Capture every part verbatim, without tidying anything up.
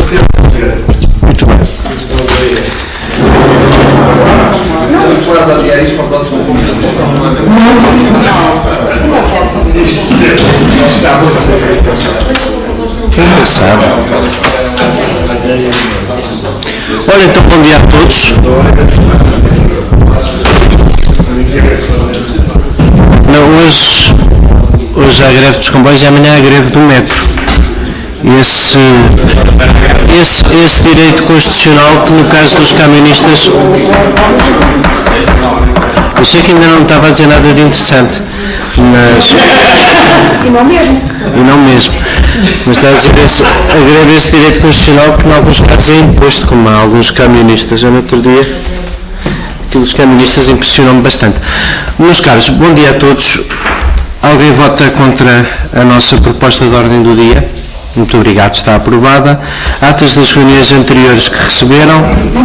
Muito bem. Não podes adiar isto para o próximo momento. Engraçado. Olha, então, bom dia a todos. Não, hoje, hoje há greve dos comboios e amanhã há greve do metro. Esse, esse, esse direito constitucional que no caso dos camionistas, eu sei que ainda não estava a dizer nada de interessante, mas e não mesmo e não mesmo mas está a dizer esse, a greve esse direito constitucional que em alguns casos é imposto, como há alguns camionistas. Eu no outro dia aqueles camionistas impressionam-me bastante. Meus caros, bom dia a todos. Alguém vota contra a nossa proposta de ordem do dia? Muito obrigado, está aprovada. Atas das reuniões anteriores que receberam.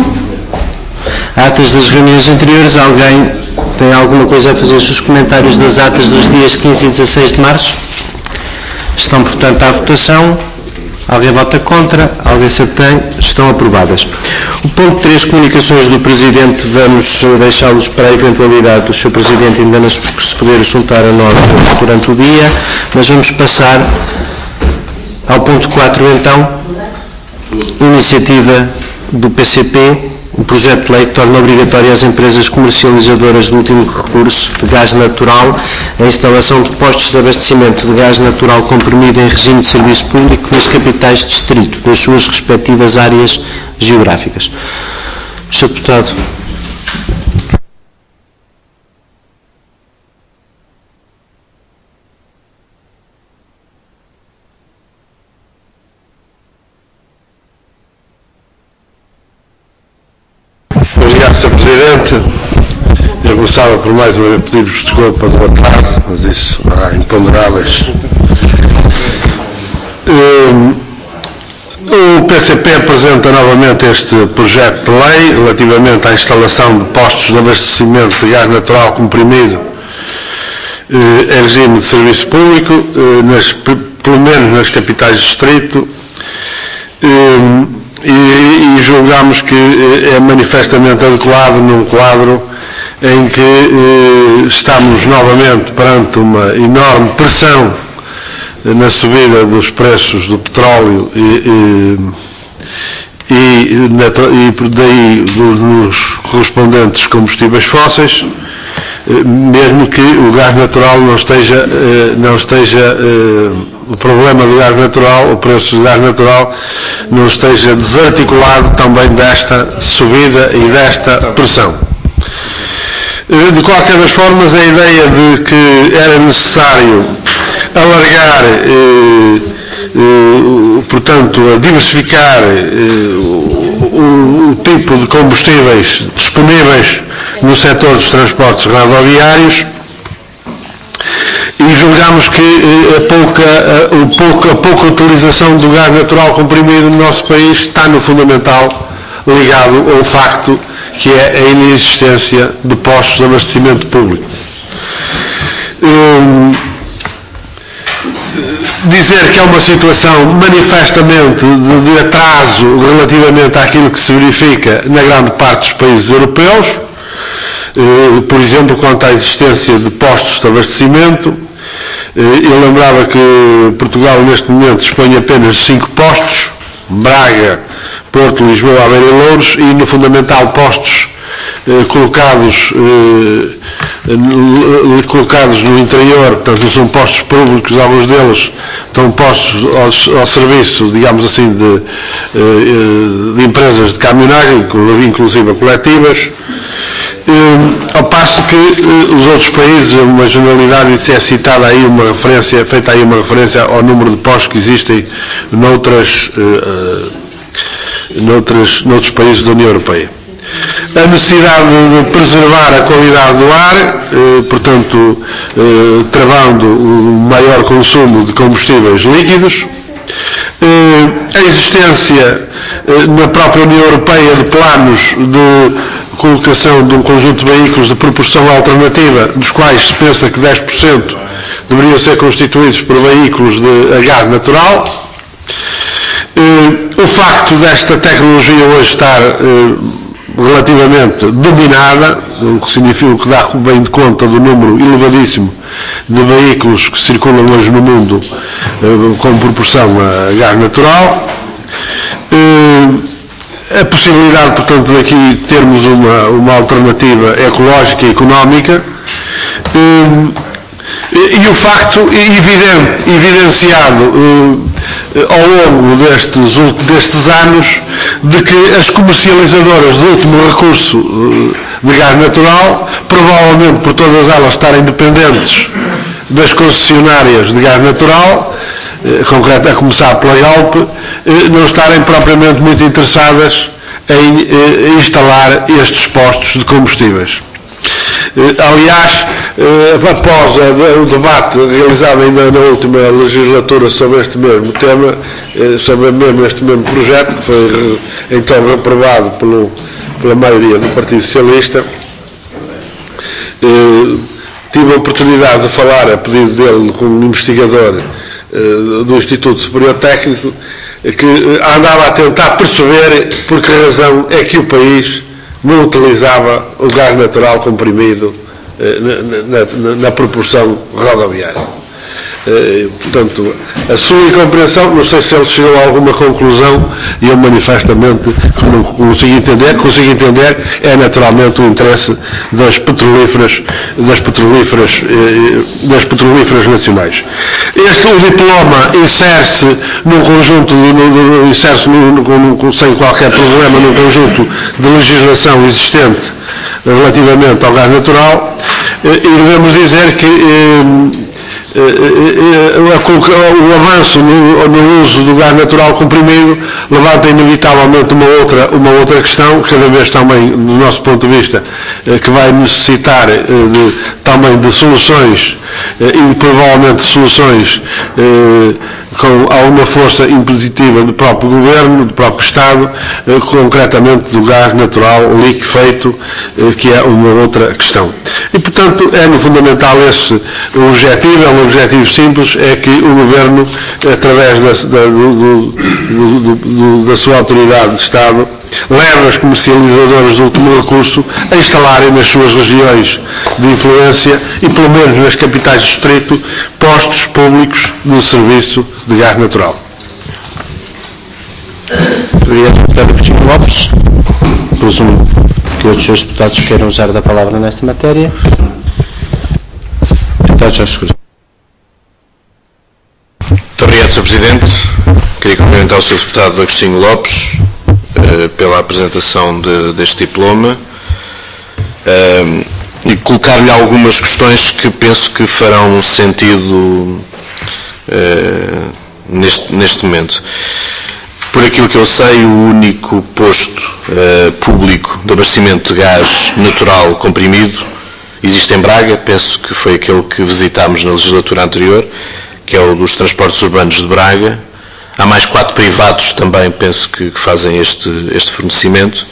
Atas das reuniões anteriores, alguém tem alguma coisa a fazer os comentários das atas dos dias quinze e dezasseis de março? Estão, portanto, à votação. Alguém vota contra? Alguém se abstém? Estão aprovadas. O ponto três, comunicações do Presidente, vamos deixá-los para a eventualidade do senhor Presidente ainda não se poder juntar a nós durante o dia, mas vamos passar ao ponto quatro, então, iniciativa do P C P, um projeto de lei que torna obrigatória às empresas comercializadoras de último recurso de gás natural a instalação de postos de abastecimento de gás natural comprimido em regime de serviço público nas capitais de distrito das suas respectivas áreas geográficas. senhor Deputado. Obrigado, senhor Presidente. Eu começava por mais uma vez pedir-vos desculpa do atraso, mas isso há imponderáveis. O P C P apresenta novamente este projeto de lei relativamente à instalação de postos de abastecimento de gás natural comprimido em regime de serviço público, nas, pelo menos nas capitais de distrito. E, e julgamos que é manifestamente adequado num quadro em que eh, estamos novamente perante uma enorme pressão na subida dos preços do petróleo e, e, e, e daí dos, dos correspondentes combustíveis fósseis, eh, mesmo que o gás natural não esteja, eh, não esteja eh, o problema do gás natural, o preço do gás natural, não esteja desarticulado também desta subida e desta pressão. De qualquer das formas, a ideia de que era necessário alargar, eh, eh, portanto, a diversificar eh, o, o tipo de combustíveis disponíveis no setor dos transportes rodoviários, e julgamos que a pouca, a, pouca, a pouca utilização do gás natural comprimido no nosso país está no fundamental ligado ao facto que é a inexistência de postos de abastecimento público. Hum, dizer que é uma situação manifestamente de, de atraso relativamente àquilo que se verifica na grande parte dos países europeus, eh, por exemplo, quanto à existência de postos de abastecimento. Eu lembrava que Portugal neste momento dispõe apenas de cinco postos, Braga, Porto, Lisboa, Aveiro e Louros, e no fundamental postos eh, colocados, eh, colocados no interior, portanto são postos públicos, alguns deles estão postos ao, ao serviço, digamos assim, de, eh, de empresas de caminhonagem, inclusive coletivas. Uh, ao passo que uh, os outros países, uma generalidade, é citada aí uma referência, feita aí uma referência ao número de postos que existem noutras, uh, uh, noutras, noutros países da União Europeia. A necessidade de preservar a qualidade do ar, uh, portanto, uh, travando o maior consumo de combustíveis líquidos, uh, a existência uh, na própria União Europeia de planos de colocação de um conjunto de veículos de propulsão alternativa, dos quais se pensa que dez por cento deveriam ser constituídos por veículos de a gás natural, O facto desta tecnologia hoje estar relativamente dominada, o que significa que dá bem de conta do número elevadíssimo de veículos que circulam hoje no mundo com proporção a gás natural. A possibilidade, portanto, de aqui termos uma, uma alternativa ecológica e económica. E o facto evidente, evidenciado eh, ao longo destes, destes anos de que as comercializadoras do último recurso eh, de gás natural, provavelmente por todas elas estarem dependentes das concessionárias de gás natural, eh, concreto a começar pela Galp, eh, não estarem propriamente muito interessadas em eh, instalar estes postos de combustíveis. Aliás, após o debate realizado ainda na última legislatura sobre este mesmo tema, sobre mesmo este mesmo projeto, que foi então reprovado pelo, pela maioria do Partido Socialista, tive a oportunidade de falar a pedido dele com um investigador do Instituto Superior Técnico, que andava a tentar perceber por que razão é que o país não utilizava o gás natural comprimido eh, na, na, na proporção rodoviária. Eh, portanto, a sua incompreensão, não sei se ele chegou a alguma conclusão, e eu manifestamente não consigo entender, consigo entender, é naturalmente o interesse das petrolíferas, das petrolíferas, eh, das petrolíferas nacionais. Este, o diploma insere-se num conjunto, insere-se sem qualquer problema num conjunto de legislação existente relativamente ao gás natural, eh, e devemos dizer que eh, o avanço no, no uso do gás natural comprimido levanta inevitavelmente uma outra, uma outra questão, cada vez também, do nosso ponto de vista, que vai necessitar de, também de soluções e provavelmente soluções com alguma força impositiva do próprio Governo, do próprio Estado, concretamente do gás natural liquefeito, que é uma outra questão. E, portanto, é no fundamental esse o objetivo, é um objetivo simples, é que o Governo, através da, da, do, do, do, da sua autoridade de Estado, leve as comercializadoras do último recurso a instalarem nas suas regiões de influência e, pelo menos nas capitais de distrito, postos públicos de serviço de gás natural. Obrigado, deputado Agostinho Lopes. Presumo que outros senhores deputados queiram usar da palavra nesta matéria. Deputado Jorge Cruz. Muito obrigado, senhor Presidente. Queria cumprimentar o senhor deputado Agostinho Lopes eh, pela apresentação de, deste diploma eh, e colocar-lhe algumas questões que penso que farão sentido eh, neste, neste momento. Por aquilo que eu sei, o único posto uh, público de abastecimento de gás natural comprimido existe em Braga, penso que foi aquele que visitámos na legislatura anterior, que é o dos transportes urbanos de Braga. Há mais quatro privados também, penso que, que fazem este, este fornecimento.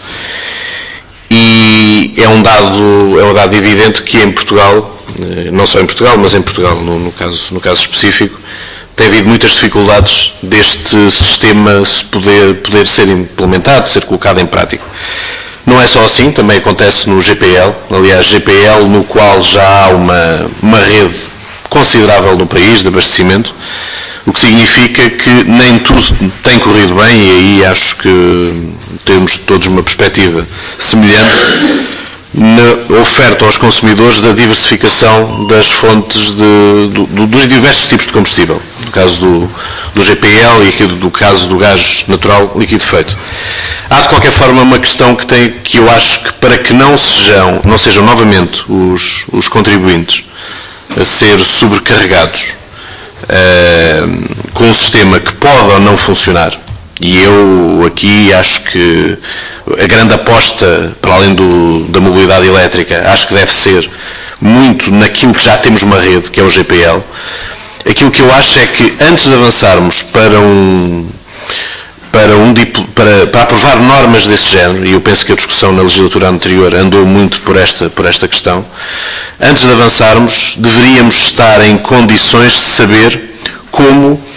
E é um dado, é um dado evidente que em Portugal, não só em Portugal, mas em Portugal no, no, caso, no caso específico, tem havido muitas dificuldades deste sistema se poder, poder ser implementado, ser colocado em prática. Não é só assim, também acontece no G P L, aliás, G P L no qual já há uma, uma rede considerável no país de abastecimento, o que significa que nem tudo tem corrido bem, e aí acho que temos todos uma perspectiva semelhante na oferta aos consumidores da diversificação das fontes de, do, dos diversos tipos de combustível, no caso do, do G P L e aqui do, do caso do gás natural liquefeito. Há de qualquer forma uma questão que, tem, que eu acho que para que não sejam, não sejam novamente os, os contribuintes a ser sobrecarregados uh, com um sistema que pode ou não funcionar, e eu aqui acho que a grande aposta, para além do, da mobilidade elétrica, acho que deve ser muito naquilo que já temos uma rede, que é o G P L. Aquilo que eu acho é que antes de avançarmos para um, para, um, para, para aprovar normas desse género, e eu penso que a discussão na legislatura anterior andou muito por esta, por esta questão, antes de avançarmos deveríamos estar em condições de saber como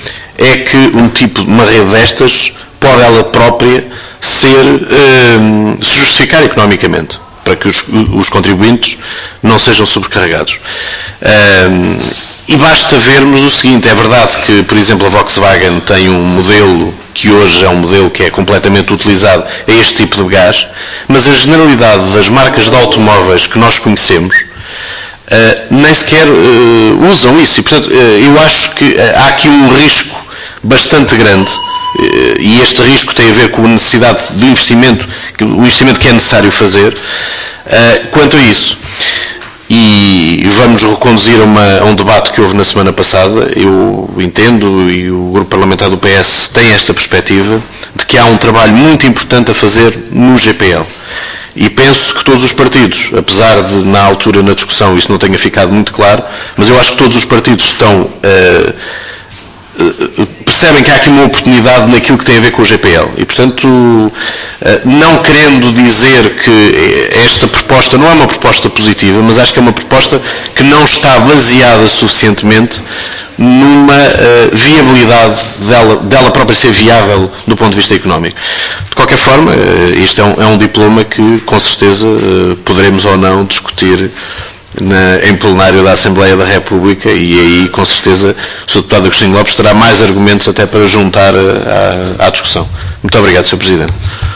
é que um tipo, uma rede destas pode ela própria ser, um, se justificar economicamente, para que os, os contribuintes não sejam sobrecarregados. Um, e basta vermos o seguinte, é verdade que, por exemplo, a Volkswagen tem um modelo que hoje é um modelo que é completamente utilizado a este tipo de gás, mas a generalidade das marcas de automóveis que nós conhecemos uh, nem sequer uh, usam isso. E, portanto, uh, eu acho que uh, há aqui um risco bastante grande, uh, e este risco tem a ver com a necessidade de investimento, o investimento que é necessário fazer, uh, quanto a isso. E vamos reconduzir a, uma, a um debate que houve na semana passada. Eu entendo, e o grupo parlamentar do P S tem esta perspectiva, de que há um trabalho muito importante a fazer no G P L. E penso que todos os partidos, apesar de na altura na discussão isso não tenha ficado muito claro, mas eu acho que todos os partidos estão, uh, uh, percebem que há aqui uma oportunidade naquilo que tem a ver com o G P L. E, portanto, uh, não querendo dizer que esta proposta não é uma proposta positiva, mas acho que é uma proposta que não está baseada suficientemente numa uh, viabilidade dela, dela própria ser viável do ponto de vista económico. De qualquer forma, uh, isto é um, é um diploma que, com certeza, uh, poderemos ou não discutir na, em plenário da Assembleia da República, e aí, com certeza, o senhor Deputado Agostinho Lopes terá mais argumentos até para juntar à, à discussão. Muito obrigado, senhor Presidente.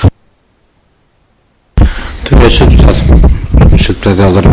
Muito obrigado, senhor Deputado. senhor Deputado Helder.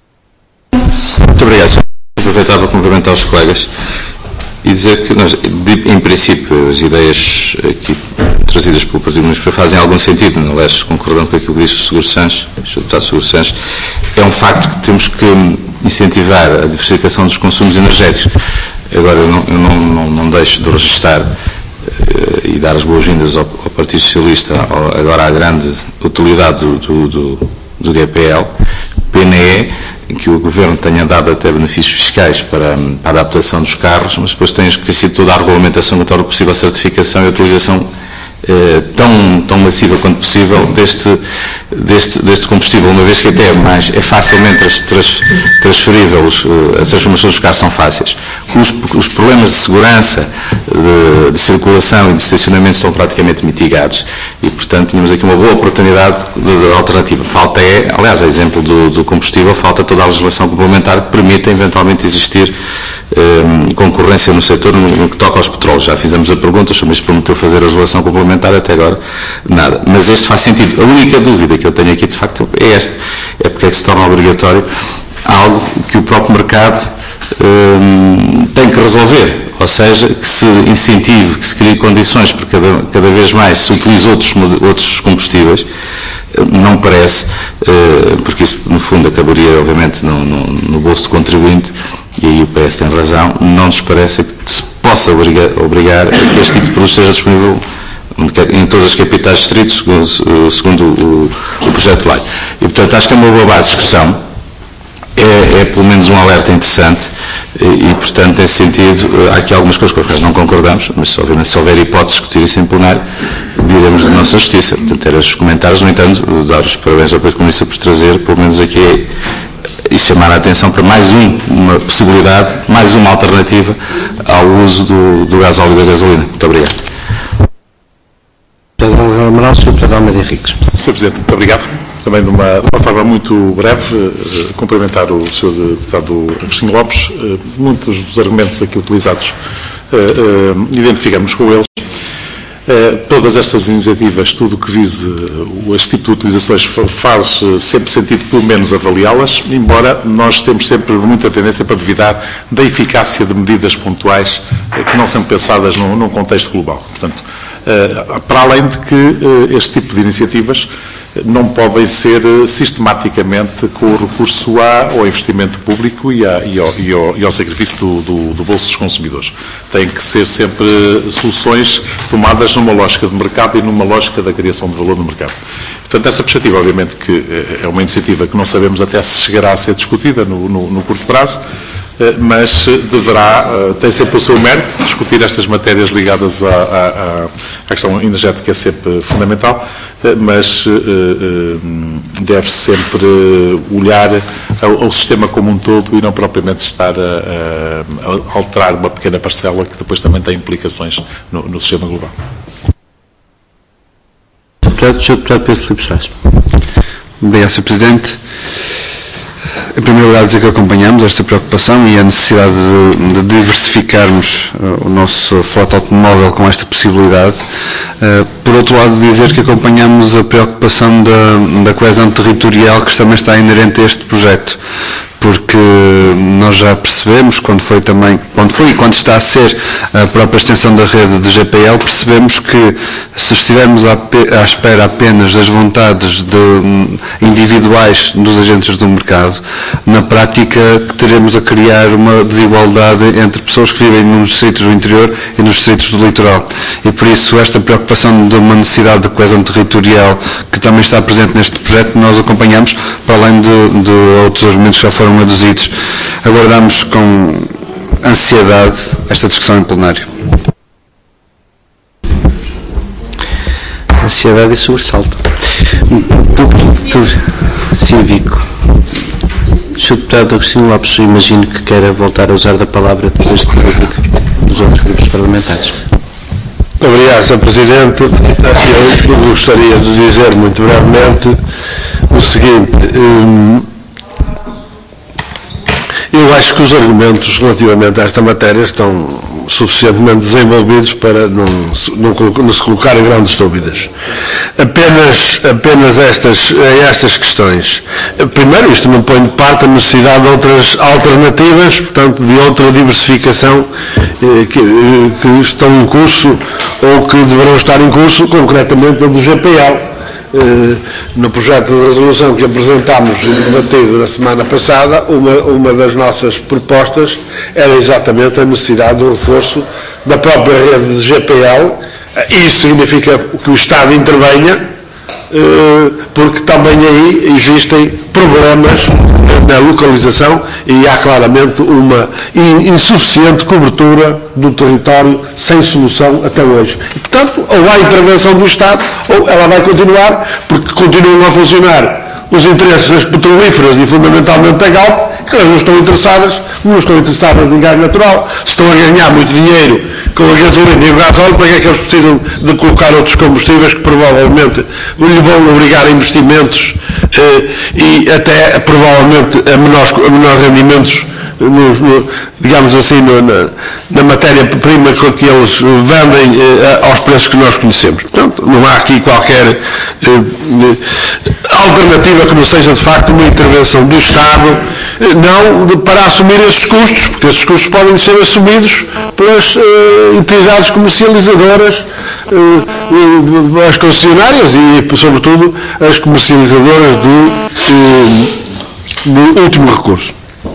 Muito obrigado, senhor. Aproveitar para cumprimentar os colegas e dizer que, nós, em princípio, as ideias aqui trazidas pelo Partido Municipal fazem algum sentido, aliás, concordando com aquilo que disse o senhor Sanches, o senhor Deputado Seguro Sanches. É um facto que temos que incentivar a diversificação dos consumos energéticos. Agora, eu não, eu não, não, não deixo de registrar uh, e dar as boas-vindas ao, ao Partido Socialista, ao, agora à grande utilidade do, do, do, do G P L. Pena é que o Governo tenha dado até benefícios fiscais para, para a adaptação dos carros, mas depois tem esquecido toda a regulamentação que torna possível a certificação e a utilização eh, tão, tão massiva quanto possível deste, deste, deste combustível, uma vez que até é, mais, é facilmente trans, trans, transferível, os, as transformações dos carros são fáceis. Os, os problemas de segurança, de, de circulação e de estacionamento estão praticamente mitigados e, portanto, tínhamos aqui uma boa oportunidade de, de alternativa. Falta é, aliás, a exemplo do, do combustível, falta toda a legislação complementar que permita eventualmente existir eh, concorrência no setor no, no que toca aos petróleos. Já fizemos a pergunta, o senhor Ministro prometeu fazer a legislação complementar, até agora nada. Mas este faz sentido. A única dúvida que eu tenho aqui, de facto, é esta. É porque é que se torna obrigatório algo que o próprio mercado eh, tem que resolver. Ou seja, que se incentive, que se crie condições para cada, cada vez mais se utilize outros, outros combustíveis, não parece, porque isso no fundo acabaria obviamente no, no, no bolso do contribuinte, e aí o P S tem razão, não nos parece que se possa obrigar, obrigar a que este tipo de produto esteja disponível em todas as capitais distritos, segundo, segundo o, o projeto de lei. E portanto acho que é uma boa base de discussão. É, é pelo menos um alerta interessante e, e, portanto, nesse sentido, há aqui algumas coisas com as quais não concordamos, mas obviamente se houver hipótese de discutir isso em plenário, diremos de nossa justiça. Portanto, era os comentários, no entanto, dar os parabéns ao Partido Comunista por trazer, pelo menos aqui, e chamar a atenção para mais um, uma possibilidade, mais uma alternativa ao uso do, do gás óleo e da gasolina. Muito obrigado. senhor Amaral, senhor Deputado Almeida Henriques. senhor Presidente, muito obrigado. Também de uma, de uma forma muito breve, eh, cumprimentar o senhor Deputado Agostinho Lopes. Eh, muitos dos argumentos aqui utilizados eh, eh, identificamos com eles. Eh, todas estas iniciativas, tudo o que vise eh, este tipo de utilizações faz eh, sempre sentido, pelo menos, avaliá-las, embora nós temos sempre muita tendência para duvidar da eficácia de medidas pontuais eh, que não são pensadas num, num contexto global. Portanto, eh, para além de que eh, este tipo de iniciativas não podem ser sistematicamente com o recurso ao investimento público e, a, e, ao, e, ao, e ao sacrifício do, do, do bolso dos consumidores. Tem que ser sempre soluções tomadas numa lógica de mercado e numa lógica da criação de valor no mercado. Portanto, essa perspectiva, obviamente, que é uma iniciativa que não sabemos até se chegará a ser discutida no, no, no curto prazo, mas deverá, tem sempre o seu mérito, discutir estas matérias ligadas à, à, à questão energética é sempre fundamental, mas deve sempre olhar ao, ao sistema como um todo e não propriamente estar a, a alterar uma pequena parcela que depois também tem implicações no, no sistema global. Deputado, senhor Deputado Pedro Filipe Soares. Obrigado, senhor Presidente. Em primeiro lugar, dizer que acompanhamos esta preocupação e a necessidade de, de diversificarmos uh, o nosso frota automóvel com esta possibilidade. Uh, por outro lado, dizer que acompanhamos a preocupação da, da coesão territorial que também está inerente a este projeto, porque nós já percebemos, quando foi também, quando foi e quando está a ser a própria extensão da rede de G P L, percebemos que se estivermos à, à espera apenas das vontades de, individuais dos agentes do mercado, na prática teremos a criar uma desigualdade entre pessoas que vivem nos distritos do interior e nos distritos do litoral. E por isso esta preocupação de uma necessidade de coesão territorial que também está presente neste projeto, nós acompanhamos, para além de, de outros argumentos que já foram aduzidos. Aguardamos com ansiedade esta discussão em plenário. Ansiedade e sobressalto. Cívico. senhor Deputado Agostinho Lopes, imagino que queira voltar a usar da palavra depois de ter ouvido dos outros grupos parlamentares. Obrigado, senhor Presidente. Eu gostaria de dizer muito brevemente o seguinte. Hum, Eu acho que os argumentos relativamente a esta matéria estão suficientemente desenvolvidos para não, não, não se colocarem grandes dúvidas. Apenas, apenas estas, estas questões. Primeiro, isto não põe de parte a necessidade de outras alternativas, portanto, de outra diversificação eh, que, que estão em curso ou que deverão estar em curso, concretamente a do G P L. No projeto de resolução que apresentámos e debatido na semana passada, uma, uma das nossas propostas era exatamente a necessidade do reforço da própria rede de G P L. Isso significa que o Estado intervenha, porque também aí existem problemas na localização e há claramente uma insuficiente cobertura do território sem solução até hoje. E, portanto, ou há intervenção do Estado ou ela vai continuar, porque continuam a funcionar os interesses das petrolíferas e fundamentalmente da Galp, que elas não estão interessadas, não estão interessadas em gás natural, se estão a ganhar muito dinheiro com a gasolina e o gás óleo, para que é que eles precisam de colocar outros combustíveis que provavelmente lhe vão obrigar a investimentos eh, e até provavelmente a menores, a menores rendimentos, no, no, digamos assim, no, na, na matéria-prima que eles vendem eh, aos preços que nós conhecemos. Portanto, não há aqui qualquer eh, eh, alternativa que não seja de facto uma intervenção do Estado, eh, não de, para assumir esses custos, porque esses custos podem ser assumidos pelas eh, entidades comercializadoras, eh, as concessionárias e, sobretudo, as comercializadoras do, eh, do último recurso.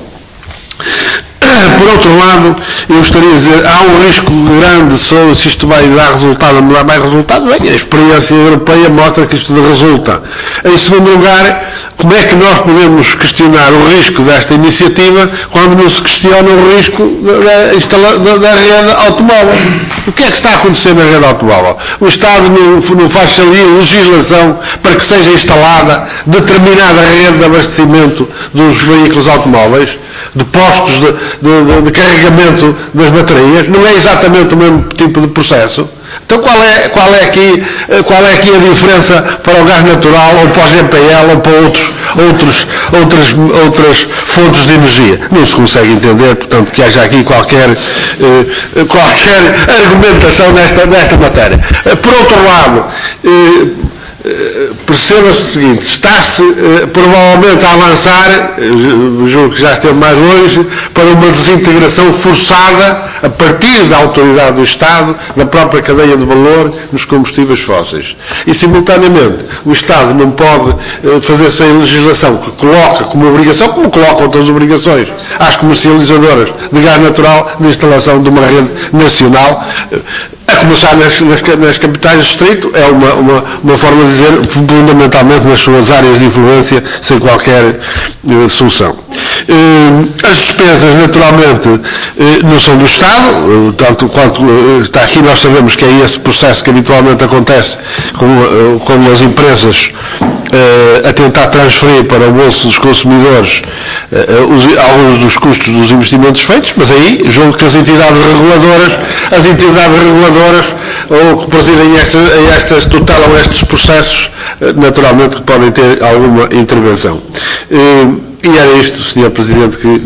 Por outro lado, eu gostaria de dizer, há um risco grande sobre se isto vai dar resultado ou não vai dar resultado. Bem, a experiência europeia mostra que isto resulta. Em segundo lugar, como é que nós podemos questionar o risco desta iniciativa quando não se questiona o risco da, da, da rede automóvel? O que é que está a acontecer na rede automóvel? O Estado não, não faz sair legislação para que seja instalada determinada rede de abastecimento dos veículos automóveis, de postos de, de, de, de carregamento das baterias. Não é exatamente o mesmo tipo de processo. Então qual é, qual é, aqui, qual é aqui a diferença para o gás natural ou para o G P L ou para outros, outros, outras, outras fontes de energia? Não se consegue entender, portanto, que haja aqui qualquer, eh, qualquer argumentação nesta, nesta matéria. Por outro lado, eh, perceba-se o seguinte, está-se eh, provavelmente a avançar, eh, julgo que já esteve mais longe, para uma desintegração forçada a partir da autoridade do Estado, da própria cadeia de valor nos combustíveis fósseis. E, simultaneamente, o Estado não pode eh, fazer sem legislação que coloca como obrigação, como coloca outras obrigações, às comercializadoras de gás natural, de instalação de uma rede nacional, eh, a começar nas, nas, nas capitais do distrito, é uma, uma, uma forma de dizer, fundamentalmente nas suas áreas de influência, sem qualquer uh, solução. Uh, as despesas, naturalmente, uh, não são do Estado, uh, tanto quanto uh, está aqui, nós sabemos que é esse processo que habitualmente acontece com, uh, com as empresas uh, a tentar transferir para o bolso dos consumidores uh, os, alguns dos custos dos investimentos feitos, mas aí julgo que as entidades reguladoras, as entidades reguladoras ou que presidem estas, estas tutelam estes processos, uh, naturalmente que podem ter alguma intervenção. Uh, E era isto, senhor Presidente, que...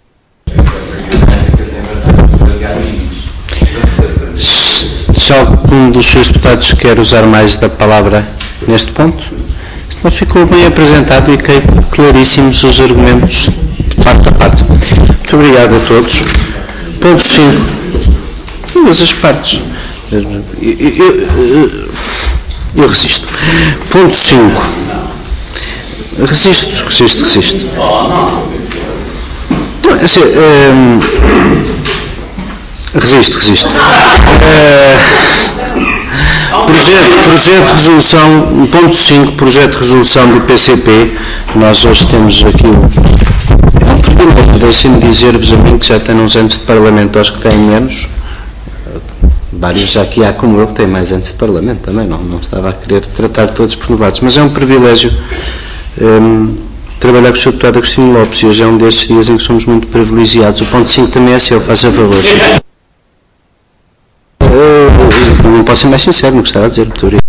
Se algum dos senhores deputados quer usar mais da palavra neste ponto, então ficou bem apresentado e creio claríssimos os argumentos de parte a parte. Muito obrigado a todos. Ponto cinco. Todas as partes. Eu, eu, eu, eu resisto. Ponto cinco. Resisto, resisto, resisto. Não, assim, hum, resisto, resisto. Uh, projeto, projeto de resolução, ponto cinco, projeto de resolução do P C P. Nós hoje temos aqui um privilégio, deixem-me dizer-vos a mim que já têm uns anos de Parlamento, aos que têm menos. Vários já aqui há como eu que têm mais anos de Parlamento também, não, não estava a querer tratar todos por novatos, mas é um privilégio Um, trabalhar com o senhor deputado Agostinho Lopes, e hoje é um destes dias em que somos muito privilegiados. O ponto cinco também é seu, faça favor. Uh, não posso ser mais sincero, não gostava de dizer, muito obrigado.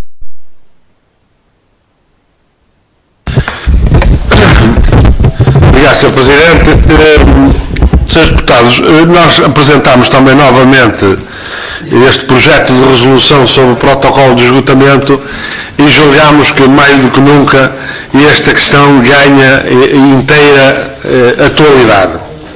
Obrigado, senhor Presidente. Uh, senhores deputados, uh, nós apresentámos também novamente este projeto de resolução sobre o protocolo de esgotamento e julgámos que, mais do que nunca, esta questão ganha inteira eh, atualidade.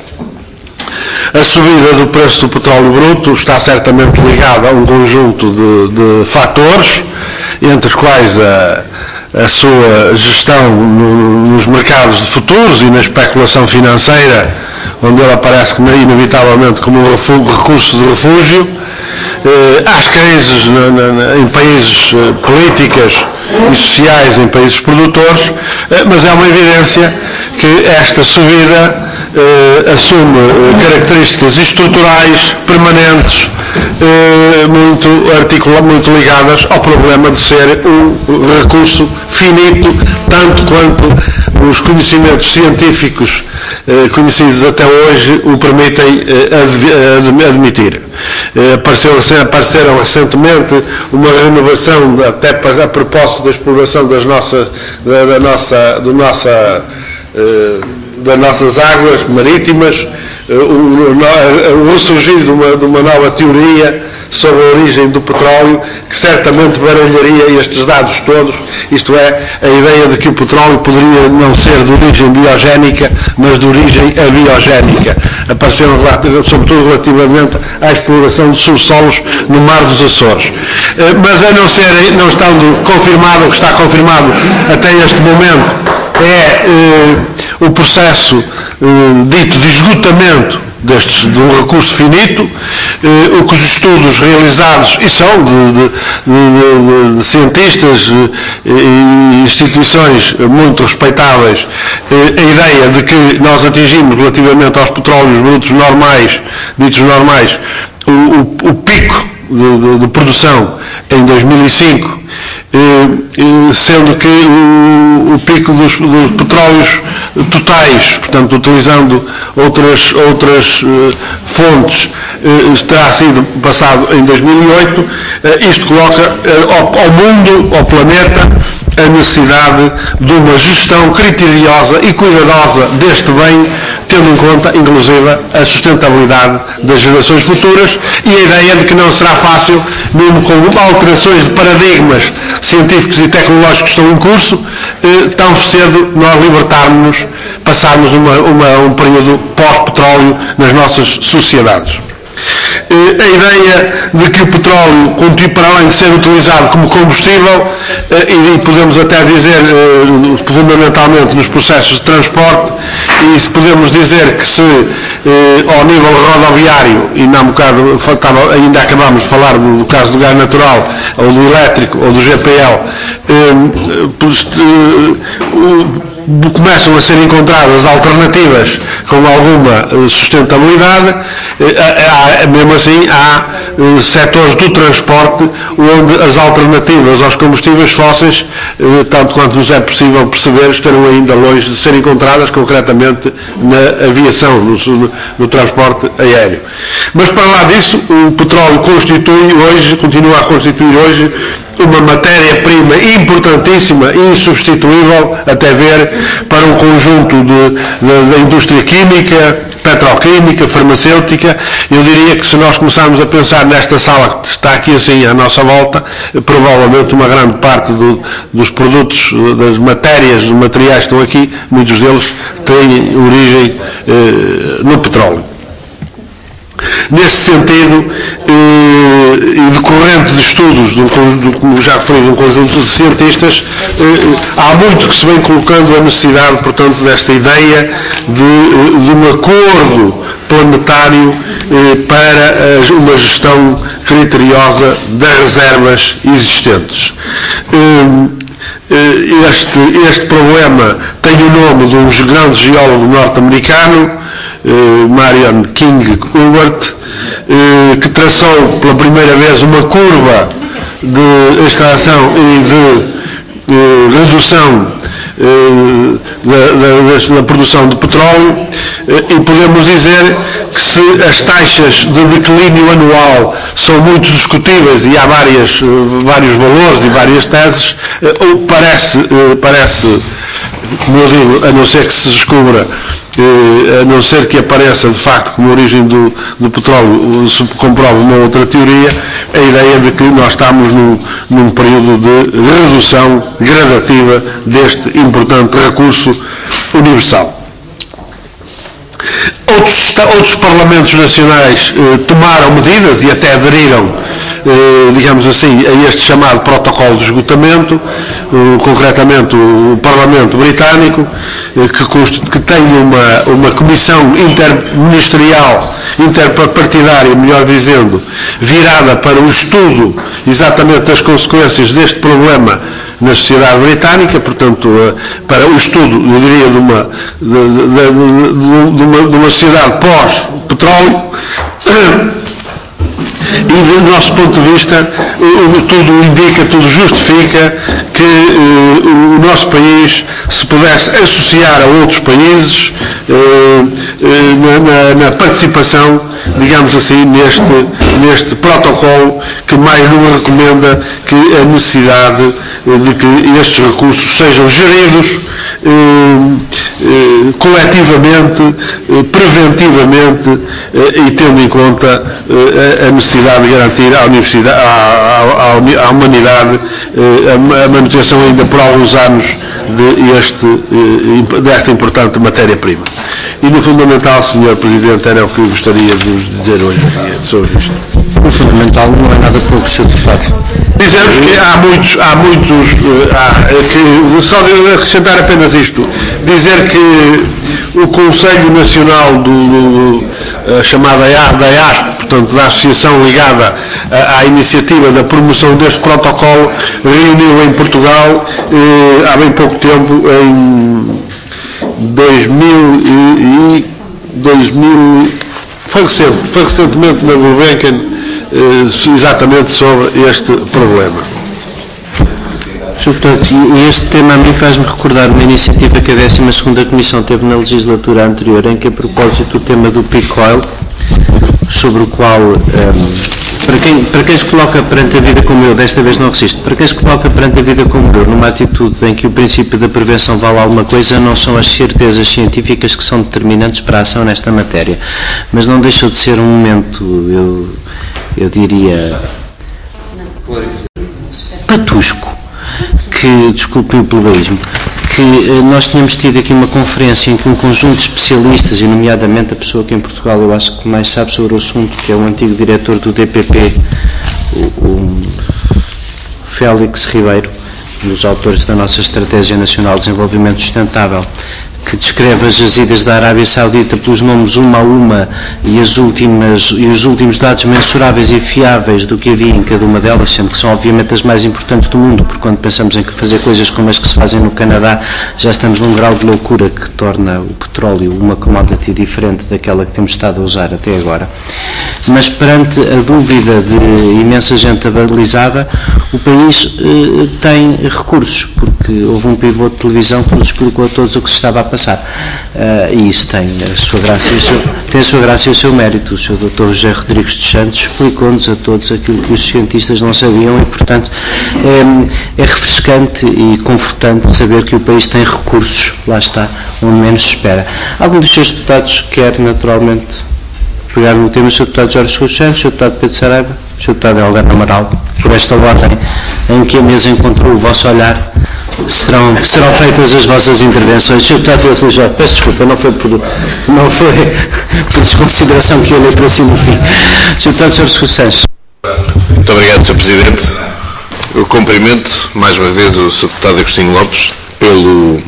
A subida do preço do petróleo bruto está certamente ligada a um conjunto de, de fatores, entre os quais a, a sua gestão no, nos mercados de futuros e na especulação financeira, onde ele aparece inevitavelmente como um recurso de refúgio, eh, às crises na, na, em países eh, políticas e sociais em países produtores, eh, mas é uma evidência que esta subida eh, assume eh, características estruturais permanentes, eh, muito, articula, muito ligadas ao problema de ser um recurso finito, tanto quanto os conhecimentos científicos eh, conhecidos até hoje o permitem eh, ad, ad, admitir. Eh, apareceu, apareceram recentemente uma renovação, até a propósito da exploração das nossas, da, da nossa, do nossa, eh, das nossas águas marítimas, eh, o, o ressurgir de uma, de uma nova teoria sobre a origem do petróleo, que certamente baralharia estes dados todos, isto é, a ideia de que o petróleo poderia não ser de origem biogénica, mas de origem abiogénica. Apareceram, sobretudo, relativamente à exploração de subsolos no Mar dos Açores. Mas a não ser, não estando confirmado, o que está confirmado até este momento, é eh, o processo eh, dito de esgotamento destes, de um recurso finito, eh, o que os estudos realizados, e são de, de, de, de, de cientistas eh, e instituições muito respeitáveis, eh, a ideia de que nós atingimos relativamente aos petróleos brutos normais, ditos normais, o, o, o pico de, de, de produção em dois mil e cinco, eh, sendo que o, o pico dos, dos petróleos totais, portanto, utilizando outras, outras uh, fontes, uh, terá sido passado em dois mil e oito, uh, isto coloca uh, ao, ao mundo, ao planeta, a necessidade de uma gestão criteriosa e cuidadosa deste bem, tendo em conta, inclusive, a sustentabilidade das gerações futuras e a ideia de que não será fácil, mesmo com alterações de paradigmas científicos e tecnológicos que estão em curso, eh, tão cedo nós libertarmos-nos, passarmos uma, uma, um período pós-petróleo nas nossas sociedades. A ideia de que o petróleo continue, para além de ser utilizado como combustível, e podemos até dizer fundamentalmente nos processos de transporte, e se podemos dizer que se eh, ao nível rodoviário, e não um bocado, faltava, ainda acabámos de falar do, do caso do gás natural, ou do elétrico, ou do G P L, eh, eh, começam a ser encontradas alternativas com alguma sustentabilidade, há, mesmo assim há setores do transporte onde as alternativas aos combustíveis fósseis, tanto quanto nos é possível perceber, estarão ainda longe de ser encontradas, concretamente na aviação, no, no transporte aéreo. Mas para lá disso, o petróleo constitui hoje, continua a constituir hoje, uma matéria-prima importantíssima e insubstituível, até ver, para um conjunto da indústria química, petroquímica, farmacêutica. Eu diria que se nós começarmos a pensar nesta sala que está aqui assim à nossa volta, provavelmente uma grande parte do, dos produtos, das matérias, dos materiais que estão aqui, muitos deles têm origem eh, no petróleo. Neste sentido, eh, e decorrente de estudos, do, do, como já referi, de um conjunto de cientistas, eh, há muito que se vem colocando a necessidade, portanto, desta ideia de, de um acordo planetário eh, para as, uma gestão criteriosa das reservas existentes. Eh, este, este problema tem o nome de um grande geólogo norte-americano, Uh, Marion King Hubert, uh, que traçou pela primeira vez uma curva de extração e de uh, redução uh, da, da, da produção de petróleo, uh, e podemos dizer que se as taxas de declínio anual são muito discutíveis e há várias, uh, vários valores e várias teses, uh, parece, uh, parece, como eu digo, a não ser que se descubra, a não ser que apareça de facto como origem do, do petróleo, se comprova uma outra teoria, a ideia de que nós estamos num, num período de redução gradativa deste importante recurso universal. Outros, outros parlamentos nacionais eh, tomaram medidas e até aderiram, eh, digamos assim, a este chamado protocolo de esgotamento, eh, concretamente o, o Parlamento Britânico, eh, que, que tem uma, uma comissão interministerial, interpartidária, melhor dizendo, virada para o estudo exatamente das consequências deste problema na sociedade britânica, portanto, para o estudo, eu diria, de uma, de, de, de, de uma, de uma sociedade pós-petróleo. E do nosso ponto de vista, tudo indica, tudo justifica que uh, o nosso país se pudesse associar a outros países uh, uh, na, na participação, digamos assim, neste, neste protocolo que mais nos recomenda que a necessidade de que estes recursos sejam geridos uh, uh, coletivamente, uh, preventivamente uh, e tendo em conta uh, a necessidade de garantir à, universidade, à, à, à humanidade a manutenção ainda por alguns anos de este, desta importante matéria-prima. E no fundamental, senhor Presidente, era o que eu gostaria de dizer hoje sobre isto. O fundamental não é nada pouco, senhor Deputado. Dizemos que há muitos, há muitos, há, que, só de acrescentar apenas isto, dizer que o Conselho Nacional do, do a chamada da I A S P, portanto da Associação ligada à, à iniciativa da promoção deste protocolo, reuniu em Portugal eh, há bem pouco tempo, em dois mil e dois mil, foi recente, foi recentemente na Gulbenkian, eh, exatamente sobre este problema. senhor Deputado, e este tema a mim faz-me recordar uma iniciativa que a décima segunda Comissão teve na legislatura anterior, em que, a propósito do tema do peak oil, sobre o qual, um, para, quem, para quem se coloca perante a vida como eu, desta vez não resisto, para quem se coloca perante a vida como eu, numa atitude em que o princípio da prevenção vale alguma coisa, não são as certezas científicas que são determinantes para a ação nesta matéria, mas não deixou de ser um momento, eu, eu diria, patusco, que, desculpem o plebeísmo, que eh, nós tínhamos tido aqui uma conferência em que um conjunto de especialistas, e nomeadamente a pessoa que em Portugal eu acho que mais sabe sobre o assunto, que é o antigo diretor do D P P, o, o Félix Ribeiro, um dos autores da nossa Estratégia Nacional de Desenvolvimento Sustentável, que descreve as jazidas da Arábia Saudita pelos nomes uma a uma e, as últimas, e os últimos dados mensuráveis e fiáveis do que havia em cada uma delas, sendo que são obviamente as mais importantes do mundo, porque quando pensamos em fazer coisas como as que se fazem no Canadá, já estamos num grau de loucura que torna o petróleo uma commodity diferente daquela que temos estado a usar até agora. Mas perante a dúvida de imensa gente abalizada, o país eh, tem recursos, porque houve um pivô de televisão que nos explicou a todos o que se estava a passar. Uh, e isso tem a sua graça e o seu, tem a sua graça e o seu mérito. O senhor doutor José Rodrigues dos Santos explicou-nos a todos aquilo que os cientistas não sabiam e, portanto, é, é refrescante e confortante saber que o país tem recursos, lá está, onde menos se espera. Algum dos seus deputados quer, naturalmente, pegar no tema, o senhor deputado Jorge Sousa Santos, o senhor deputado Pedro Saraiva, o senhor deputado Helder Amaral, por esta ordem em que a mesa encontrou o vosso olhar, serão, serão feitas as vossas intervenções. senhor deputado Pedro Saraiva, peço desculpa, não foi por, não foi por desconsideração que eu olhei para si no fim. senhor deputado Jorge Sousa Santos. Muito obrigado, senhor Presidente. Eu cumprimento mais uma vez o senhor deputado Agostinho Lopes pelo,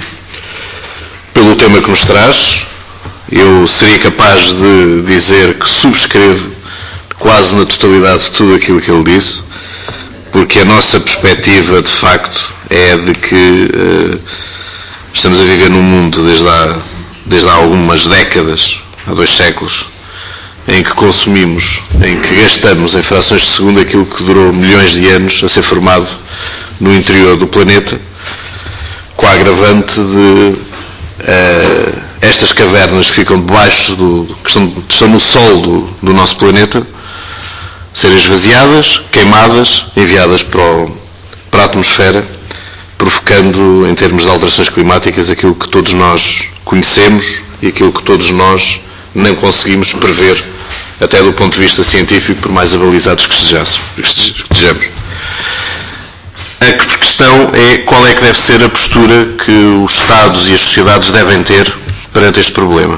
pelo tema que nos traz. Eu seria capaz de dizer que subscrevo quase na totalidade tudo aquilo que ele disse, porque a nossa perspectiva, de facto, é de que uh, estamos a viver num mundo desde há, desde há algumas décadas, há dois séculos, em que consumimos, em que gastamos em frações de segundo aquilo que durou milhões de anos a ser formado no interior do planeta, com a agravante de uh, estas cavernas que ficam debaixo do, que estão, que estão no sol do, do nosso planeta, serem esvaziadas, queimadas, enviadas para, o, para a atmosfera, provocando, em termos de alterações climáticas, aquilo que todos nós conhecemos e aquilo que todos nós não conseguimos prever, até do ponto de vista científico, por mais abalizados que estejamos. A questão é qual é que deve ser a postura que os Estados e as sociedades devem ter perante este problema.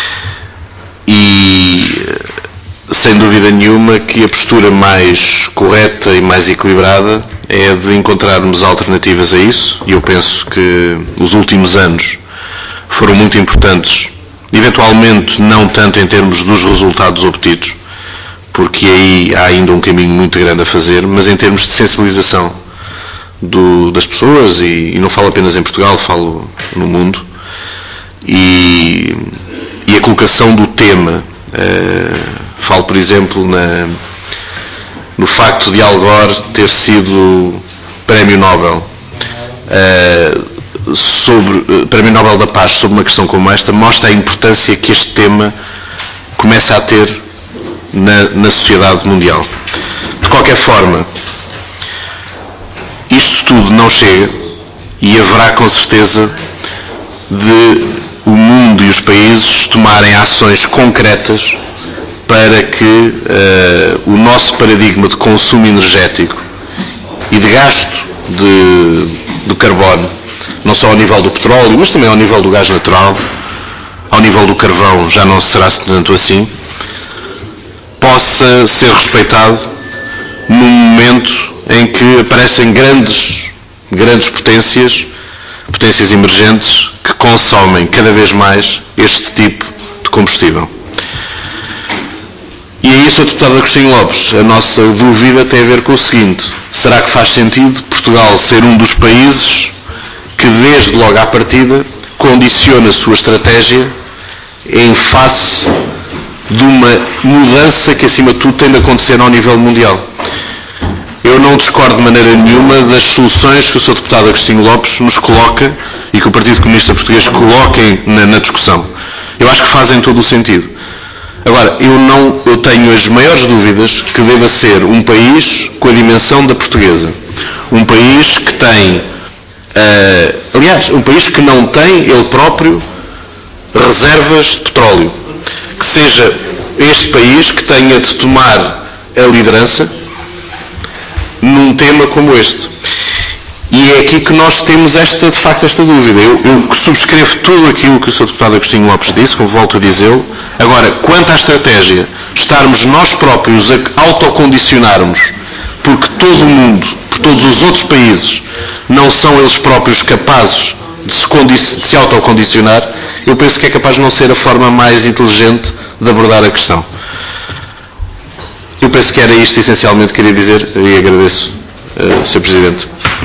E, sem dúvida nenhuma, que a postura mais correta e mais equilibrada é de encontrarmos alternativas a isso, e eu penso que os últimos anos foram muito importantes, eventualmente não tanto em termos dos resultados obtidos, porque aí há ainda um caminho muito grande a fazer, mas em termos de sensibilização do, das pessoas, e, e não falo apenas em Portugal, falo no mundo, e, e a colocação do tema, uh, falo por exemplo na, no facto de Al Gore ter sido Prémio Nobel, uh, sobre, uh, Prémio Nobel da Paz sobre uma questão como esta, mostra a importância que este tema começa a ter na, na sociedade mundial. De qualquer forma, isto tudo não chega e haverá com certeza de o mundo e os países tomarem ações concretas para que uh, o nosso paradigma de consumo energético e de gasto de, de carbono, não só ao nível do petróleo, mas também ao nível do gás natural, ao nível do carvão já não será tanto assim, possa ser respeitado num momento em que aparecem grandes, grandes potências, potências emergentes, que consomem cada vez mais este tipo de combustível. E aí, senhor deputado Agostinho Lopes, a nossa dúvida tem a ver com o seguinte: será que faz sentido Portugal ser um dos países que, desde logo à partida, condiciona a sua estratégia em face de uma mudança que, acima de tudo, tem de acontecer ao nível mundial? Eu não discordo de maneira nenhuma das soluções que o senhor deputado Agostinho Lopes nos coloca e que o Partido Comunista Português coloquem na, na discussão. Eu acho que fazem todo o sentido. Agora, eu, não, eu tenho as maiores dúvidas que deva ser um país com a dimensão da portuguesa. Um país que tem, uh, aliás, um país que não tem, ele próprio, reservas de petróleo. Que seja este país que tenha de tomar a liderança num tema como este. E é aqui que nós temos esta, de facto, esta dúvida. Eu, eu subscrevo tudo aquilo que o senhor deputado Agostinho Lopes disse, como volto a dizê-lo. Agora, quanto à estratégia, estarmos nós próprios a autocondicionarmos, porque todo o mundo, por todos os outros países, não são eles próprios capazes de se, condi- de se autocondicionar, eu penso que é capaz de não ser a forma mais inteligente de abordar a questão. Eu penso que era isto essencialmente que queria dizer e agradeço, uh, senhor Presidente.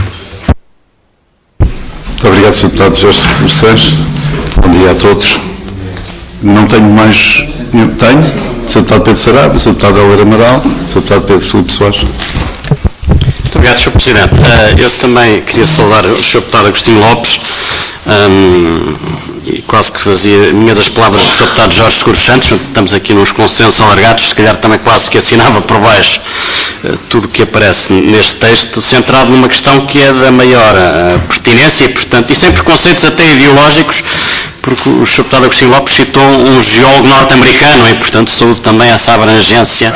Muito obrigado, senhor Deputado Jorge Mercedes. Bom dia a todos. Não tenho mais... Tenho? senhor Deputado Pedro Saraiva, senhor Deputado Helder Amaral, senhor Deputado Pedro Filipe Soares. Muito obrigado, senhor Presidente. Uh, eu também queria saudar o senhor Deputado Agostinho Lopes, um, e quase que fazia minhas as palavras do senhor Deputado Jorge Seguros Santos. Estamos aqui nos consensos alargados, se calhar também quase que assinava por baixo uh, tudo o que aparece neste texto, centrado numa questão que é da maior uh, pertinência e, portanto, e sem preconceitos até ideológicos, porque o senhor Deputado Agostinho Lopes citou um geólogo norte-americano e, portanto, saúde também essa abrangência.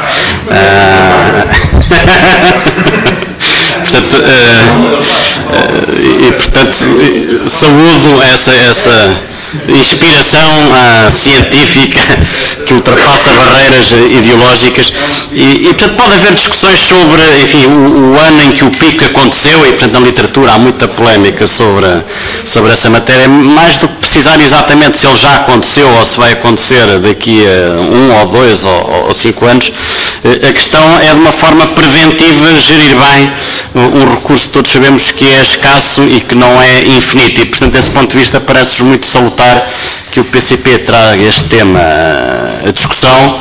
Uh... portanto, uh, uh, e, portanto, saúdo essa, essa inspiração uh, científica que ultrapassa barreiras uh, ideológicas e, e, portanto, pode haver discussões sobre, enfim, o, o ano em que o pico aconteceu e, portanto, na literatura há muita polémica sobre, sobre essa matéria, mais do que precisar exatamente se ele já aconteceu ou se vai acontecer daqui a um ou dois ou, ou cinco anos. A questão é de uma forma preventiva gerir bem um recurso que todos sabemos que é escasso e que não é infinito e, portanto, desse ponto de vista parece-nos muito salutar que o P C P traga este tema à discussão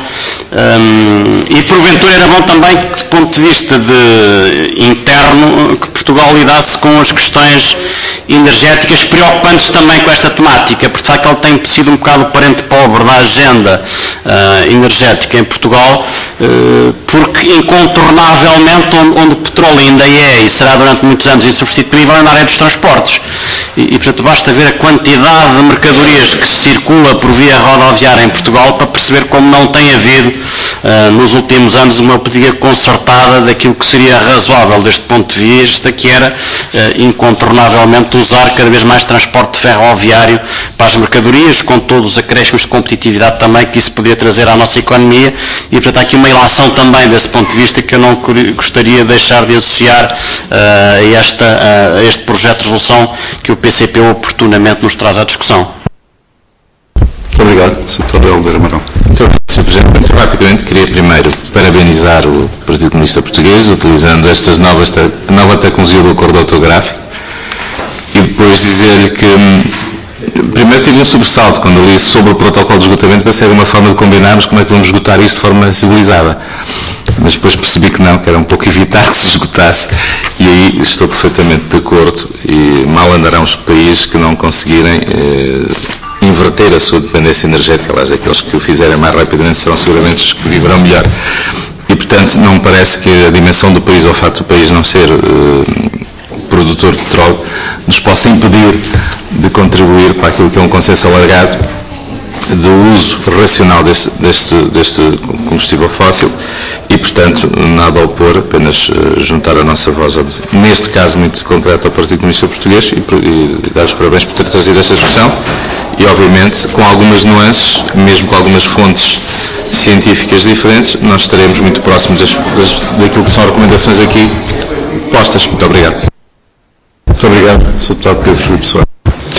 um, e porventura era bom também que, do ponto de vista de interno, que Portugal lidasse com as questões energéticas, preocupando-se também com esta temática, porque de facto ele tem sido um bocado o parente pobre da agenda uh, energética em Portugal, uh, porque incontornavelmente onde, onde o petróleo ainda é e será durante muitos anos insubstituível é na área dos transportes e, e portanto basta ver a quantidade de mercadorias que se circula por via rodoviária em Portugal para perceber como não tem havido uh, nos últimos anos uma política concertada daquilo que seria razoável deste ponto de vista, que era uh, incontornavelmente usar cada vez mais transporte ferroviário para as mercadorias, com todos os acréscimos de competitividade também que isso podia trazer à nossa economia e portanto há aqui uma ilação também desse ponto de vista que eu não gostaria de deixar de associar uh, a, esta, uh, a este projeto de resolução que o P C P oportunamente nos traz à discussão. Muito obrigado, senhor Deputado Helder Amaral. Muito obrigado, senhor Presidente. Muito rapidamente, queria primeiro parabenizar o Partido Comunista Português, utilizando estas novas te nova tecnologia do acordo ortográfico, e depois dizer-lhe que, primeiro tive um sobressalto quando li sobre o protocolo de esgotamento, pensei que era uma forma de combinarmos como é que vamos esgotar isto de forma civilizada. Mas depois percebi que não, que era um pouco evitar que se esgotasse, e aí estou perfeitamente de acordo, e mal andarão os países que não conseguirem eh, inverter a sua dependência energética. Aliás, aqueles que o fizerem mais rapidamente serão seguramente os que viverão melhor. E, portanto, não me parece que a dimensão do país, ou o facto do país não ser eh, produtor de petróleo, nos possa impedir de contribuir para aquilo que é um consenso alargado do uso racional deste, deste, deste combustível fóssil e, portanto, nada a opor, apenas uh, juntar a nossa voz, neste caso muito concreto, ao Partido Comunista Português e, e dar os parabéns por ter trazido esta discussão e, obviamente, com algumas nuances, mesmo com algumas fontes científicas diferentes, nós estaremos muito próximos das, das, daquilo que são recomendações aqui postas. Muito obrigado. Muito obrigado, senhor Deputado Pedro Filipe Soares.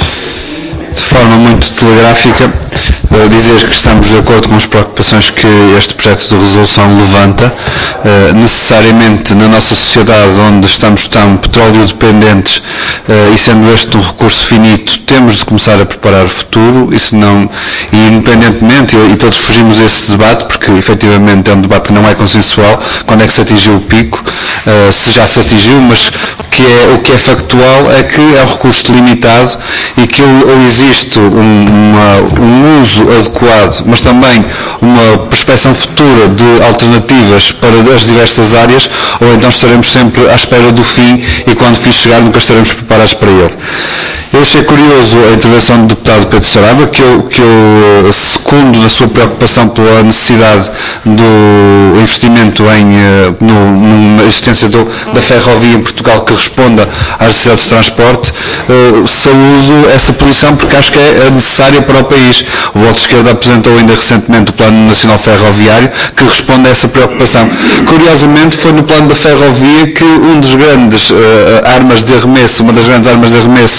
De forma muito telegráfica, uh, dizer que estamos de acordo com as preocupações que este projeto de resolução levanta. Uh, necessariamente, na nossa sociedade, onde estamos tão petróleo dependentes uh, e sendo este um recurso finito, temos de começar a preparar o futuro, e, senão, e independentemente, e, e todos fugimos desse debate, porque efetivamente é um debate que não é consensual, quando é que se atingiu o pico, uh, se já se atingiu, mas o que é, o que é factual é que é um recurso limitado e que ou existe um, uma, um uso adequado, mas também uma perspeção futura de alternativas para as diversas áreas, ou então estaremos sempre à espera do fim e quando o fim chegar nunca estaremos preparados para ele. Eu achei curioso a intervenção do deputado Pedro Saraiva, que eu, que eu secundo na sua preocupação pela necessidade do investimento em, no, na existência do, da ferrovia em Portugal que responda às necessidades de transporte. Uh, saúdo essa posição porque acho que é necessária para o país. O Bloco de Esquerda apresentou ainda recentemente o Plano Nacional Ferroviário que responde a essa preocupação. Curiosamente foi no plano da ferrovia que um dos grandes uh, armas de arremesso, uma das grandes armas de arremesso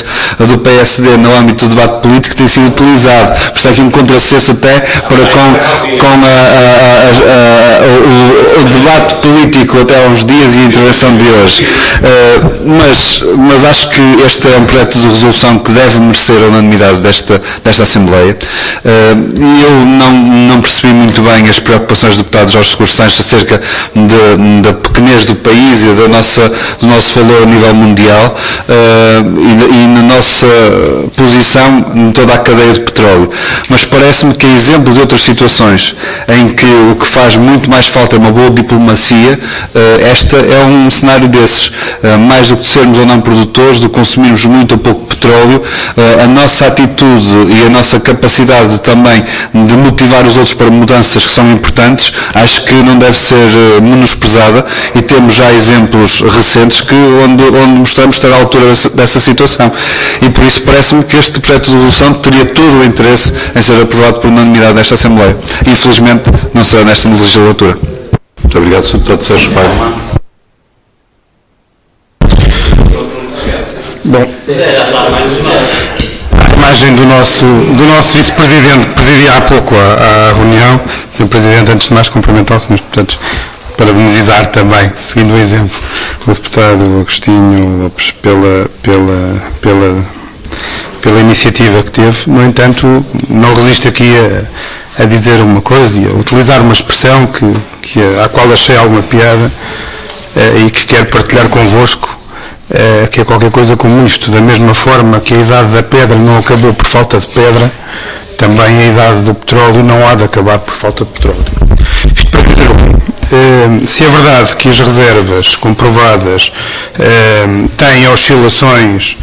do P S D no âmbito do debate político tem sido utilizado. Por isso é aqui um contrassenso até para com, com a, a, a, a, o, o debate político até há uns dias e a intervenção de hoje. Uh, mas, mas acho que este é um projeto de resolução que deve merecer a unanimidade desta, desta Assembleia. Uh, e eu não, não percebi muito bem as preocupações do deputado Jorge Seguro Sanches acerca de, da pequenez do país e da nossa, do nosso valor a nível mundial uh, e, e na nossa posição em toda a cadeia de petróleo. Mas parece-me que, a exemplo de outras situações em que o que faz muito mais falta é uma boa diplomacia, uh, esta é um cenário desses. Uh, mais do que sermos ou não produtores, de consumirmos muito ou pouco petróleo, uh, a nossa atitude e a nossa capacidade também de motivar os outros para mudanças que são importantes, acho que não deve ser uh, menosprezada, e temos já exemplos recentes que, onde, onde mostramos estar à altura dessa, dessa situação. E por isso parece-me que este projeto de resolução teria todo o interesse em ser aprovado por unanimidade desta Assembleia. Infelizmente não será nesta legislatura. Muito obrigado, senhor Deputado Sérgio Paiva. Bom, a imagem do nosso, do nosso vice-presidente que presidia há pouco a, a reunião. senhor Presidente, antes de mais cumprimentar os senhores deputados, parabenizar também, seguindo o exemplo do deputado Agostinho Lopes pela, pela, pela, pela iniciativa que teve. No entanto, não resisto aqui a, a dizer uma coisa e a utilizar uma expressão que, que, à qual achei alguma piada eh, e que quero partilhar convosco, eh, que é qualquer coisa como isto. Da mesma forma que a idade da pedra não acabou por falta de pedra, também a idade do petróleo não há de acabar por falta de petróleo. Isto para dizer o quê? Uh, se é verdade que as reservas comprovadas uh, têm oscilações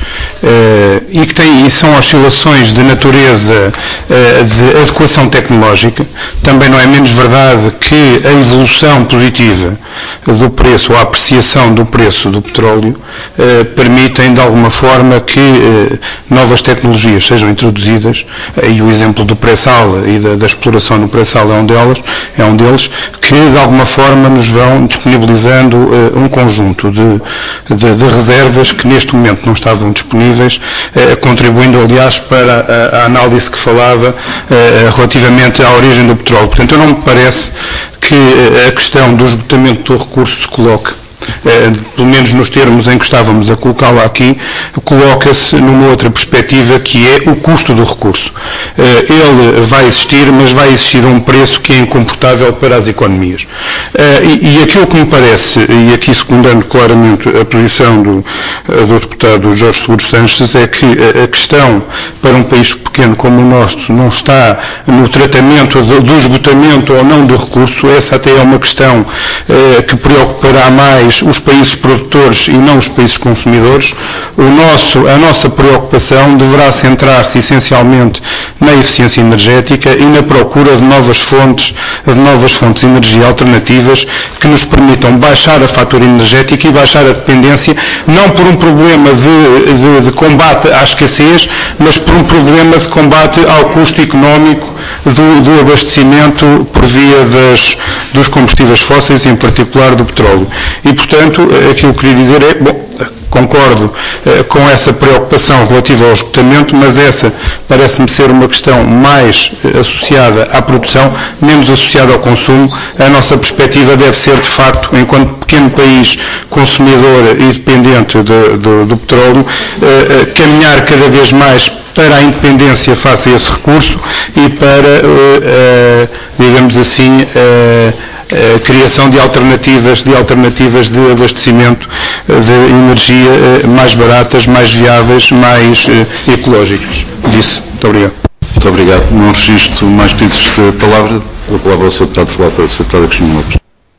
uh, e que têm, e são oscilações de natureza uh, de adequação tecnológica, também não é menos verdade que a evolução positiva do preço, ou a apreciação do preço do petróleo, uh, permitem de alguma forma que uh, novas tecnologias sejam introduzidas, uh, e o exemplo do pré-sal e da, da exploração no pré-sal é um deles, é um deles, que de alguma forma forma nos vão disponibilizando uh, um conjunto de, de, de reservas que neste momento não estavam disponíveis, uh, contribuindo aliás para a, a análise que falava uh, relativamente à origem do petróleo. Portanto, não me parece que uh, a questão do esgotamento do recurso se coloque, Uh, pelo menos nos termos em que estávamos a colocá-la aqui, coloca-se numa outra perspectiva, que é o custo do recurso. Uh, ele vai existir, mas vai existir a um preço que é incomportável para as economias. Uh, e, e aquilo que me parece, e aqui secundando claramente a posição do, uh, do deputado Jorge Seguro Sanches, é que a questão para um país pequeno como o nosso não está no tratamento do, do esgotamento ou não do recurso. Essa até é uma questão uh, que preocupará mais os países produtores e não os países consumidores. O nosso, a nossa preocupação deverá centrar-se essencialmente na eficiência energética e na procura de novas fontes, de novas fontes de energia alternativas que nos permitam baixar a fatura energética e baixar a dependência, não por um problema de, de, de combate à escassez, mas por um problema de combate ao custo económico do, do abastecimento por via das, dos combustíveis fósseis, em particular do petróleo. E, portanto, aquilo que eu queria dizer é, bom, concordo eh, com essa preocupação relativa ao esgotamento, mas essa parece-me ser uma questão mais eh, associada à produção, menos associada ao consumo. A nossa perspectiva deve ser, de facto, enquanto pequeno país consumidor e dependente de, de, do petróleo, eh, caminhar cada vez mais para a independência face a esse recurso e para, eh, eh, digamos assim, eh, a criação de alternativas, de alternativas de abastecimento de energia mais baratas, mais viáveis, mais ecológicas. Disse. Muito obrigado. Muito obrigado. Não registro mais pedidos de palavra. Dou a palavra ao senhor deputado relator, o senhor deputado Agostinho Lopes.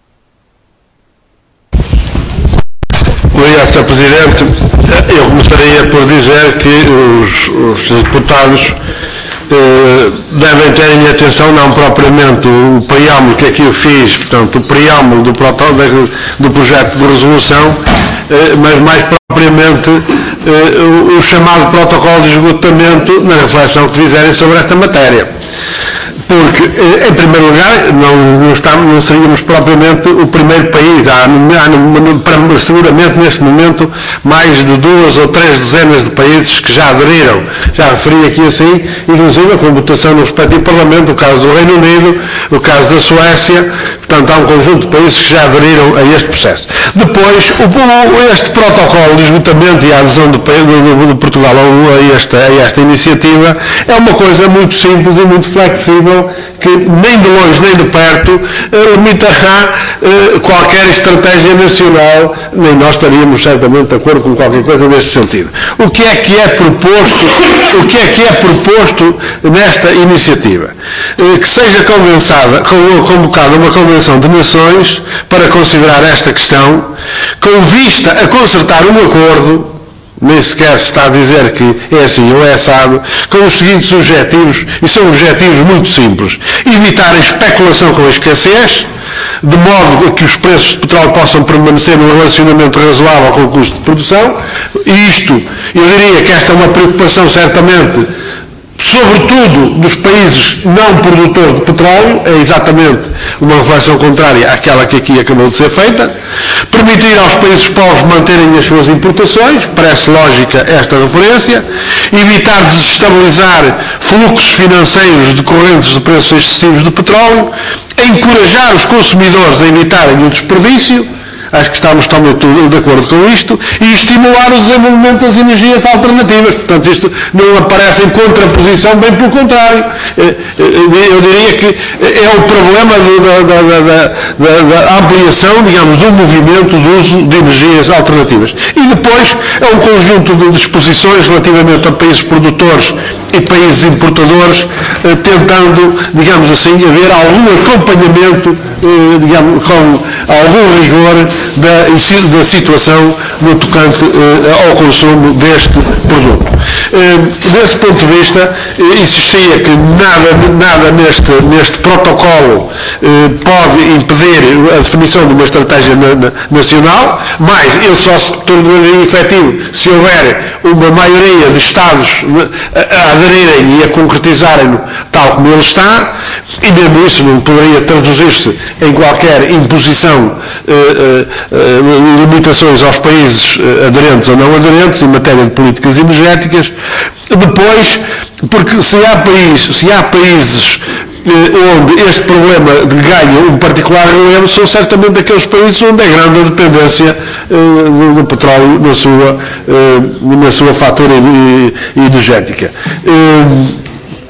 Obrigado, senhor Presidente. Eu começaria por dizer que os, os deputados Uh, devem ter em atenção não propriamente o preâmbulo que aqui eu fiz, portanto, o preâmbulo do, do projeto de resolução, uh, mas mais propriamente uh, o chamado protocolo de esgotamento na reflexão que fizerem sobre esta matéria. Porque, em primeiro lugar, não, não, estamos, não seríamos propriamente o primeiro país. Há, há seguramente neste momento mais de duas ou três dezenas de países que já aderiram. Já referi aqui assim, inclusive com votação no respectivo Parlamento, o caso do Reino Unido, o caso da Suécia. Portanto, há um conjunto de países que já aderiram a este processo. Depois, o, este protocolo de esgotamento e a adesão do, do, do Portugal a esta, a esta iniciativa é uma coisa muito simples e muito flexível, que nem de longe nem de perto eh, limitará eh, qualquer estratégia nacional, nem nós estaríamos certamente de acordo com qualquer coisa neste sentido. O que é que é proposto, o que é que é proposto nesta iniciativa? Eh, que seja convocada, convocada uma convenção de nações para considerar esta questão, com vista a concertar um acordo, nem sequer se está a dizer que é assim ou é assado, com os seguintes objetivos, e são objetivos muito simples: evitar a especulação com a escassez, de modo que os preços de petróleo possam permanecer num relacionamento razoável com o custo de produção. E isto, eu diria que esta é uma preocupação certamente, sobretudo dos países não produtores de petróleo, é exatamente uma reflexão contrária àquela que aqui acabou de ser feita. Permitir aos países pobres manterem as suas importações, parece lógica esta referência. Evitar desestabilizar fluxos financeiros decorrentes de preços excessivos de petróleo. Encorajar os consumidores a evitarem o desperdício. Acho que estamos totalmente de acordo com isto. E estimular o desenvolvimento das energias alternativas. Portanto, isto não aparece em contraposição, bem pelo contrário. Eu diria que é o problema da, da, da, da, da ampliação, digamos, do movimento do uso de energias alternativas. E depois é um conjunto de disposições relativamente a países produtores e países importadores, tentando, digamos assim, haver algum acompanhamento, digamos, com algum rigor da, da situação no tocante ao consumo deste produto. Desse ponto de vista, insistia que nada, nada neste, neste protocolo pode impedir a definição de uma estratégia nacional, mas ele só se tornaria efetivo se houver uma maioria de Estados a aderirem e a concretizarem-no tal como ele está, e mesmo isso não poderia traduzir-se em qualquer imposição, eh, eh, limitações aos países aderentes ou não aderentes em matéria de políticas energéticas. Depois, porque se há, país, se há países eh, onde este problema ganha um particular relevo, são certamente aqueles países onde é grande a dependência eh, do, do petróleo na sua, eh, na sua fatura energética. Eh,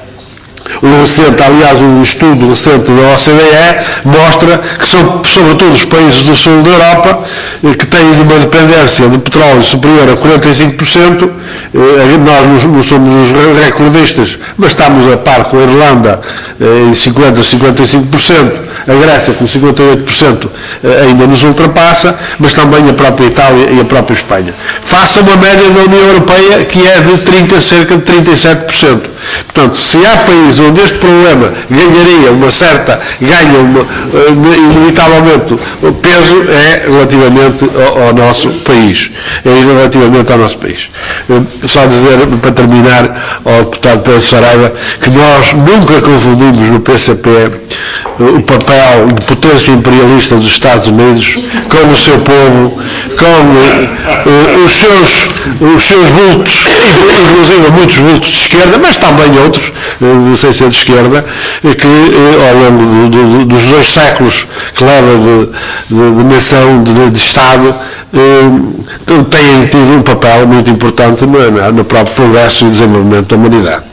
O recente, aliás, um estudo recente da O C D E mostra que são, sobretudo, os países do sul da Europa que têm uma dependência de petróleo superior a quarenta e cinco por cento. Nós não somos os recordistas, mas estamos a par com a Irlanda em cinquenta, cinquenta e cinco por cento. A Grécia, com cinquenta e oito por cento, ainda nos ultrapassa, mas também a própria Itália e a própria Espanha. Faça uma média da União Europeia, que é de trinta, cerca de trinta e sete por cento. Portanto, se há países onde este problema ganharia uma certa, ganha uma, inevitavelmente o peso, é relativamente ao, ao nosso país. É relativamente ao nosso país. Só dizer, para terminar, ao deputado Pedro Saraiva, que nós nunca confundimos no P C P o papel de potência imperialista dos Estados Unidos com o seu povo, com uh, os, seus, os seus vultos, inclusive muitos vultos de esquerda, mas também outros, não sei se é de esquerda, que uh, ao longo do, do, dos dois séculos que leva de, de, de nação, de, de Estado, uh, têm tido um papel muito importante no, no próprio progresso e desenvolvimento da humanidade.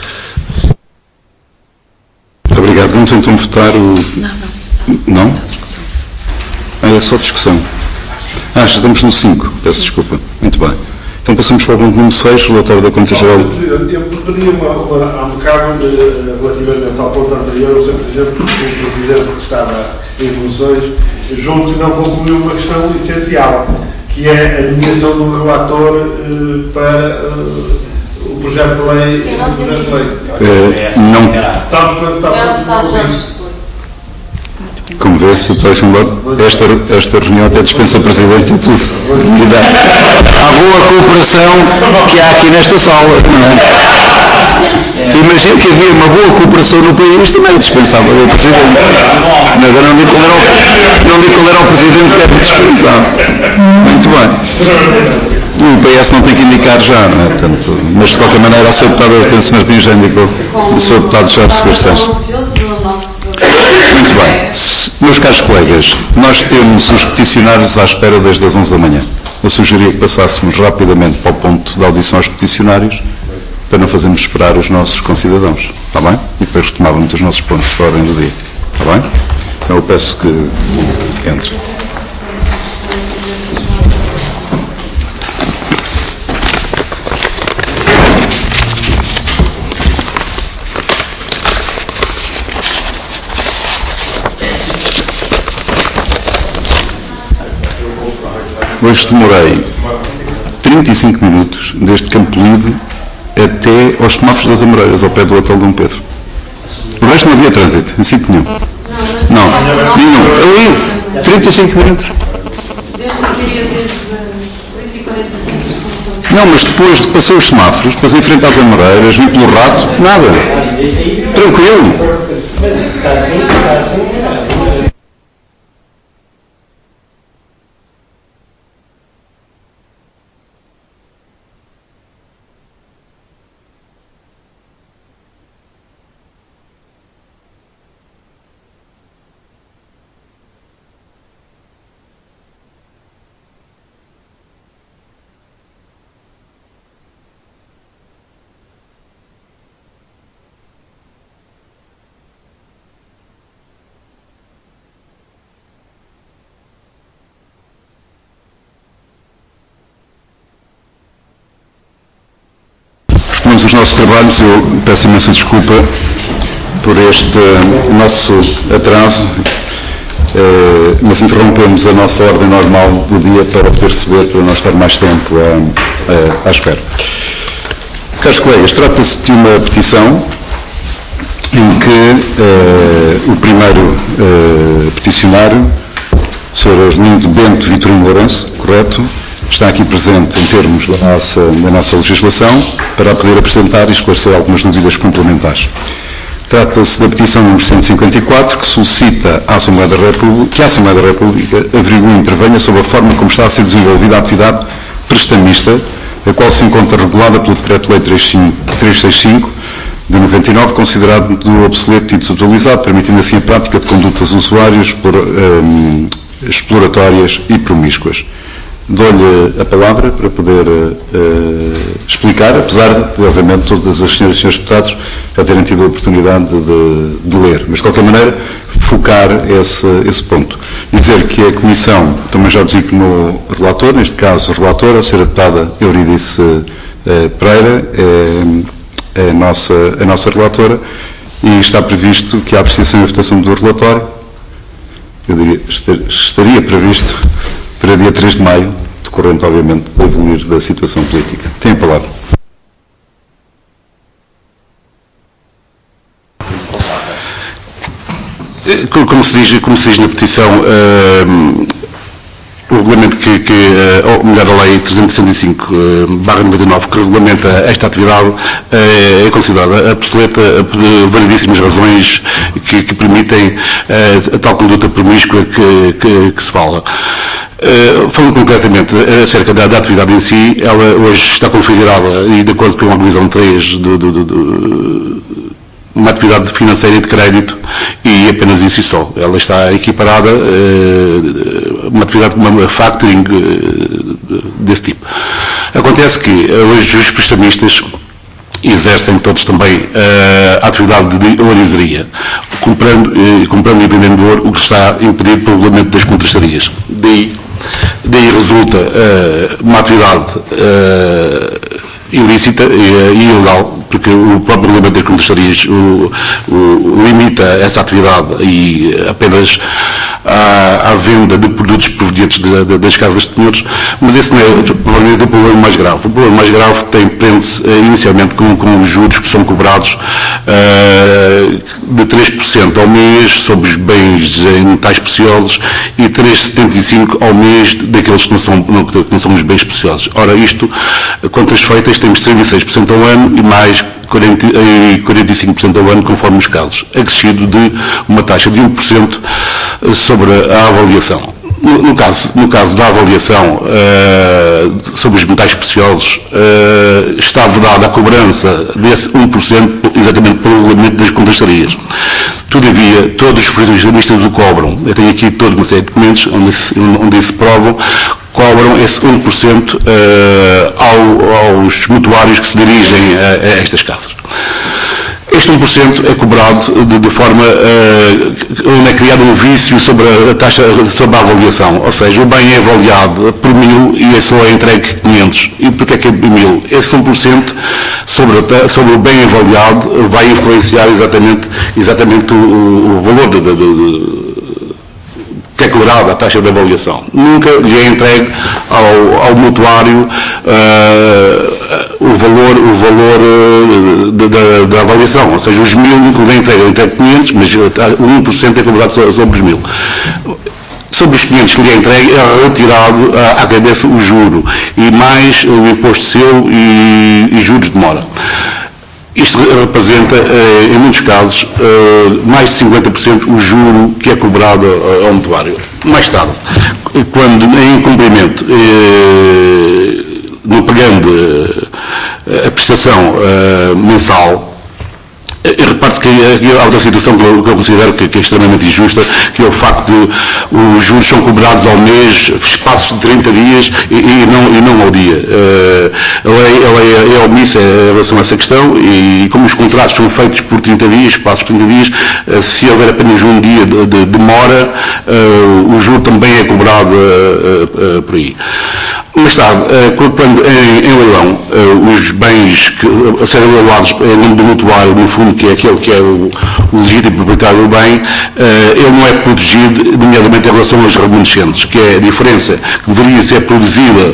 Muito obrigado. Vamos então votar o... Não, não. Não? Ah, é só discussão. Ah, já estamos no cinco. Peço desculpa. Muito bem. Então passamos para o ponto número seis, relatório da Conta Geral. Eu poderia uma, uma, há um bocado, relativamente ao ponto anterior, o senhor Presidente, o Presidente que estava em funções, julgo que não concluiu uma questão essencial, que é a nomeação do relator uh, para uh, o projeto de lei. Sim, não sei. De lei. Uh, não. Como vê, se esta, esta reunião até dispensa o Presidente e tudo. E dá. Há boa cooperação que há aqui nesta sala, não é? Imagino que havia uma boa cooperação no país, também é dispensável o Presidente. Agora não digo qual era o, não digo qual era o Presidente que era dispensável. Muito bem. O P S não tem que indicar já, não é? Portanto, mas de qualquer maneira, o senhor Deputado Hortêncio Martins já indicou, o senhor Deputado Jorge Seguro Santos. Muito bem. Meus caros colegas, nós temos os peticionários à espera desde as onze da manhã. Eu sugeria que passássemos rapidamente para o ponto da audição aos peticionários, para não fazermos esperar os nossos concidadãos, está bem? E depois retomávamos os nossos pontos para a ordem do dia, está bem? Então eu peço que entre. Hoje demorei trinta e cinco minutos, desde Campolide até aos semáforos das Amoreiras, ao pé do Hotel Dom Pedro. O resto não havia trânsito, em sítio nenhum. Não, nenhum. Ali, trinta e cinco minutos. Não, mas depois de passei os semáforos, passei em frente às Amoreiras, vim pelo Rato, nada. Tranquilo. Está assim, está assim. Retomamos os nossos trabalhos. Eu peço imensa desculpa por este nosso atraso, eh, mas interrompemos a nossa ordem normal do dia para poder receber, para não estar mais tempo à, à, à espera. Caros colegas, trata-se de uma petição em que eh, o primeiro eh, peticionário, o senhor Arlindo Bento Vitorino Lourenço, correto, está aqui presente em termos da nossa, da nossa legislação para poder apresentar e esclarecer algumas dúvidas complementares. Trata-se da petição número cento e cinquenta e quatro, que solicita à Assembleia da República, que a Assembleia da República averigue e intervenha sobre a forma como está a ser desenvolvida a atividade prestamista, a qual se encontra regulada pelo Decreto-Lei trezentos e sessenta e cinco de noventa e nove, considerado do obsoleto e desatualizado, permitindo assim a prática de condutas usuárias um, exploratórias e promíscuas. Dou-lhe a palavra para poder uh, explicar, apesar de, obviamente, todas as senhoras e senhores deputados já terem tido a oportunidade de, de ler, mas, de qualquer maneira, focar esse, esse ponto. Dizer que a Comissão também já designou o relator, neste caso o relator, a senhora deputada Euridice uh, Pereira, é, é a, nossa, a nossa relatora, e está previsto que a apreciação e a votação do relatório, eu diria, estaria previsto para dia três de maio, decorrente, obviamente, do evoluir da situação política. Tem a palavra. Como se diz, como se diz na petição, uh, o regulamento que, que uh, ou melhor, a lei trezentos e sessenta e cinco barra noventa e nove, que regulamenta esta atividade, uh, é considerada obsoleta por variedíssimas razões que, que permitem uh, a tal conduta promíscua que, que, que se fala. Uh, falando concretamente acerca da, da atividade em si, ela hoje está configurada, e de acordo com a divisão três do, do, do, do, uma atividade financeira e de crédito, e apenas isso e só. Ela está equiparada uh, uma atividade como uma factoring uh, desse tipo. Acontece que uh, hoje os prestamistas exercem todos também uh, a atividade de orizaria, comprando, uh, comprando e vendendo ouro, o que está impedido pelo regulamento das contrastarias. Daí, daí resulta uh, uma atividade uh, ilícita e ilegal, porque o próprio regulamento das contrastarias o, o, limita essa atividade e apenas à, à venda de produtos provenientes de, de, das casas de senhores, mas esse não é provavelmente o problema mais grave. O problema mais grave tem prende-se uh, inicialmente com, com os juros que são cobrados uh, de três por cento ao mês sobre os bens em metais preciosos e três vírgula setenta e cinco por cento ao mês daqueles que não são, não, que não são os bens preciosos. Ora, isto, contas feitas, temos trinta e seis por cento ao ano e mais quarenta e cinco por cento ao ano, conforme os casos, acrescido de uma taxa de um por cento sobre a avaliação. No, no, caso, no caso da avaliação uh, sobre os metais preciosos, uh, está vedada a cobrança desse um por cento exatamente pelo regulamento das contrastarias. Todavia, todos os profissionistas o cobram. Eu tenho aqui toda uma série de documentos onde se, onde se provam, cobram esse um por cento uh, ao, aos mutuários que se dirigem a, a estas casas. Este um por cento é cobrado de, de forma uh, onde é criado um vício sobre a taxa, sobre a avaliação. Ou seja, o bem é avaliado por mil e é só entregue quinhentos. E porquê é que é mil? Esse um por cento sobre, a, sobre o bem avaliado vai influenciar exatamente, exatamente o, o valor de, de, de que é cobrado a taxa de avaliação. Nunca lhe é entregue ao, ao mutuário uh, o valor, o valor uh, da, da avaliação, ou seja, os mil lhe é entregue, lhe entregue quinhentos, mas o um por cento é cobrado sobre os mil. Sobre os quinhentos que lhe é entregue, é retirado à, à cabeça o juro, e mais o imposto de selo e, e juros de mora. Isto representa, em muitos casos, mais de cinquenta por cento o juro que é cobrado ao mutuário. Mais tarde, quando em incumprimento, não pagando a prestação mensal, repare-se que há outra situação que eu, que eu considero que, que é extremamente injusta, que é o facto de os juros são cobrados ao mês, espaços de trinta dias e, e, não, e não ao dia. Uh, a lei, a lei é omissa em relação a essa questão e como os contratos são feitos por trinta dias, espaços de trinta dias, uh, se houver apenas um dia de, de demora, uh, o juro também é cobrado uh, uh, por aí. Mais tarde, quando em, em leilão, os bens que a serem leiloados em nome do mutuário, no fundo, que é aquele que é o, o legítimo proprietário do bem, ele não é protegido, nomeadamente em relação aos remanescentes, que é a diferença que deveria ser produzida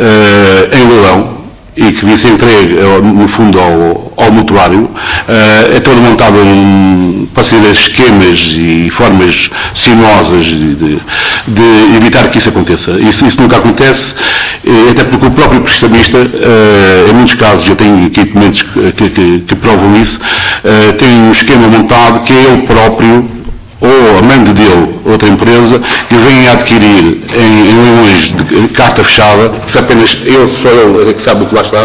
em leilão e que devia ser entregue, no fundo, ao, ao mutuário, é todo montado um, para ser esquemas e formas sinuosas de, de, de evitar que isso aconteça. Isso, isso nunca acontece, até porque o próprio prestamista, em muitos casos, eu tenho aqui documentos que, que, que provam isso, tem um esquema montado que é ele próprio, ou a mando dele, outra empresa, que vem a adquirir em, em leilões de carta fechada, se apenas ele, só ele que sabe o que lá está,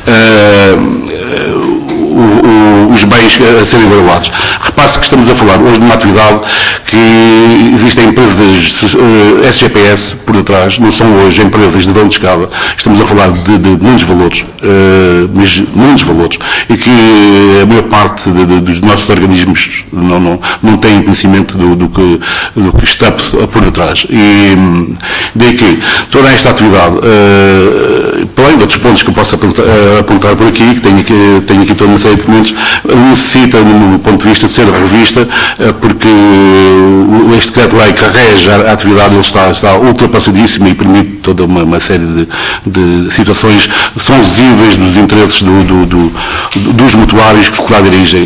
uh, uh, o, o, os bens a serem leiloados. Repare-se que estamos a falar hoje de uma atividade que existem empresas uh, S G P S por detrás, não são hoje empresas de vão de escada, estamos a falar de, de muitos valores, uh, mas muitos valores, e que a maior parte de, de, dos nossos organismos não, não, não têm conhecimento do, do, que, do que está por detrás. E daí que toda esta atividade, uh, para além de outros pontos que eu posso apontar, uh, apontar por aqui, que tenho aqui, tenho aqui toda uma série de documentos, necessita, no ponto de vista de ser revista, uh, porque este decreto-lei que rege a atividade ele está, está ultrapassadíssimo e permite toda uma, uma série de, de situações que são visíveis dos interesses do, do, do, dos mutuários que se lá dirigem.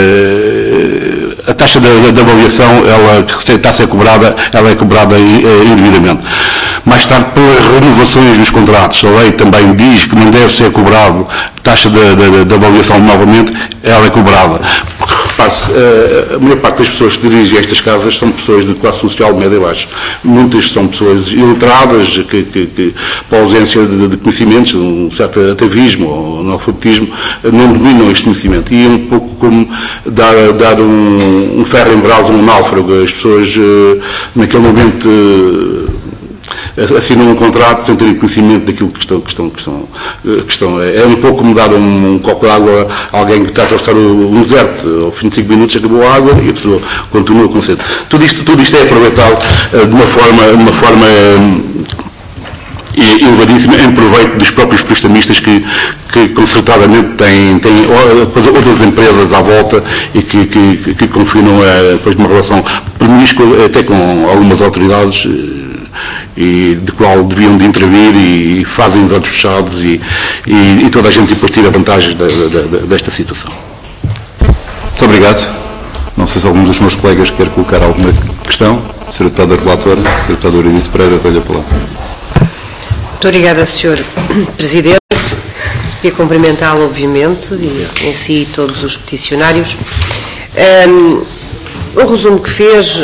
Uh, a taxa da, da avaliação, ela que está a ser cobrada, ela é cobrada indevidamente. Mais tarde, pelas renovações dos contratos, a lei também diz que não deve ser cobrado taxa da, da, da avaliação novamente, ela é cobrada. Porque, repare-se, a maior parte das pessoas que dirigem estas casas são pessoas de classe social média e baixa. Muitas são pessoas iletradas, que, que, que pela ausência de, de conhecimentos, um certo atavismo ou analfabetismo, não dominam este conhecimento. E é um pouco como dar, dar um, um ferro em brasa a um náufrago. As pessoas, naquele momento, assinam um contrato sem terem conhecimento daquilo que estão, que estão, que estão, que estão. É um pouco como dar um, um copo de água a alguém que está a atravessar um deserto. Ao fim de cinco minutos acabou a água e a pessoa continua com sede. Tudo isto, tudo isto é aproveitado uh, de uma forma, de uma forma uh, elevadíssima em proveito dos próprios prestamistas que, que concertadamente têm, têm outras empresas à volta e que, que, que confinam a, depois de uma relação promíscua até com algumas autoridades e de qual deviam de intervir e fazem os olhos fechados e, e, e toda a gente depois tira vantagens da, da, desta situação. Muito obrigado. Não sei se algum dos meus colegas quer colocar alguma questão. senhor Deputado Relator, senhor Deputado Euridice Pereira, dou-lhe a palavra. Muito obrigada, senhor Presidente. Queria cumprimentá-lo, obviamente, e em si e todos os peticionários. Um, o resumo que fez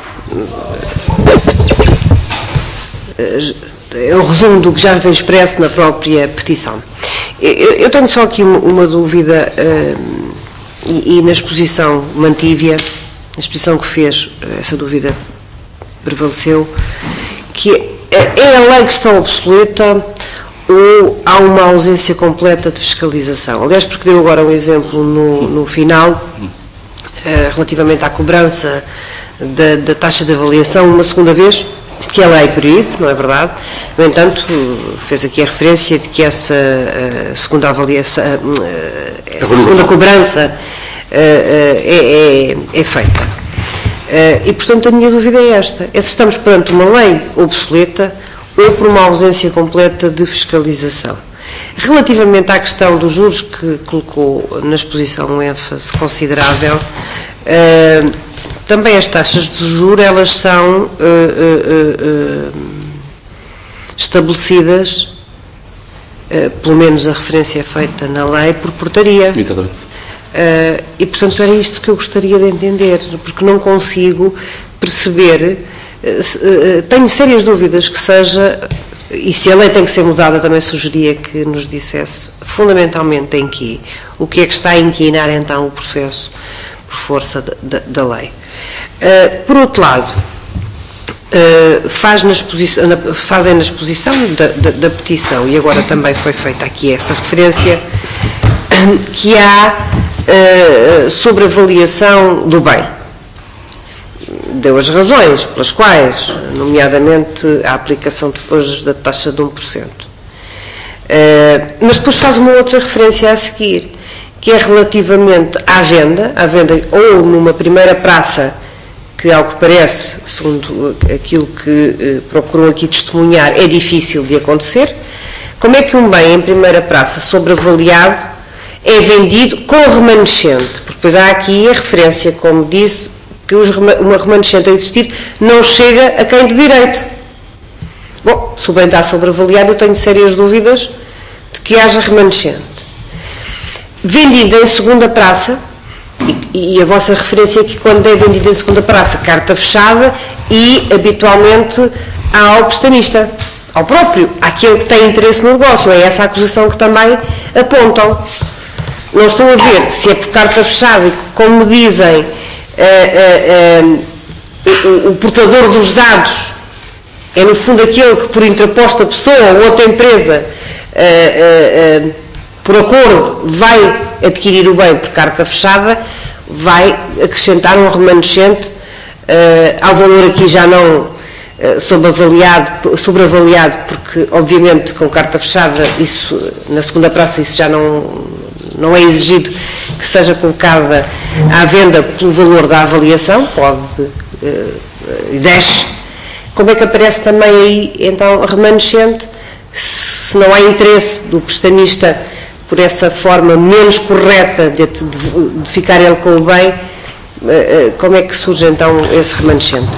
é um resumo do que já vem expresso na própria petição. Eu, eu tenho só aqui uma, uma dúvida, um, e, e na exposição mantive-a, na exposição que fez, essa dúvida prevaleceu, que é, é a lei que está obsoleta ou há uma ausência completa de fiscalização? Aliás, porque deu agora um exemplo no, no final, uh, relativamente à cobrança da, da taxa de avaliação uma segunda vez, que a lei proíbe, não é verdade? No entanto, fez aqui a referência de que essa uh, segunda avaliação, uh, essa segunda cobrança uh, uh, é, é, é feita. Uh, e, portanto, a minha dúvida é esta: é se estamos perante uma lei obsoleta ou por uma ausência completa de fiscalização. Relativamente à questão dos juros, que colocou na exposição um ênfase considerável, uh, também as taxas de juros, elas são uh, uh, uh, estabelecidas, uh, pelo menos a referência é feita na lei, por portaria. Exatamente. Uh, e, portanto, era isto que eu gostaria de entender, porque não consigo perceber, uh, uh, tenho sérias dúvidas que seja, e se a lei tem que ser mudada, também sugeria que nos dissesse fundamentalmente em que, o que é que está a inquinar então o processo por força da, da, da lei. Uh, por outro lado, uh, faz na exposição, na, fazem na exposição da, da, da petição, e agora também foi feita aqui essa referência, que há uh, sobre avaliação do bem. Deu as razões pelas quais, nomeadamente a aplicação depois da taxa de um por cento. Uh, mas depois faz uma outra referência a seguir, que é relativamente à venda, à venda ou numa primeira praça, que ao que parece, segundo aquilo que eh, procurou aqui testemunhar, é difícil de acontecer. Como é que um bem em primeira praça sobreavaliado é vendido com remanescente? Porque depois há aqui a referência, como disse, que os, uma remanescente a existir não chega a quem de direito. Bom, se o bem está sobreavaliado, eu tenho sérias dúvidas de que haja remanescente. Vendido em segunda praça, e, e a vossa referência aqui quando é vendido em segunda praça, carta fechada e habitualmente ao prestamista, ao próprio, àquele que tem interesse no negócio. É essa a acusação que também apontam. Não estou a ver se é por carta fechada e, como dizem, uh, uh, uh, o, o portador dos dados é no fundo aquele que por interposta pessoa ou outra empresa uh, uh, uh, por acordo vai adquirir o bem por carta fechada, vai acrescentar um remanescente uh, ao valor aqui já não uh, sobreavaliado, sobreavaliado, porque obviamente com carta fechada, isso, na segunda praça, isso já não, não é exigido que seja colocada à venda pelo valor da avaliação, pode e uh, desce. Como é que aparece também aí então remanescente, se não há interesse do prestamista por essa forma menos correta de, de, de ficar ele com o bem, como é que surge então esse remanescente?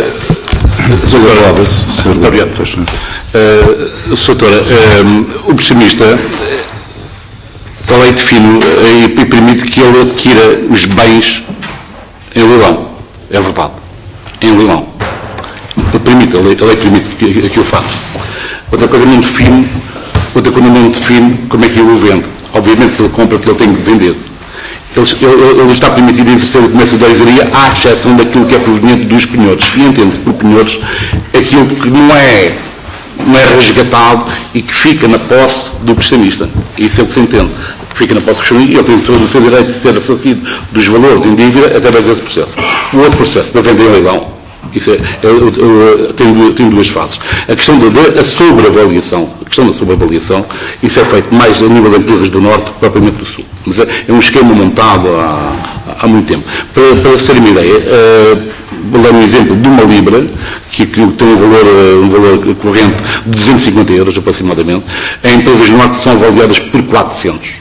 Doutora, o prestamista, a lei define e permite que ele adquira os bens em leilão, é verdade, em leilão. Ele permite, a lei, a lei permite que, que eu faça. Outra coisa não define Outra coisa não define como é que ele o vende. Obviamente, se ele compra, ele tem que vender. Ele, ele, ele está permitido exercer o comércio de orivesaria, à exceção daquilo que é proveniente dos penhores. E entende-se por penhores aquilo que não é, não é resgatado e que fica na posse do prestamista. Isso é o que se entende. Que fica na posse do prestamista e ele tem todo o seu direito de ser ressarcido dos valores em dívida através desse processo. O outro processo, da venda em leilão, Isso é, é, é, tem, tem duas fases. A questão da, da sobreavaliação, a questão da sobreavaliação, isso é feito mais a nível de empresas do Norte que propriamente do Sul. Mas é, é um esquema montado há, há muito tempo. Para, para ser uma ideia, uh, vou dar um exemplo de uma libra, que, que tem um valor, um valor corrente de duzentos e cinquenta euros aproximadamente. As empresas do Norte são avaliadas por quatrocentos.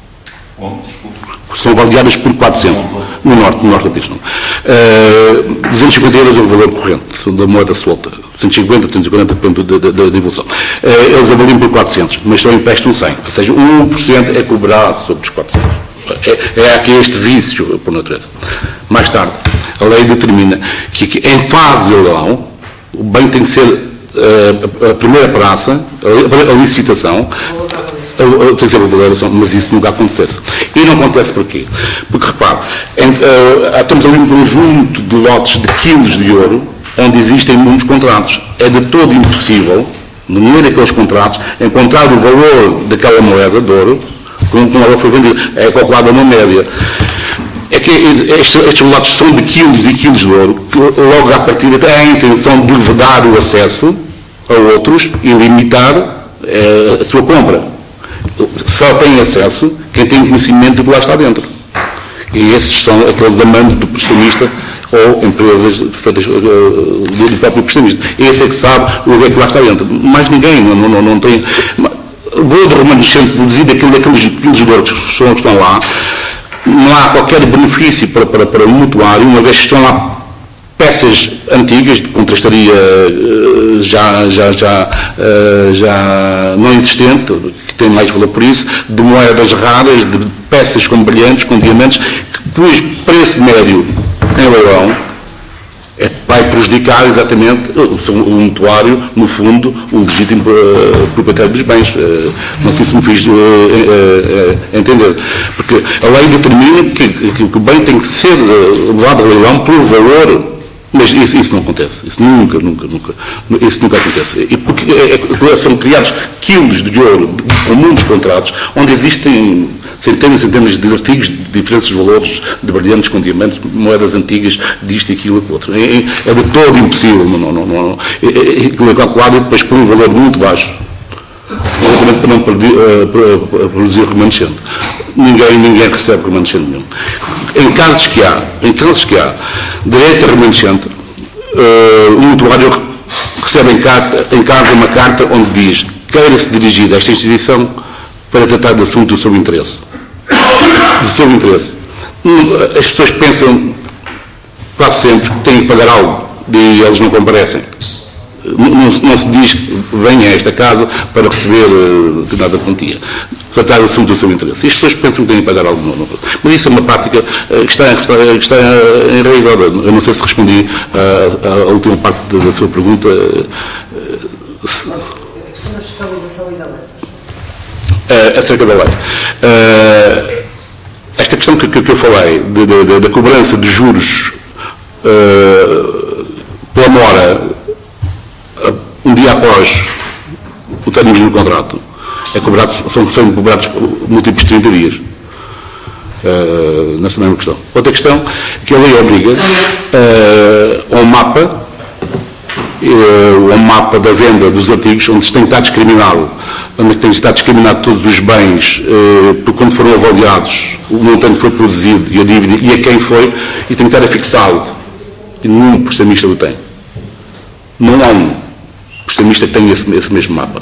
São avaliadas por quatrocentos. No Norte, no Norte da Pista. Uh, duzentos e cinquenta euros é o valor corrente da moeda solta. duzentos e cinquenta, duzentos e quarenta, depende da, da, da evolução. Uh, eles avaliam por quatrocentos, mas só emprestam cem. Ou seja, um por cento é cobrado sobre os quatrocentos. É, é aqui este vício, por natureza. Mais tarde, a lei determina que, que em fase de leilão, o bem tem que ser uh, a primeira praça, a, a licitação, tem que ser a valoração, mas isso nunca acontece. E não acontece porquê? Porque, repare, em, uh, temos ali um conjunto de lotes de quilos de ouro, onde existem muitos contratos. É de todo impossível, no meio daqueles contratos, encontrar o valor daquela moeda de ouro, como ela foi vendida. É calculada uma média. É que estes, estes lotes são de quilos e quilos de ouro, que logo à partida têm a intenção de vedar o acesso a outros e limitar eh, a sua compra. Só tem acesso quem tem conhecimento do que lá está dentro. E esses são aqueles amantes do prestamista ou empresas feitas uh, do, do próprio prestamista. Esse é que sabe o que é que lá está dentro. Mais ninguém, não, não, não tem... O valor do remanescente produzido, aquilo, aqueles quilos de ouro que estão lá, não há qualquer benefício para, para, para o mutuário, uma vez que estão lá peças antigas, de contrastaria já, já, já, já não existente, que tem mais valor por isso, de moedas raras, de peças com brilhantes, com diamantes, cujo preço médio em leilão é, vai prejudicar exatamente o, o mutuário, no fundo, o legítimo uh, proprietário dos bens. Uh, não sei se me fiz uh, uh, uh, entender. Porque a lei determina que, que, que o bem tem que ser uh, levado a leilão por valor. Mas isso, isso não acontece. Isso nunca, nunca, nunca. Isso nunca acontece. E porque é, é, são criados quilos de ouro com muitos contratos, onde existem centenas e centenas de artigos de diferentes valores, de brilhantes com diamantes, moedas antigas, disto, aquilo e outro. É, é de todo impossível. Não, não, não, não. É, é, é calculado e depois por um valor muito baixo. Exatamente para não produzir, uh, para produzir remanescente. Ninguém, ninguém recebe remanescente nenhum. Em casos que há, em casos que há direito a remanescente, uh, o mutuário recebe em, carta, em casa uma carta onde diz: queira-se dirigir a esta instituição para tratar do assunto do seu interesse. Do seu interesse. As pessoas pensam quase sempre que têm que pagar algo e eles não comparecem. Não, não se diz que venha a esta casa para receber uh, determinada quantia. Tratar o assunto do seu interesse. E as pessoas pensam que têm que pagar algo. Não, não. Mas isso é uma prática uh, que, está, que, está, que está enraizada. Eu não sei se respondi uh, à última parte da, da sua pergunta. Uh, se... A questão da fiscalização e da lei. Uh, acerca da lei. Uh, esta questão que, que, que eu falei, de, de, de, da cobrança de juros uh, pela mora, um dia após o término do contrato, é cobrado, são, são cobrados múltiplos de trinta dias. Uh, nessa mesma questão. Outra questão, que a lei obriga uh, a um mapa, uh, um mapa da venda dos artigos, onde tem que estar discriminado, onde tem que estar discriminado todos os bens, uh, por quando foram avaliados, o montante que foi produzido e a dívida, e a quem foi, e tem que estar afixado. E nenhum prestamista o tem. Não há um prestamista que tenha esse, esse mesmo mapa.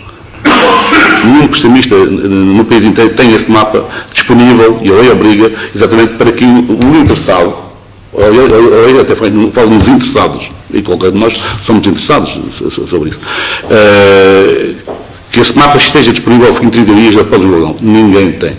Nenhum prestamista no país inteiro tem esse mapa disponível, e a lei obriga exatamente para que o interessado, a lei até fala nos interessados, e qualquer de nós somos interessados sobre isso, uh, que esse mapa esteja disponível ao fim de trinta dias após o leilão. Ninguém tem.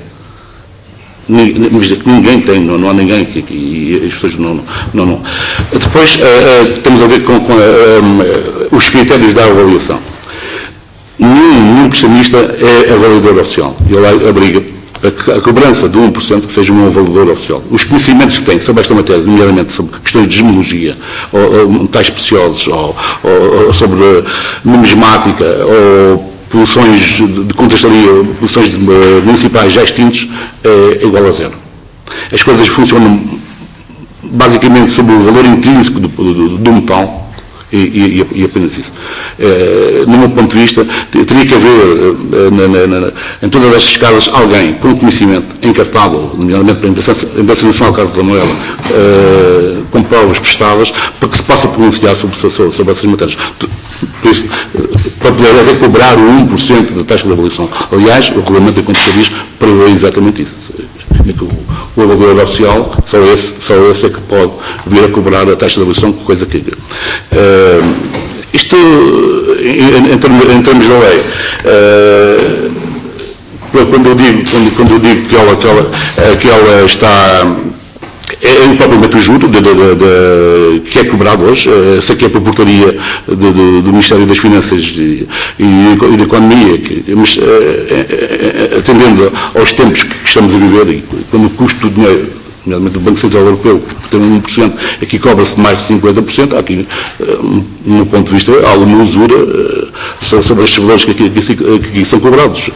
Ninguém tem, não, não há ninguém que, que as pessoas não, não, não. Depois uh, uh, temos a ver com, com uh, um, os critérios da avaliação. Nenhum, nenhum prestamista é avaliador oficial. E a lei obriga a, a cobrança de um por cento que seja um avaliador oficial. Os conhecimentos que tem sobre esta matéria, nomeadamente sobre questões de gemologia, ou, ou metais preciosos, ou, ou, ou sobre numismática, ou produções de contrastaria, produções de, uh, municipais já extintos, é, é igual a zero. As coisas funcionam basicamente sobre o valor intrínseco do, do, do metal, e, e, e apenas isso. Uh, no meu ponto de vista, teria que haver, uh, na, na, na, em todas estas casas, alguém com conhecimento encartado, nomeadamente para a Imprensa Nacional Casas da Moeda, uh, com provas prestadas, para que se possa pronunciar sobre, sobre, sobre essas matérias. Por isso, para poder até cobrar o um por cento da taxa de avaliação. Aliás, o regulamento da Conta diz prevê exatamente isso. É que o, o avaliador oficial, só esse, só esse é que pode vir a cobrar a taxa de avaliação, coisa que... Uh, isto, em, em, termos, em termos da lei, uh, quando, eu digo, quando, quando eu digo que ela, que ela, que ela está... É propriamente o juro de, de, de, de, que é cobrado hoje, sei que é por portaria de, de, do Ministério das Finanças e, e, e da Economia, que, mas é, é, atendendo aos tempos que estamos a viver e quando o custo do dinheiro, nomeadamente do Banco Central Europeu, que tem um por cento, aqui cobra-se mais de cinquenta por cento, há aqui, no meu ponto de vista, há alguma usura sobre estes valores que aqui, que aqui são cobrados.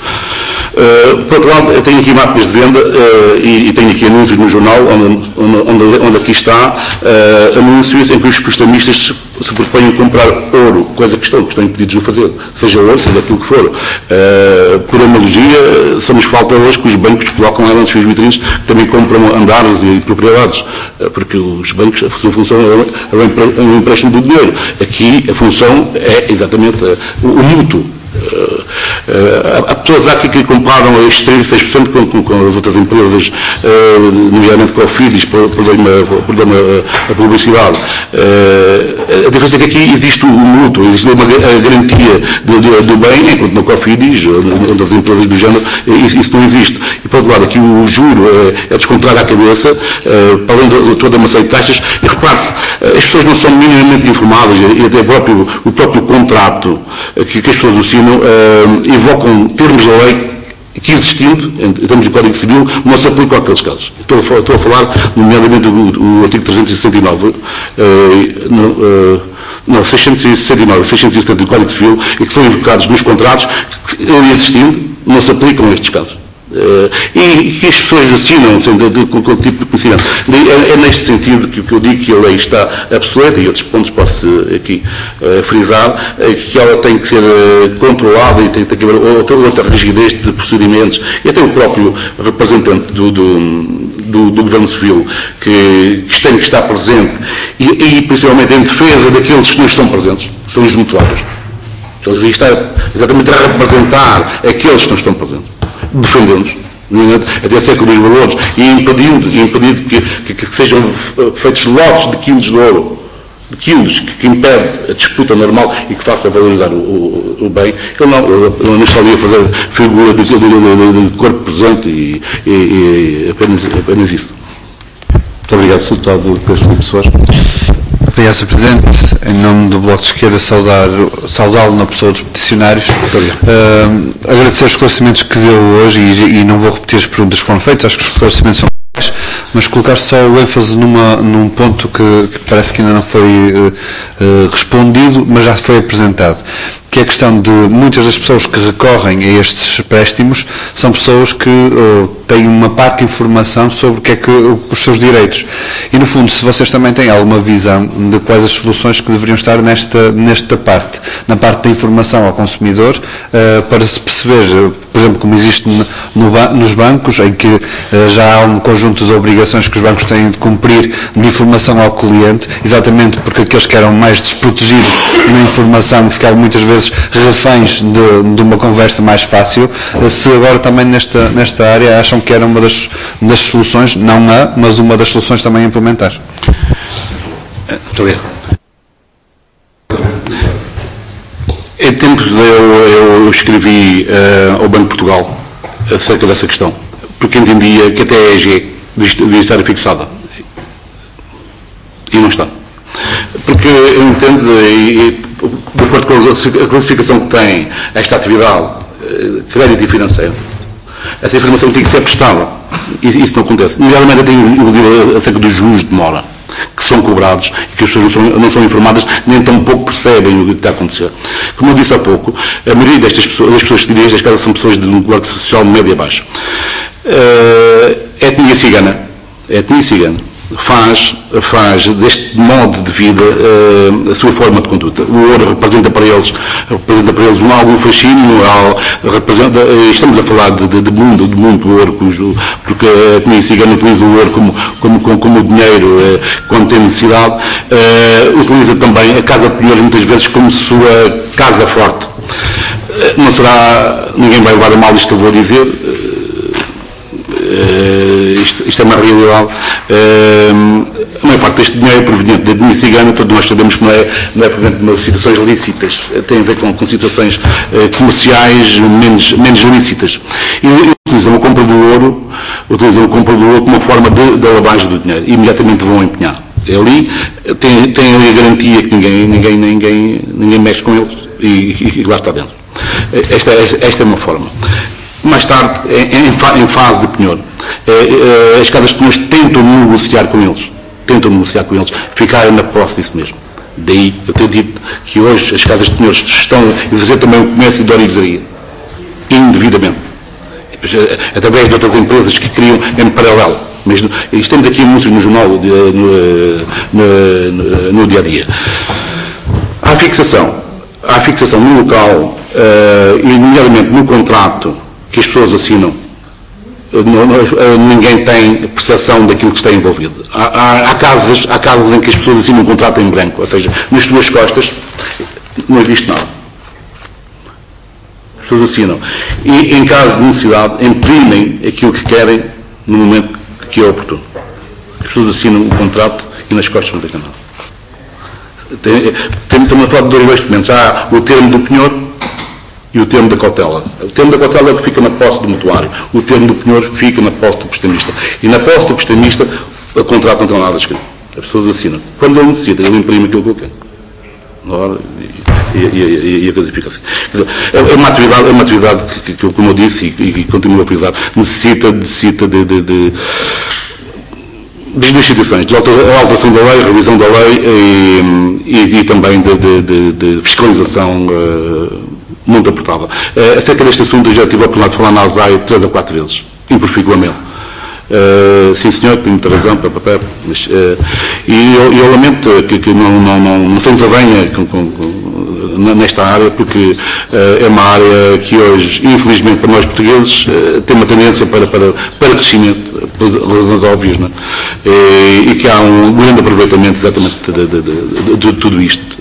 Uh, por outro lado, eu tenho aqui mapas de venda uh, e, e tenho aqui anúncios no jornal, onde, onde, onde aqui está uh, anúncios em que os prestamistas se propõem a comprar ouro, coisa que estão, que estão impedidos de o fazer, seja ouro, seja aquilo que for. Uh, por analogia, só nos falta hoje que os bancos colocam lá nas suas vitrines que também compram andares e propriedades, uh, porque os bancos, a sua função é o empréstimo do dinheiro. Aqui a função é exatamente uh, o, o mútuo. Uh, uh, há pessoas aqui que comparam estes trinta e seis por cento com, com, com as outras empresas, uh, nomeadamente com a Fidis, por, por, por, por dar uma, a publicidade. Uh, a diferença é que aqui existe o mútuo, existe uma a garantia do, do, do bem, enquanto na Cofidis, outras empresas do género, isso, isso não existe. E, por outro lado, aqui o juro é, é descontrado à cabeça, uh, para além de toda uma série de taxas, e repare-se, as pessoas não são minimamente informadas, e até próprio, o próprio contrato que, que as pessoas assinam Uh, evocam termos da lei que, existindo, em termos do Código Civil, não se aplicam àqueles casos. Estou a falar, estou a falar nomeadamente, do artigo trezentos e sessenta e nove, uh, no, uh, não, seiscentos e sessenta e nove, seiscentos e setenta do Código Civil, e que são invocados nos contratos, que, existindo, não se aplicam a estes casos. Uh, e que as pessoas assinam sem, de, de, com qualquer tipo de conhecimento. É, é neste sentido que, que eu digo que a lei está obsoleta, e outros pontos posso aqui uh, frisar, uh, que ela tem que ser uh, controlada e tem, tem que haver outra, outra rigidez de procedimentos, e até o próprio representante do, do, do, do Governo Civil que, que tem que estar presente, e, e principalmente em defesa daqueles que não estão presentes, são os mutuários. Eles devem estar exatamente a representar aqueles que não estão presentes, defendendo-nos, até acerca dos valores, e impedindo, e impedindo que, que, que sejam feitos lotes de quilos de ouro, de quilos, que, que impede a disputa normal e que faça valorizar o, o, o bem. Ele não, ele não está ali a fazer figura de, de, de, de corpo presente e, e, e apenas, apenas isso. Muito obrigado, senhor Deputado Pedro Filipe Soares. Obrigado, senhor Presidente. Em nome do Bloco de Esquerda, saudá-lo na pessoa dos peticionários. Uh, agradecer os esclarecimentos que deu hoje e, e não vou repetir as perguntas que foram feitas, acho que os esclarecimentos são claros, mas colocar só o ênfase numa, num ponto que, que parece que ainda não foi uh, uh, respondido, mas já foi apresentado, que é a questão de muitas das pessoas que recorrem a estes préstimos são pessoas que uh, têm uma parca informação sobre o que é que, os seus direitos. E, no fundo, se vocês também têm alguma visão de quais as soluções que deveriam estar nesta, nesta parte, na parte da informação ao consumidor, uh, para se perceber, por exemplo, como existe no, no, nos bancos, em que uh, já há um conjunto de obrigações que os bancos têm de cumprir de informação ao cliente, exatamente porque aqueles que eram mais desprotegidos na informação ficavam muitas vezes reféns de, de uma conversa mais fácil. Se agora também nesta, nesta área acham que era uma das, das soluções, não há, mas uma das soluções também a implementar. Muito obrigado. Em tempos eu, eu escrevi uh, ao Banco de Portugal acerca dessa questão, porque entendia que até a E G devia estar fixada. E não está. Porque eu entendo, e, de acordo com a classificação que tem esta atividade, crédito e financeiro, essa informação tem que ser prestada. E isso não acontece. Nomeadamente, eu tenho ouvido acerca dos juros de mora, que são cobrados e que as pessoas não são, não são informadas, nem tão pouco percebem o que está a acontecer. Como eu disse há pouco, a maioria destas pessoas, das pessoas que dirigem estas casas são pessoas de um classe social média baixa. É etnia cigana. É etnia cigana. faz, faz deste modo de vida uh, a sua forma de conduta. O ouro representa para eles, representa para eles um, algum fascínio, representa, estamos a falar de, de, de mundo, de mundo do ouro, cujo, porque a etnia cigana utiliza o ouro como, como, como, como dinheiro uh, quando tem necessidade, uh, utiliza também a casa de penhores muitas vezes como sua casa forte. Uh, não será, ninguém vai levar a mal isto que eu vou dizer. Uh, isto, isto é uma realidade. Uh, a maior parte deste dinheiro é proveniente da etnia cigana, todos nós sabemos que não é, não é proveniente de situações lícitas, tem a ver com, com situações uh, comerciais menos, menos lícitas. E utilizam a compra do ouro, utilizam a compra do ouro como uma forma de, de lavagem do dinheiro, e imediatamente vão empenhar. Ali tem, tem ali a garantia que ninguém, ninguém, ninguém, ninguém mexe com eles e, e, e lá está dentro. Esta, esta, esta é uma forma. Mais tarde, em, em fase de penhor, as casas de penhores tentam negociar com eles, tentam negociar com eles, ficarem na posse disso mesmo. Daí eu tenho dito que hoje as casas de penhores estão a exercer também o comércio de orivesaria, indevidamente, através de outras empresas que criam em paralelo. Mas estamos aqui muitos no jornal, no, no, no, no dia a dia. Há fixação, há fixação no local, uh, e nomeadamente no contrato que as pessoas assinam, não, não, ninguém tem percepção daquilo que está envolvido. Há, há, há, casos, há casos em que as pessoas assinam um contrato em branco, ou seja, nas suas costas não existe nada. As pessoas assinam. E, em caso de necessidade, imprimem aquilo que querem no momento que é oportuno. As pessoas assinam o contrato e nas costas não tem nada. Estamos a falar de dois documentos. Há o termo do penhor e o termo da cautela. O termo da cautela é o que fica na posse do mutuário. O termo do penhor fica na posse do postamista. E na posse do postamista, o contrato não tem nada escrito. As pessoas assinam. Quando ele necessita, ele imprime aquilo que ele quer. Na hora, e, e, e, e a coisa fica assim. Quer dizer, é uma atividade, é uma atividade que, que, como eu disse, e, e continuo a frisar, necessita, necessita de, de, de das duas situações, de alteração da lei, revisão da lei e, e, e também de, de, de, de fiscalização uh, muito apertada. Uh, acerca deste assunto eu já tive a oportunidade de falar na A S A I três ou quatro vezes, imperfeitamente. Uh, sim senhor, tem muita razão, pá, pá, pá, mas, uh, e eu, eu lamento que, que não, não, não, não se intervenha com, com, com, nesta área, porque uh, é uma área que hoje, infelizmente para nós portugueses, uh, tem uma tendência para, para, para crescimento, por razões óbvias, não é? E, e que há um grande aproveitamento exatamente de, de, de, de, de tudo isto.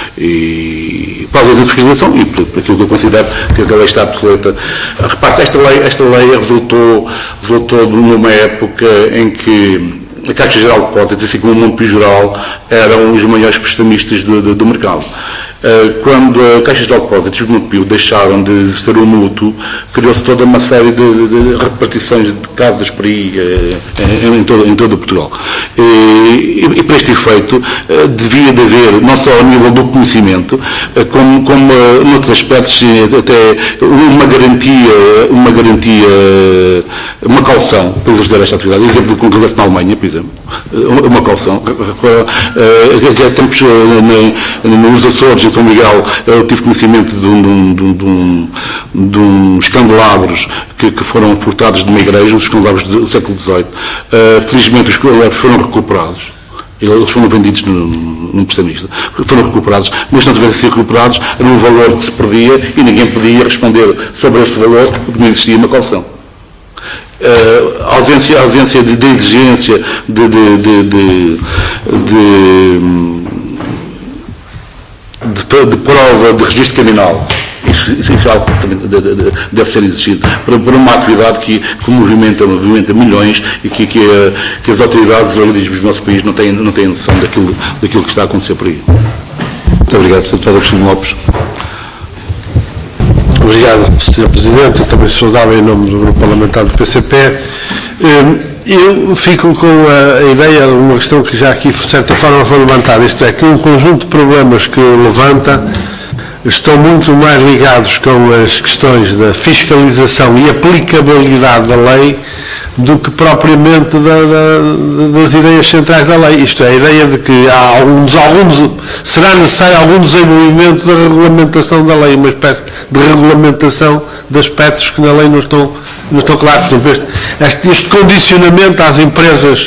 E para a ausência de fiscalização e por, por aquilo que eu considero que a lei está obsoleta. Repare-se, esta lei, esta lei resultou, resultou numa época em que a Caixa Geral de Depósitos, assim como o Monte Geral, eram os maiores prestamistas do, do, do mercado. Quando a Caixa Geral de Depósitos e o Montepio deixaram de exercer o mútuo, criou-se toda uma série de, de repartições de casas por aí em, em, todo, em todo Portugal. E, e para este efeito devia de haver, não só a nível do conhecimento, como, como noutros aspectos, até uma garantia, uma garantia, uma caução para exercer esta atividade. Exemplo que acontece na Alemanha, por exemplo, uma caução. Há tempos nos Açores, em São Miguel, eu tive conhecimento de um, de um, de um, de uns candelabros que, que foram furtados de uma igreja, os candelabros do século dezoito. Uh, felizmente os candelabros foram recuperados. Eles foram vendidos num, num prestamista. Foram recuperados, mas se não tivessem sido recuperados, era um valor que se perdia e ninguém podia responder sobre esse valor, porque não existia uma caução. Uh, a ausência, a ausência de, de exigência de, de, de, de, de De, de prova de registro criminal. Isso, isso é algo que também deve ser exigido para, para uma atividade que, que movimenta, movimenta milhões e que, que, que as autoridades e organismos do nosso país não têm, não têm noção daquilo, daquilo que está a acontecer por aí. Muito obrigado, senhor Deputado Agostinho Lopes. Obrigado, senhor Presidente. Eu também saudava em nome do Grupo Parlamentar do P C P. Eu fico com a ideia, uma questão que já aqui de certa forma foi levantada, isto é, que um conjunto de problemas que levanta estão muito mais ligados com as questões da fiscalização e aplicabilidade da lei do que propriamente da, da, das ideias centrais da lei. Isto é, a ideia de que há alguns, alguns, será necessário algum desenvolvimento da regulamentação da lei, uma espécie de regulamentação de aspectos que na lei não estão, não estão claros. Por exemplo, este, este condicionamento às empresas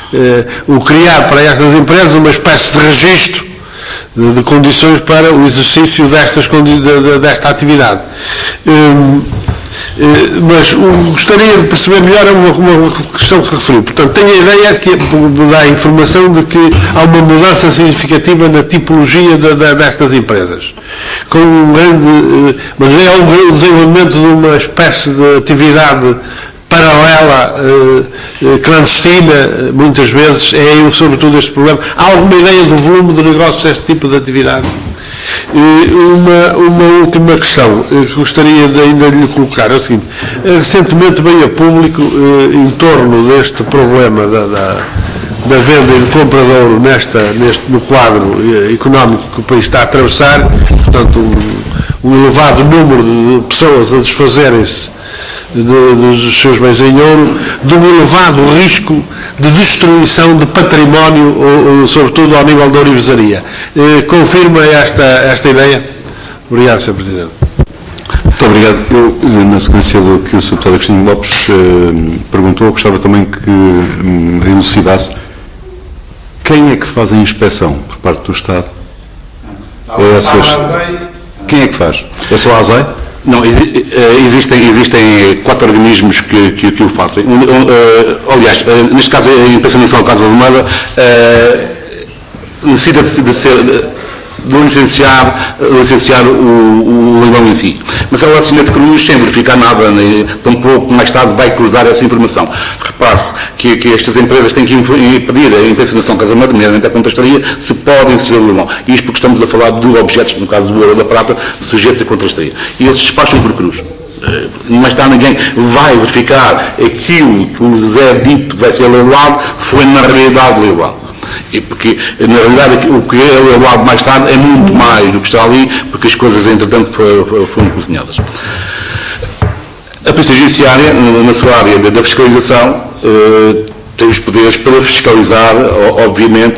eh, o criar para estas empresas uma espécie de registro de, de condições para o exercício destas, de, de, desta atividade. Um, mas um, gostaria de perceber melhor uma, uma questão que referi. Portanto, tenho a ideia que dá a informação de que há uma mudança significativa na tipologia de, de, destas empresas, com um grande, mas é o desenvolvimento de uma espécie de atividade paralela, eh, clandestina, muitas vezes, é sobretudo este problema. Há alguma ideia do volume de negócios deste tipo de atividade? Uma, uma última questão que gostaria de ainda de lhe colocar é o seguinte: recentemente veio a público eh, em torno deste problema da, da, da venda e de compra de ouro nesta, neste, no quadro eh, económico que o país está a atravessar, portanto um, um elevado número de pessoas a desfazerem-se de, dos seus bens em ouro, de um elevado risco de destruição de património, ou, ou, sobretudo ao nível da ourivesaria. Eh, confirma esta, esta ideia? Obrigado, senhor Presidente. Muito obrigado. Eu, na sequência do que o senhor Deputado Agostinho Lopes eh, perguntou, gostava também que hum, elucidasse quem é que faz a inspeção por parte do Estado? É essas... Quem é que faz? É só a ASAI? Não, existem, existem quatro organismos que, que, que o fazem. Um, uh, aliás, uh, neste caso, a Empresa Nacional Carlos Almeida uh, necessita de, de ser de licenciar, licenciar o, o leilão em si. Mas ela assina de cruz sem verificar nada, nem, tampouco mais tarde vai cruzar essa informação. Repare-se que, que estas empresas têm que pedir a Empresa Nacional Carlos Almeida, nomeadamente a contrastaria, se podem ser o leilão. Isto porque estamos a falar de objetos, no caso do ouro da prata, sujeitos a contrastaria. E esses despacham por cruz. Mais tarde ninguém vai verificar aquilo que lhes é dito que vai ser leiloado, se foi na realidade leiloado. E porque, na realidade, o que é leiloado mais tarde é muito mais do que está ali, porque as coisas, entretanto, foram cozinhadas. A Polícia Judiciária, na sua área da fiscalização, tem os poderes para fiscalizar, obviamente,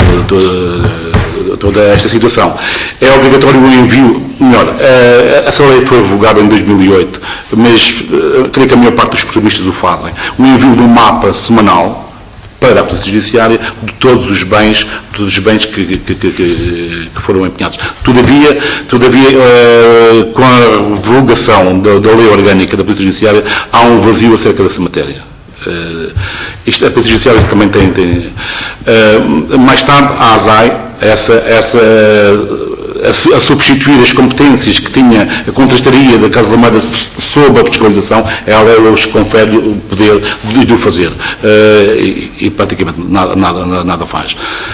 toda esta situação. É obrigatório o envio, melhor, essa lei foi revogada em dois mil e oito, mas creio que a maior parte dos economistas o fazem. O envio de um mapa semanal para a Polícia Judiciária de todos os bens, todos os bens que, que, que, que foram empenhados. Todavia, todavia uh, com a revogação da, da lei orgânica da Polícia Judiciária, há um vazio acerca dessa matéria. Uh, isto, a Polícia Judiciária também tem... tem uh, mais tarde, a ASAI, essa... essa a substituir as competências que tinha a contrastaria da Casa da Moeda sob a fiscalização, ela os confere o poder de o fazer. Uh, e, e praticamente nada, nada, nada faz.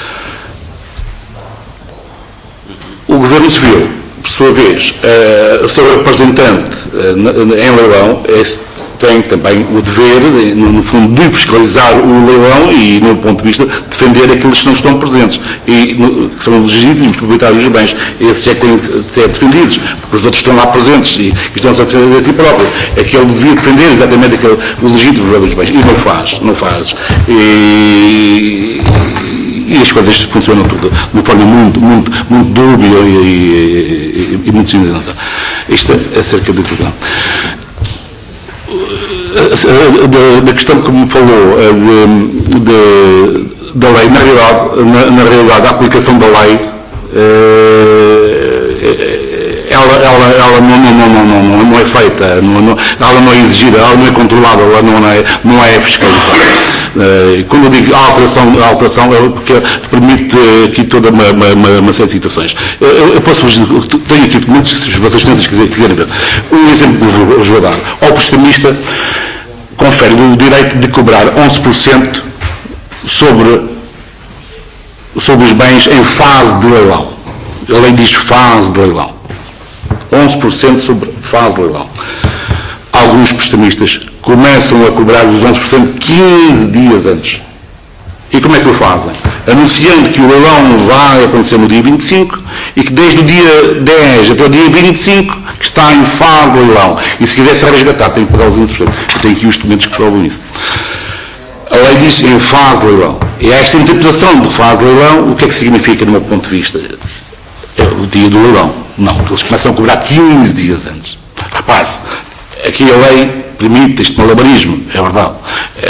O Governo Civil, por sua vez, uh, o seu representante uh, em leilão, é, tem também o dever, no fundo, de fiscalizar o leilão e, no ponto de vista, defender aqueles que não estão presentes e no, que são os legítimos proprietários dos bens. Esses é que têm de ser defendidos, porque os outros estão lá presentes e, e estão-se a defender a si próprio. É que ele devia defender exatamente aquele, o legítimo proprietário dos bens. E não faz, não faz. E, e as coisas funcionam tudo de uma forma muito, muito, muito dúbia e, e, e, e muito cinzenta. Isto é acerca de tudo. Da, da questão que me falou de, de, da lei, na realidade, na, na realidade a aplicação da lei, ela, ela, ela não, não, não, não, não é feita, não, não, ela não é exigida, ela não é controlada, ela não é, não é fiscalizada. Quando eu digo alteração, alteração é porque permite aqui toda uma, uma, uma série de situações. Eu, eu posso tenho aqui documentos, se vocês quiserem ver. Um exemplo que vos vou dar. Ao prestamista confere o direito de cobrar onze por cento sobre, sobre os bens em fase de leilão. A lei diz fase de leilão. onze por cento sobre fase de leilão. Alguns prestamistas começam a cobrar os onze por cento quinze dias antes. E como é que o fazem? Anunciando que o leilão vai acontecer no dia vinte e cinco e que desde o dia dez até o dia vinte e cinco que está em fase de leilão. E se quiser se resgatar, tem que pagar os onze por cento. Eu tenho aqui os documentos que provam isso. A lei diz em fase de leilão. E esta interpretação de fase de leilão, o que é que significa, do meu ponto de vista? É o dia do leilão. Não, eles começam a cobrar quinze dias antes. Repare-se, aqui a lei permite este malabarismo, é verdade. É,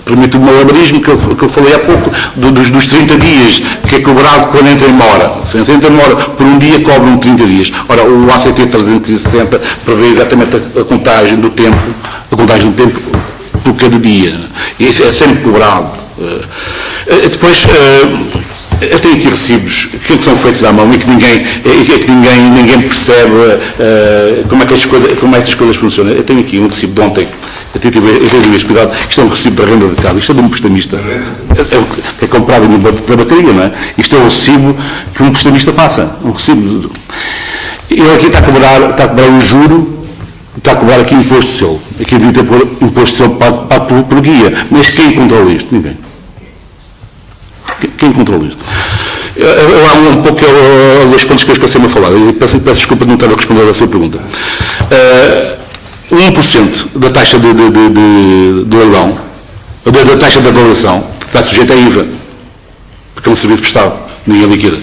permite o malabarismo que eu, que eu falei há pouco, do, dos, dos trinta dias, que é cobrado quando entra em mora. Se entra em mora por um dia, cobram trinta dias. Ora, o A C T trezentos e sessenta prevê exatamente a, a contagem do tempo, a contagem do tempo por cada dia. E isso é sempre cobrado. Uh, depois, uh, eu tenho aqui recibos que são feitos à mão e que ninguém, e que ninguém, ninguém percebe uh, como, é que as coisas, como é que estas coisas funcionam. Eu tenho aqui um recibo de ontem. Eu tive, eu tive esse cuidado, isto é um recibo de renda de casa, isto é de um prestamista, é, é, é comprado na tabacaria, não é? Isto é um recibo que um prestamista passa, um recibo. Ele aqui está a cobrar, está a cobrar o juro, está a cobrar aqui imposto de selo. Aqui devia ter por imposto de selo pago, pago por, por guia, mas quem controla isto? Ninguém. Quem, quem controla isto? Há um, um pouco é, dois pontos que eu esqueci-me a falar, eu peço, peço desculpa de não estar a responder à sua pergunta. Uh, um por cento da taxa de, de, de, de, de leilão, da, da taxa de avaliação, está sujeita a I V A, porque é um serviço prestado, ninguém liquida.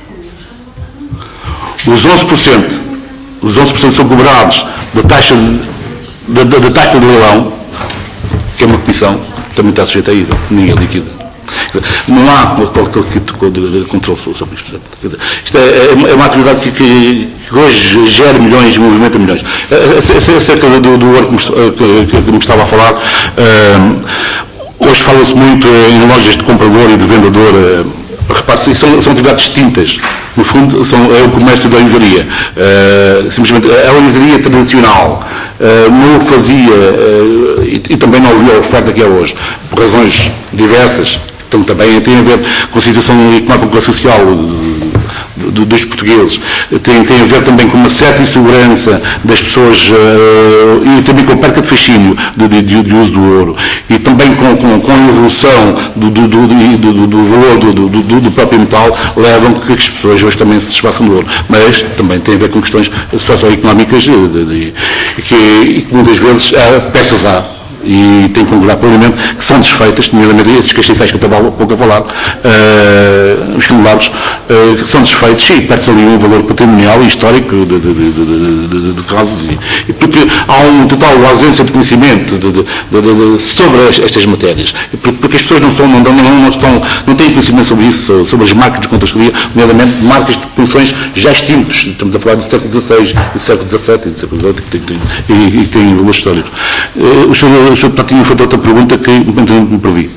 Os onze por cento, os onze por cento são cobrados da taxa de, da, da, da taxa de leilão, que é uma comissão, também está sujeita a I V A, ninguém liquida. Não há qualquer tipo de controle sobre isto. Isto é, é uma atividade que, que, que hoje gera milhões e movimenta milhões. Acerca do, do work que, que, que me estava a falar, uh, hoje fala-se muito em lojas de comprador e de vendedor. Uh, repare, são, são atividades distintas. No fundo, são, é o comércio da olivaria. Uh, simplesmente, a olivaria tradicional uh, não o fazia uh, e, e também não havia a oferta que é hoje, por razões diversas. Então, também tem a ver com a situação económica e social do, dos portugueses, tem, tem a ver também com uma certa insegurança das pessoas uh, e também com a perca de fascínio de, de, de uso do ouro e também com, com, com a evolução do, do, do, do, do valor do, do, do, do próprio metal, levam que as pessoas hoje também se desfaçam do ouro, mas também tem a ver com questões socioeconómicas de, de, de, que, e que muitas vezes há peças há e tem que concordar plenamente que são desfeitas, nomeadamente esses castiçais que eu estava há pouco a falar, uh, os candelabros, uh, que são desfeitos e perde-se ali um valor patrimonial e histórico de, de, de, de, de, de casos, e, e porque há uma total ausência de conhecimento de, de, de, de, sobre estas matérias, porque as pessoas não, estão, não, não, não, estão, não têm conhecimento sobre isso, sobre as marcas de contastoria, nomeadamente marcas de pensões já extintos, estamos a falar do século dezasseis, do século dezassete e do século dezoito, que tem, e, e tem valores históricos. Uh, o senhor, o senhor tinha feito outra pergunta que me perdi.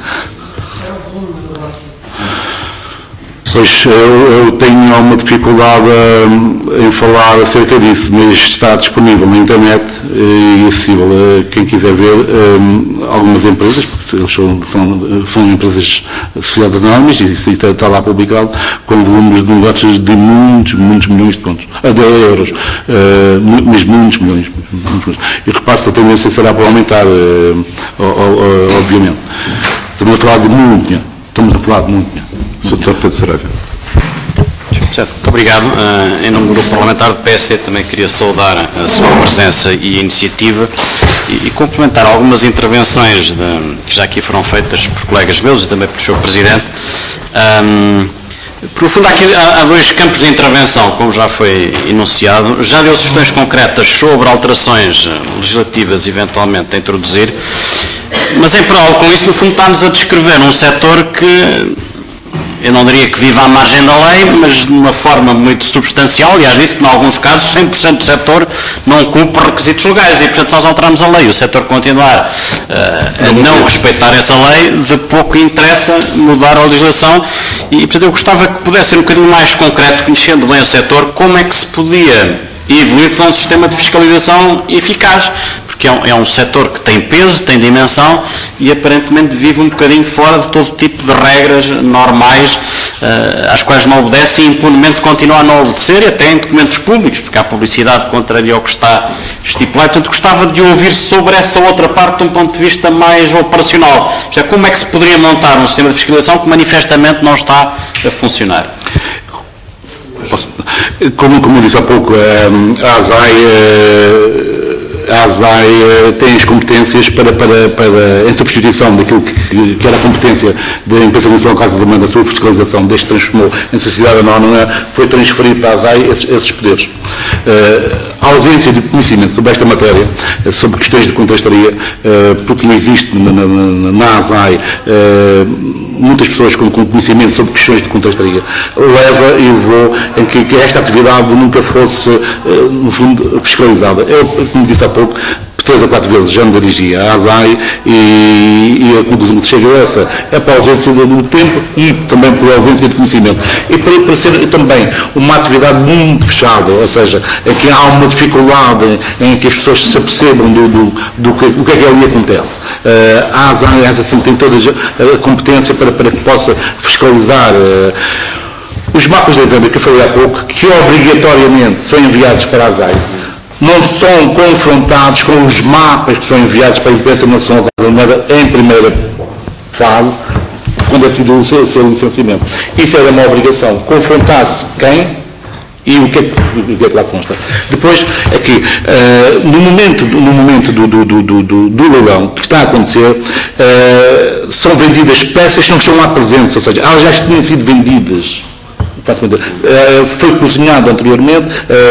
Pois eu, eu tenho uma dificuldade uh, em falar acerca disso, mas está disponível na internet e acessível a quem quiser ver um, algumas empresas, porque eles são, são, são empresas associadas anónimas e isso está, está lá publicado com volumes de negócios de muitos, muitos milhões de pontos, de euros, uh, mas muitos milhões, muitos milhões. E repare-se, a tendência será para aumentar, uh, obviamente. Estamos a falar de muito dinheiro, estamos a falar de muito dinheiro. doutor Pedro Saraiva. Muito obrigado. Uh, em nome do Grupo Parlamentar do P S D também queria saudar a sua presença e a iniciativa e, e complementar algumas intervenções de, que já aqui foram feitas por colegas meus e também pelo senhor Presidente. Um, Por fundo, há, aqui, há, há dois campos de intervenção, como já foi enunciado. Já deu sugestões concretas sobre alterações legislativas eventualmente a introduzir, mas em paralelo com isso, no fundo, está-nos a descrever um setor que eu não diria que vive à margem da lei, mas de uma forma muito substancial. Aliás, disse que, em alguns casos, cem por cento do setor não cumpre requisitos legais e, portanto, nós alteramos a lei. O setor continuar uh, a não respeitar essa lei, de pouco interessa mudar a legislação e, portanto, eu gostava que pudesse ser um bocadinho mais concreto, conhecendo bem o setor, como é que se podia evoluir para um sistema de fiscalização eficaz, porque é um, é um setor que tem peso, tem dimensão e aparentemente vive um bocadinho fora de todo tipo de regras normais uh, às quais não obedece e impunemente continua a não obedecer, e até em documentos públicos, porque há publicidade contrária ao que está estipulado. Portanto, gostava de ouvir sobre essa outra parte de um ponto de vista mais operacional. Já como é que se poderia montar um sistema de fiscalização que manifestamente não está a funcionar? Como, como eu disse há pouco, a ASAI a ASAI tem as competências para, para, para, em substituição daquilo que, que era a competência da empresa nacional de Casa de Mãe, da sua fiscalização, desde que transformou em sociedade anónima, foi transferido para a ASAI esses, esses poderes. A ausência de conhecimento sobre esta matéria, sobre questões de contrastaria, porque não existe na, na, na ASAI muitas pessoas com, com conhecimento sobre questões de contrastaria, leva e levou em que, que esta atividade nunca fosse, no fundo, fiscalizada. Eu, como disse há pouco, três ou quatro vezes já me dirigi à ASAI e, e a conclusão que chega é essa, é para a ausência do tempo e também pela ausência de conhecimento. E para, para ser também uma atividade muito fechada, ou seja, em que há uma dificuldade em que as pessoas se apercebam do, do, do que, o que é que ali acontece. Uh, a ASAI, essa sim, tem toda a competência para, para que possa fiscalizar uh, os mapas da venda que eu falei há pouco, que obrigatoriamente são enviados para a ASAI. Não são confrontados com os mapas que são enviados para a Imprensa Nacional da Moeda em primeira fase, quando é pedido o seu, o seu licenciamento. Isso era uma obrigação. Confrontar-se quem e o que é que, o que, é que lá consta. Depois, aqui, uh, no momento, no momento do, do, do, do, do leilão que está a acontecer, uh, são vendidas peças que não estão lá presentes, ou seja, elas já tinham sido vendidas. Uh, foi cozinhado anteriormente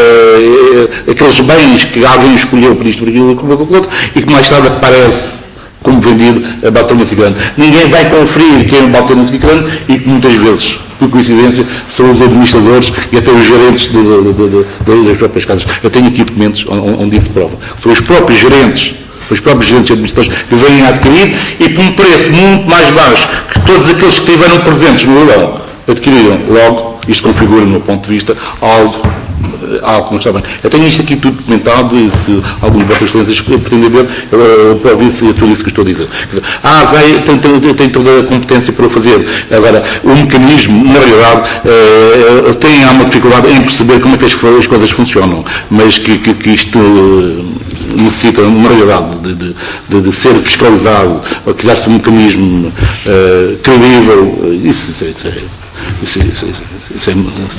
uh, aqueles bens que alguém escolheu por isto, por aquilo, por aquilo, e que mais tarde aparece como vendido a Baltânia Grande. Ninguém vai conferir quem é o Baltânia Grande e que muitas vezes, por coincidência, são os administradores e até os gerentes de, de, de, de, das próprias casas. Eu tenho aqui documentos onde, onde isso prova. São os próprios gerentes os próprios gerentes administradores que vêm a adquirir e por um preço muito mais baixo que todos aqueles que estiveram presentes no leilão adquiriram. Logo, isto configura, no meu ponto de vista, algo, algo que não está bem. Eu tenho isto aqui tudo documentado e se algum de vossas excelências pretende ver, eu provo isso e tudo isso que estou a dizer. Quer dizer, a ASAI tem, tem, tem toda a competência para o fazer. Agora, o mecanismo, na realidade, eh, tem há uma dificuldade em perceber como é que as, as coisas funcionam, mas que, que, que isto necessita, na realidade, de, de, de, de ser fiscalizado, ou criar-se um mecanismo eh, credível. Isso, isso, isso é... Isso, isso, isso, isso é...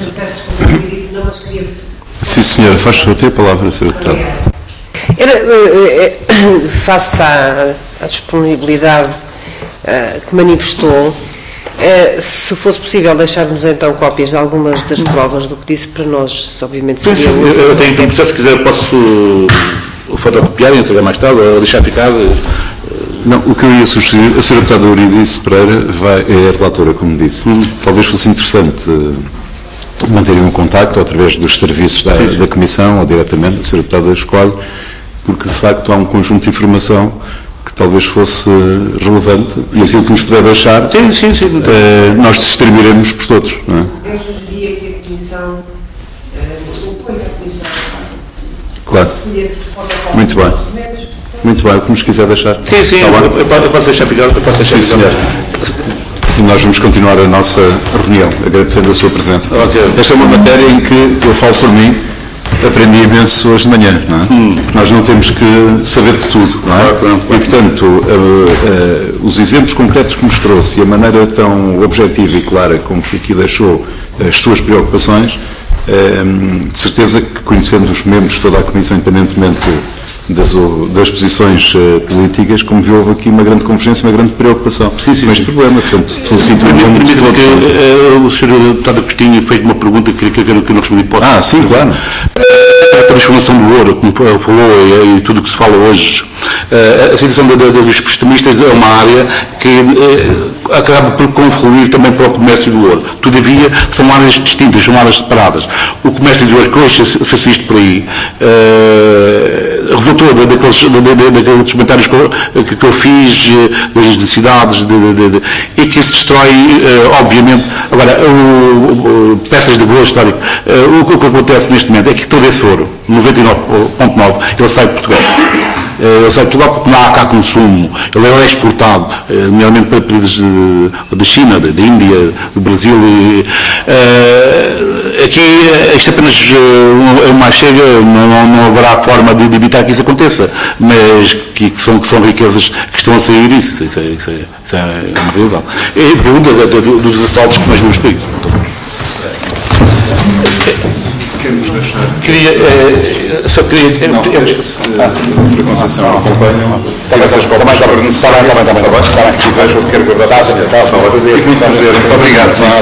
Sim, senhora, faz favor, tem a palavra, senhora Deputada. Era, face à, à disponibilidade uh, que manifestou, uh, se fosse possível deixarmos então cópias de algumas das provas do que disse para nós, obviamente seria... Eu, eu tenho que mostrar, se quiser posso fotocopiar e entregar mais tarde, ou deixar ficar... Não, o que eu ia sugerir, a senhora Deputada Eurídice Pereira vai, é a relatora, como disse. Hum. Talvez fosse interessante uh, manterem um contacto através dos serviços da, da Comissão ou diretamente, a senhora Deputada escolhe, porque de facto há um conjunto de informação que talvez fosse relevante e aquilo que nos puder deixar, sim, sim, sim, uh, nós distribuiremos por todos. Não é? Eu sugeria que a Comissão, uh, o apoio da Comissão, claro. Muito bem. Muito bem, o que nos quiser deixar. Sim, sim, eu, eu posso deixar ficar. Eu posso deixar sim, senhor. E nós vamos continuar a nossa reunião, agradecendo a sua presença. Okay. Esta é uma matéria em que, eu falo por mim, aprendi imenso hoje de manhã, não é? Hum. Nós não temos que saber de tudo, não é? Claro, claro, claro. E, portanto, uh, uh, os exemplos concretos que nos trouxe e a maneira tão objetiva e clara como que aqui deixou as suas preocupações, uh, de certeza que, conhecendo os membros de toda a Comissão, independentemente Das, das posições uh, políticas, como viu, houve aqui uma grande convergência, uma grande preocupação. Sim, sim, mas sim. problema, portanto, felicito muito. Permita-me que uh, o senhor Deputado Agostinho fez uma pergunta que, que, que eu não respondi. Posso? Ah, sim, claro. A transformação do ouro, como falou, e, e tudo o que se fala hoje, uh, a situação de, de, dos prestamistas é uma área que uh, acaba por confluir também para o comércio do ouro. Todavia, são áreas distintas, são áreas separadas. O comércio do ouro que hoje se, se assiste por aí uh, resultou daqueles, daqueles comentários que eu, que eu fiz, das necessidades, de, de, de, e que se destrói, uh, obviamente. Agora, o, o, peças de valor histórico, uh, o que acontece neste momento é que todo esse ouro, noventa e nove vírgula nove, ele sai de Portugal. Ele sai de Portugal porque não há cá consumo. Ele é exportado, nomeadamente para países da China, da Índia, do Brasil. E, uh, aqui, isto apenas uh, mais chega, não, não haverá forma de, de evitar que isso aconteça, mas que, que, são, que são riquezas que estão a sair, isso, isso, é, isso, é, isso é uma realidade. E pergunta dos assaltos que nós vemos por aí. Queremos deixar. Queria, eh, só queria... Não, deixa se a doutora Conceição acompanha. Também está bem, está bem, está bem, está bem. Está bem, e vejo o que quero guardar. Tive muito prazer. Muito obrigado, sim.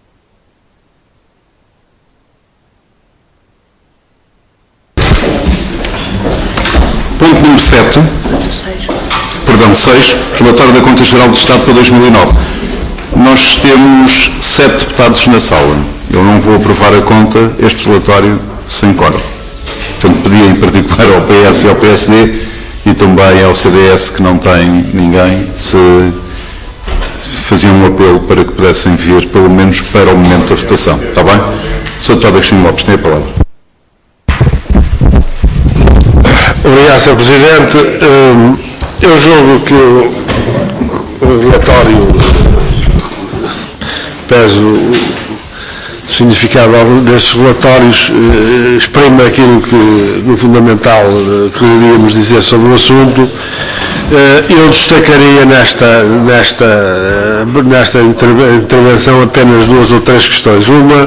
Ponto número sete. Perdão, seis. Relatório da Conta Geral do Estado para dois mil e nove. Nós temos sete deputados na sala. Eu não vou aprovar a conta, este relatório, sem quórum. Portanto, pedi em particular ao P S e ao P S D e também ao C D S, que não tem ninguém, se faziam um apelo para que pudessem vir, pelo menos para o momento da votação. Está bem? senhor Deputado Agostinho Lopes, tem a palavra. Obrigado, senhor Presidente. Eu julgo que o relatório pesa o significado destes relatórios, exprime aquilo que, no fundamental, queríamos dizer sobre o assunto. Eu destacaria nesta, nesta, nesta intervenção apenas duas ou três questões. Uma,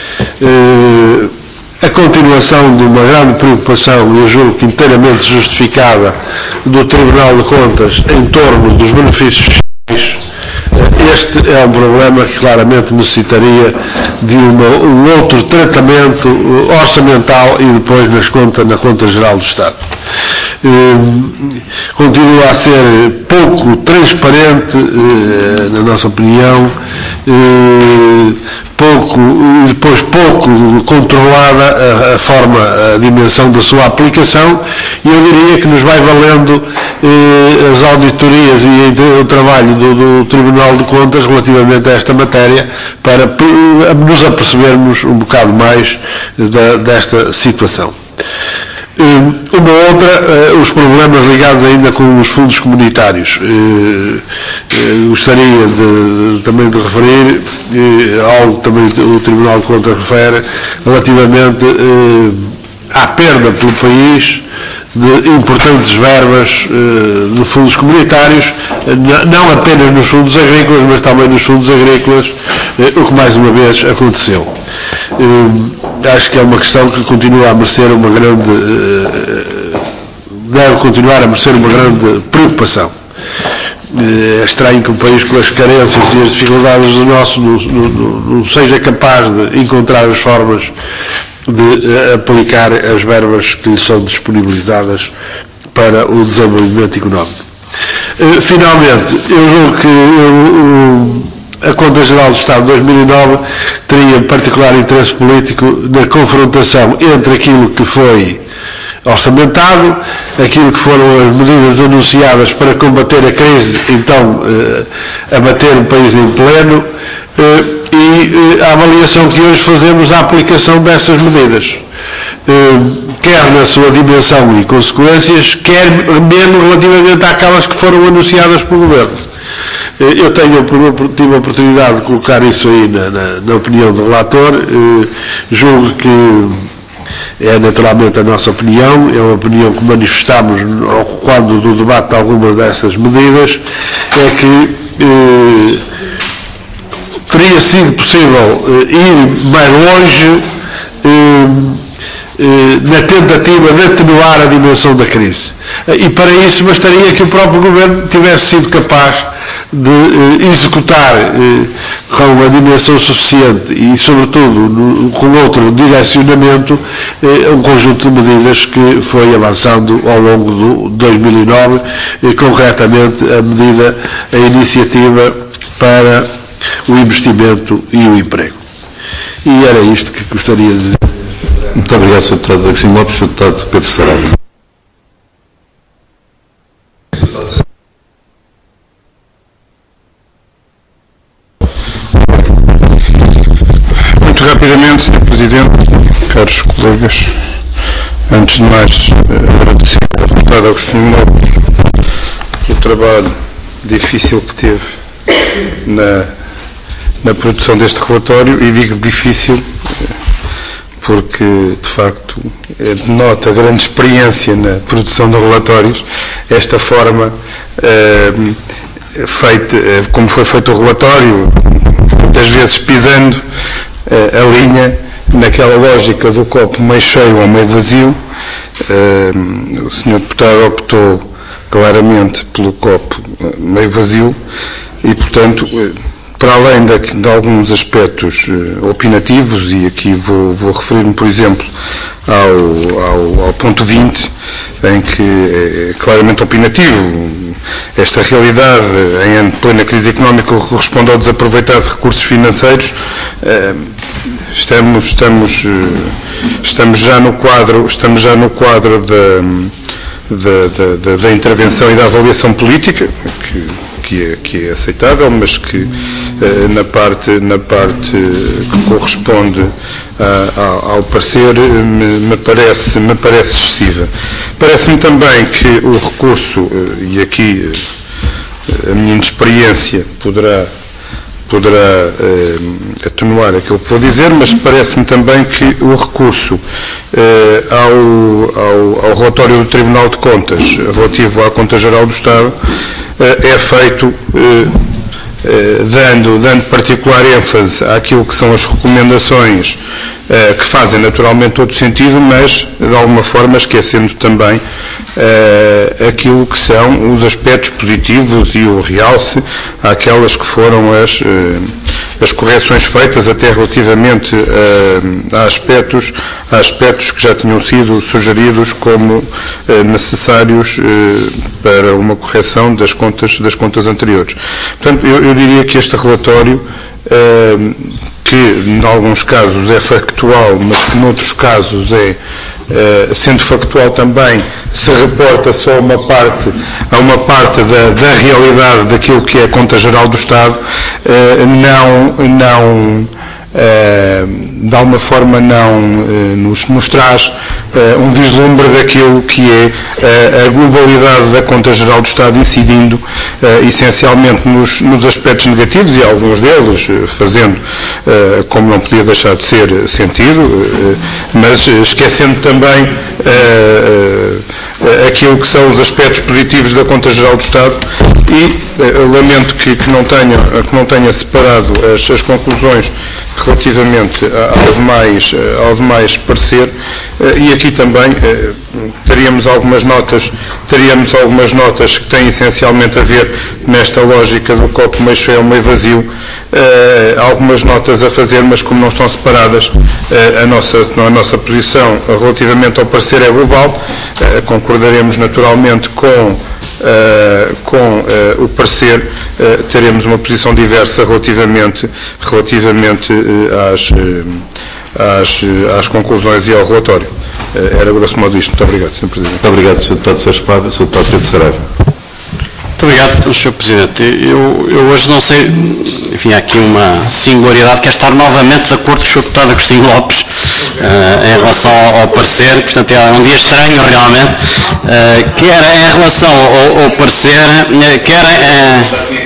a continuação de uma grande preocupação, eu julgo que inteiramente justificada, do Tribunal de Contas em torno dos benefícios fiscais. Este é um problema que claramente necessitaria de uma, um outro tratamento orçamental e depois nas contas, na Conta Geral do Estado. Eh, continua a ser pouco transparente, eh, na nossa opinião, eh, pouco, e depois pouco controlada a, a forma, a dimensão da sua aplicação, e eu diria que nos vai valendo eh, as auditorias e o trabalho do, do Tribunal de Contas relativamente a esta matéria para p- nos apercebermos um bocado mais da, desta situação. Uma outra, os problemas ligados ainda com os fundos comunitários. Gostaria de, também de referir algo que também o Tribunal de Contas refere relativamente à perda pelo país de importantes verbas de fundos comunitários, não apenas nos fundos agrícolas, mas também nos fundos agrícolas, o que mais uma vez aconteceu. Acho que é uma questão que continua a merecer uma grande, deve continuar a merecer uma grande preocupação. É estranho que um país com as carências e as dificuldades do nosso não, não, não seja capaz de encontrar as formas de aplicar as verbas que lhe são disponibilizadas para o desenvolvimento económico. Finalmente, eu julgo que eu, a Conta Geral do Estado de dois mil e nove teria particular interesse político na confrontação entre aquilo que foi orçamentado, aquilo que foram as medidas anunciadas para combater a crise, então eh, abater o país em pleno, eh, e eh, a avaliação que hoje fazemos da aplicação dessas medidas, eh, quer na sua dimensão e consequências, quer menos relativamente àquelas que foram anunciadas pelo Governo. Eu tenho, tive a oportunidade de colocar isso aí na, na, na opinião do relator, eh, julgo que é naturalmente a nossa opinião, é uma opinião que manifestamos quando do debate de algumas dessas medidas, é que eh, teria sido possível eh, ir mais longe eh, eh, na tentativa de atenuar a dimensão da crise. E para isso bastaria que o próprio Governo tivesse sido capaz de eh, executar eh, com a dimensão suficiente e, sobretudo, no, com outro direcionamento, eh, um conjunto de medidas que foi avançando ao longo do dois mil e nove, eh, concretamente a medida, a iniciativa para o investimento e o emprego. E era isto que gostaria de dizer. Muito obrigado, senhor Deputado Agostinho Lopes, senhor Deputado Pedro Saraiva. Muito rapidamente, senhor Presidente, caros colegas, antes de mais agradecer ao deputado Agostinho Lopes o trabalho difícil que teve na, na produção deste relatório, e digo difícil porque, de facto, denota grande experiência na produção de relatórios, esta forma eh, feita, como foi feito o relatório, muitas vezes pisando a linha naquela lógica do copo meio cheio ou meio vazio. Uh, o senhor Deputado optou claramente pelo copo meio vazio e, portanto, para além de, de alguns aspectos uh, opinativos, e aqui vou, vou referir-me, por exemplo, ao, ao, ao ponto vinte, em que é claramente opinativo. Esta realidade, em plena crise económica, corresponde ao desaproveitar de recursos financeiros. Uh, estamos, estamos, uh, estamos já no quadro, estamos já no quadro da, da, da, da intervenção e da avaliação política, que, que, é, que é aceitável, mas que uh, na parte, na parte que corresponde a, a, ao parecer me, me, parece, me parece excessiva. Parece-me também que o recurso, uh, e aqui uh, a minha inexperiência poderá poderá eh, atenuar aquilo que vou dizer, mas parece-me também que o recurso eh, ao, ao, ao relatório do Tribunal de Contas relativo à Conta Geral do Estado eh, é feito eh, eh, dando, dando particular ênfase àquilo que são as recomendações eh, que fazem naturalmente todo sentido, mas de alguma forma esquecendo também Uh, aquilo que são os aspectos positivos e o realce àquelas que foram as, uh, as correções feitas até relativamente uh, a, aspectos, a aspectos que já tinham sido sugeridos como uh, necessários uh, para uma correção das contas, das contas anteriores. Portanto, eu, eu diria que este relatório, uh, que em alguns casos é factual, mas que noutros casos é, uh, sendo factual também, se reporta só uma parte, a uma parte da, da realidade daquilo que é a Conta Geral do Estado, uh, não, não uh, de alguma forma não uh, nos, nos traz uh, um vislumbre daquilo que é uh, a globalidade da Conta Geral do Estado, incidindo uh, essencialmente nos, nos aspectos negativos, e alguns deles uh, fazendo, uh, como não podia deixar de ser, sentido, uh, mas uh, esquecendo também uh, uh, aquilo que são os aspectos positivos da Conta Geral do Estado, e uh, lamento que, que, não tenha, que não tenha separado as, as conclusões relativamente ao demais, ao demais parecer, e aqui também teríamos algumas notas, teríamos algumas notas que têm essencialmente a ver nesta lógica do copo meio cheio ou meio vazio, algumas notas a fazer, mas como não estão separadas, a nossa, a nossa posição relativamente ao parecer é global. Concordaremos naturalmente com Uh, com uh, o parecer, uh, teremos uma posição diversa relativamente, relativamente uh, às, uh, às, uh, às conclusões e ao relatório. Uh, era grosso modo isto. Muito obrigado, senhor Presidente. Muito obrigado, senhor Deputado Sérgio Paiva. senhor Deputado Pedro Saraiva. Muito obrigado, senhor Presidente. Eu, eu hoje não sei, enfim, há aqui uma singularidade que é estar novamente de acordo com o senhor Deputado Agostinho Lopes uh, em relação ao, ao parecer, portanto é um dia estranho realmente, uh, quer em relação ao, ao parecer, uh, quer, uh,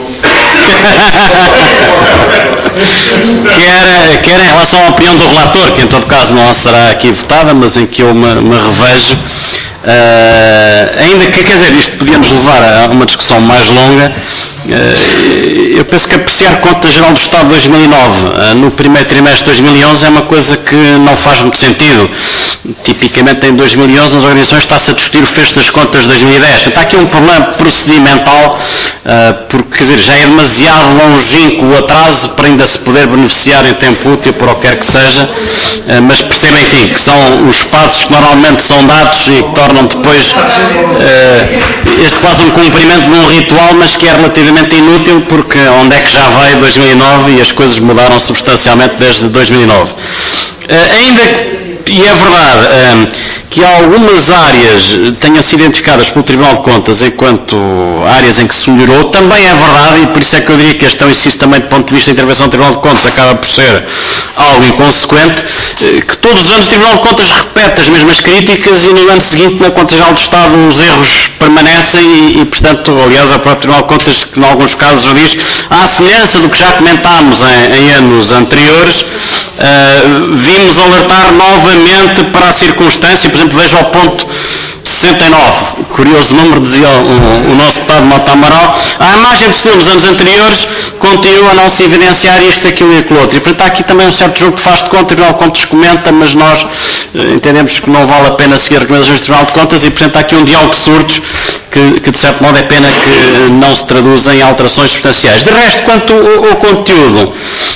quer, quer em relação à opinião do relator, que em todo caso não será aqui votada, mas em que eu me, me revejo. Uh, ainda que, quer dizer, isto podíamos levar a uma discussão mais longa. Uh, eu penso que apreciar Conta Geral do Estado de dois mil e nove uh, no primeiro trimestre de dois mil e onze é uma coisa que não faz muito sentido. Tipicamente em dois mil e onze nas organizações está-se a discutir o fecho das contas de dois mil e dez. Está aqui um problema procedimental, uh, porque quer dizer, já é demasiado longínquo o atraso para ainda se poder beneficiar em tempo útil por o que quer que seja, uh, mas percebem, enfim, que são os passos que normalmente são dados e que tornam depois uh, este quase um cumprimento de um ritual, mas que é relativamente inútil, porque onde é que já veio dois mil e nove e as coisas mudaram substancialmente desde dois mil e nove. Uh, ainda que, e é verdade, uh, que algumas áreas tenham sido identificadas pelo Tribunal de Contas enquanto áreas em que se melhorou, também é verdade, e por isso é que eu diria que este é um exercício também do ponto de vista da intervenção do Tribunal de Contas acaba por ser algo inconsequente, que todos os anos o Tribunal de Contas repete as mesmas críticas e no ano seguinte na Conta Geral do Estado os erros permanecem e, e portanto, aliás, o próprio Tribunal de Contas que em alguns casos diz, à semelhança do que já comentámos em, em anos anteriores, uh, vimos alertar novamente para a circunstância, por exemplo, veja o ponto sessenta e nove, curioso número, dizia o, o nosso deputado Mota Amaral, à imagem que se deu nos anos anteriores, continua a não se evidenciar isto, aquilo e aquilo outro. E, portanto, há aqui também um certo jogo de faz de conta, o Tribunal de Contas comenta, mas nós eh, entendemos que não vale a pena seguir as recomendações do Tribunal de Contas e, portanto, há aqui um diálogo de surdos que, que, de certo modo, é pena que não se traduza em alterações substanciais. De resto, quanto ao, ao conteúdo,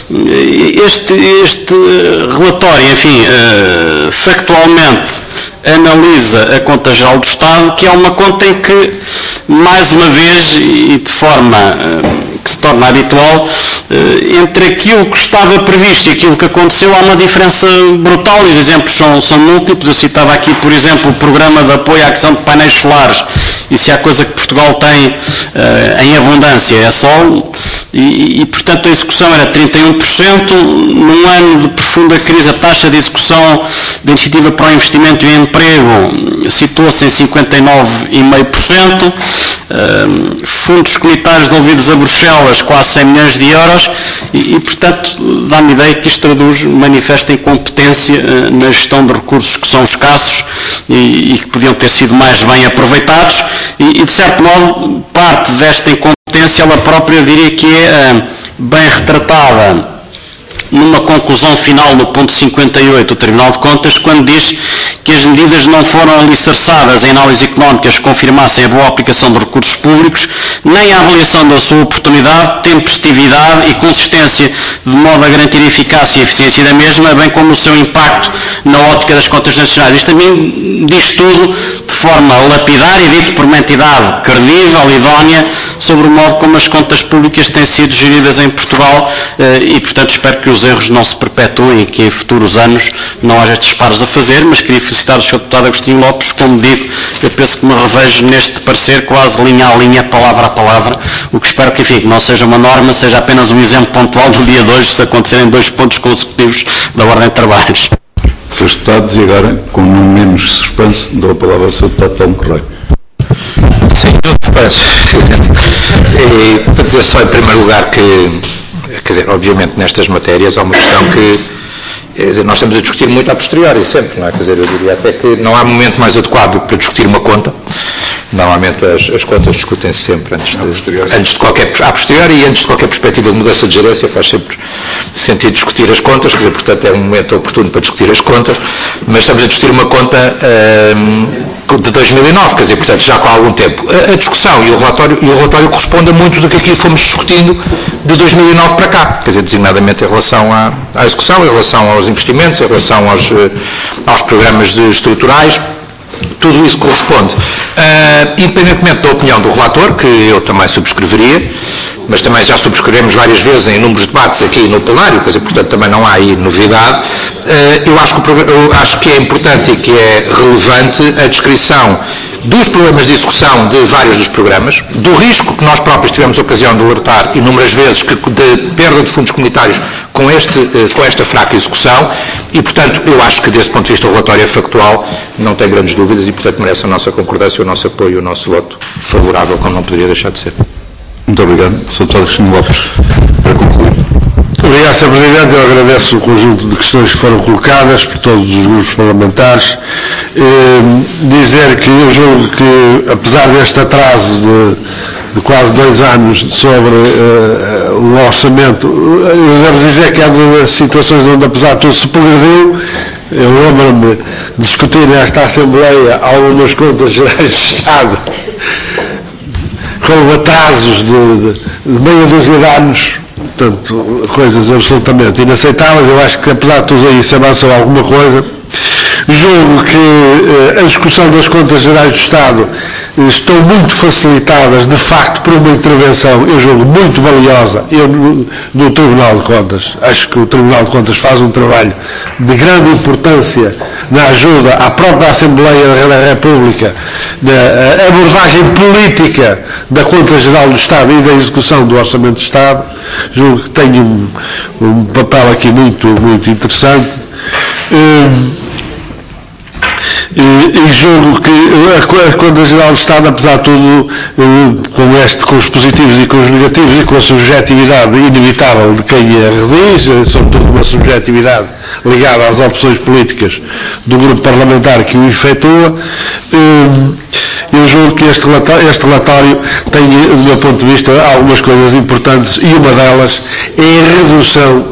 este, este relatório, enfim, eh, factualmente, analisa a conta geral do Estado, que é uma conta em que, mais uma vez, e de forma uh, que se torna habitual, uh, entre aquilo que estava previsto e aquilo que aconteceu, há uma diferença brutal, e os exemplos são, são múltiplos. Eu citava aqui, por exemplo, o programa de apoio à aquisição de painéis solares, e se há coisa que Portugal tem uh, em abundância é sol, e, e, portanto, a execução era trinta e um por cento, num ano de profunda crise a taxa de execução da Iniciativa para o Investimento e o Emprego situou-se em cinquenta e nove vírgula cinco por cento, uh, fundos comunitários devolvidos a Bruxelas quase cem milhões de euros e, e portanto, dá-me ideia que isto traduz manifesta incompetência uh, na gestão de recursos que são escassos e, e que podiam ter sido mais bem aproveitados e, e de certo modo, parte desta incompetência ela própria, eu diria que é uh, bem retratada numa conclusão final no ponto cinquenta e oito do Tribunal de Contas, quando diz que as medidas não foram alicerçadas em análises económicas que confirmassem a boa aplicação de recursos públicos, nem a avaliação da sua oportunidade, tempestividade e consistência, de modo a garantir a eficácia e a eficiência da mesma, bem como o seu impacto na ótica das contas nacionais. Isto também diz tudo de forma lapidar e dito por uma entidade credível, idónea, sobre o modo como as contas públicas têm sido geridas em Portugal e, portanto, espero que os erros não se perpetuem e que em futuros anos não haja estes paros a fazer, mas queria felicitar o senhor Deputado Agostinho Lopes, como digo, eu penso que me revejo neste parecer quase linha a linha, palavra a palavra, o que espero que, enfim, que não seja uma norma, seja apenas um exemplo pontual do dia de hoje, se acontecerem dois pontos consecutivos da ordem de trabalhos. senhores Deputados, e agora, com não menos suspense, dou a palavra ao senhor Deputado Telmo Correia. Sim, eu suspenso. E para dizer só em primeiro lugar que, quer dizer, obviamente nestas matérias há uma questão que, quer dizer, nós estamos a discutir muito a posteriori sempre, não é? Quer dizer, eu diria até que não há momento mais adequado para discutir uma conta. Normalmente as, as contas discutem-se sempre antes de, antes de qualquer, a posteriori e antes de qualquer perspectiva de mudança de gerência faz sempre sentido discutir as contas, quer dizer, portanto é um momento oportuno para discutir as contas, mas estamos a discutir uma conta hum, de dois mil e nove, quer dizer, portanto já com algum tempo. A, a discussão e o relatório, e o relatório corresponde a muito do que aqui fomos discutindo de dois mil e nove para cá, quer dizer, designadamente em relação à, à execução, em relação aos investimentos, em relação aos, aos programas de, estruturais. Tudo isso corresponde, uh, independentemente da opinião do relator, que eu também subscreveria, mas também já subscrevemos várias vezes em inúmeros debates aqui no plenário, quer dizer, portanto também não há aí novidade. Uh, eu, acho que, eu acho que é importante e que é relevante a descrição dos problemas de execução de vários dos programas, do risco que nós próprios tivemos a ocasião de alertar inúmeras vezes que, de perda de fundos comunitários com, este, com esta fraca execução e, portanto, eu acho que desse ponto de vista o relatório é factual, não tem grandes dúvidas e, portanto, merece a nossa concordância, o nosso apoio, o nosso voto favorável, como não poderia deixar de ser. Muito obrigado. senhor Deputado Agostinho Lopes, para concluir. Obrigado, senhor Presidente. Eu agradeço o conjunto de questões que foram colocadas por todos os grupos parlamentares. Eh, dizer que eu julgo que, apesar deste atraso de, de quase dois anos sobre eh, o orçamento, eu devo dizer que é das situações onde, apesar de tudo, se progrediu. Eu lembro-me de discutir nesta Assembleia algumas contas gerais do Estado com atrasos de, de, de meia dúzia de anos. Portanto, coisas absolutamente inaceitáveis. Eu acho que, apesar de tudo isso, avançou alguma coisa. Julgo que eh, a discussão das contas gerais do Estado eh, estão muito facilitadas, de facto, por uma intervenção, eu julgo, muito valiosa eu, no, no Tribunal de Contas. Acho que o Tribunal de Contas faz um trabalho de grande importância na ajuda à própria Assembleia da República, na abordagem política da Conta Geral do Estado e da execução do Orçamento do Estado. Julgo que tem um, um papel aqui muito, muito interessante. Hum, E, e julgo que a, a Conta Geral do Estado, apesar de tudo, com, este, com os positivos e com os negativos e com a subjetividade inevitável de quem a redige, sobretudo uma subjetividade ligada às opções políticas do grupo parlamentar que o efetua, eu julgo que este relatório, este relatório tem, do meu ponto de vista, algumas coisas importantes, e uma delas é a redução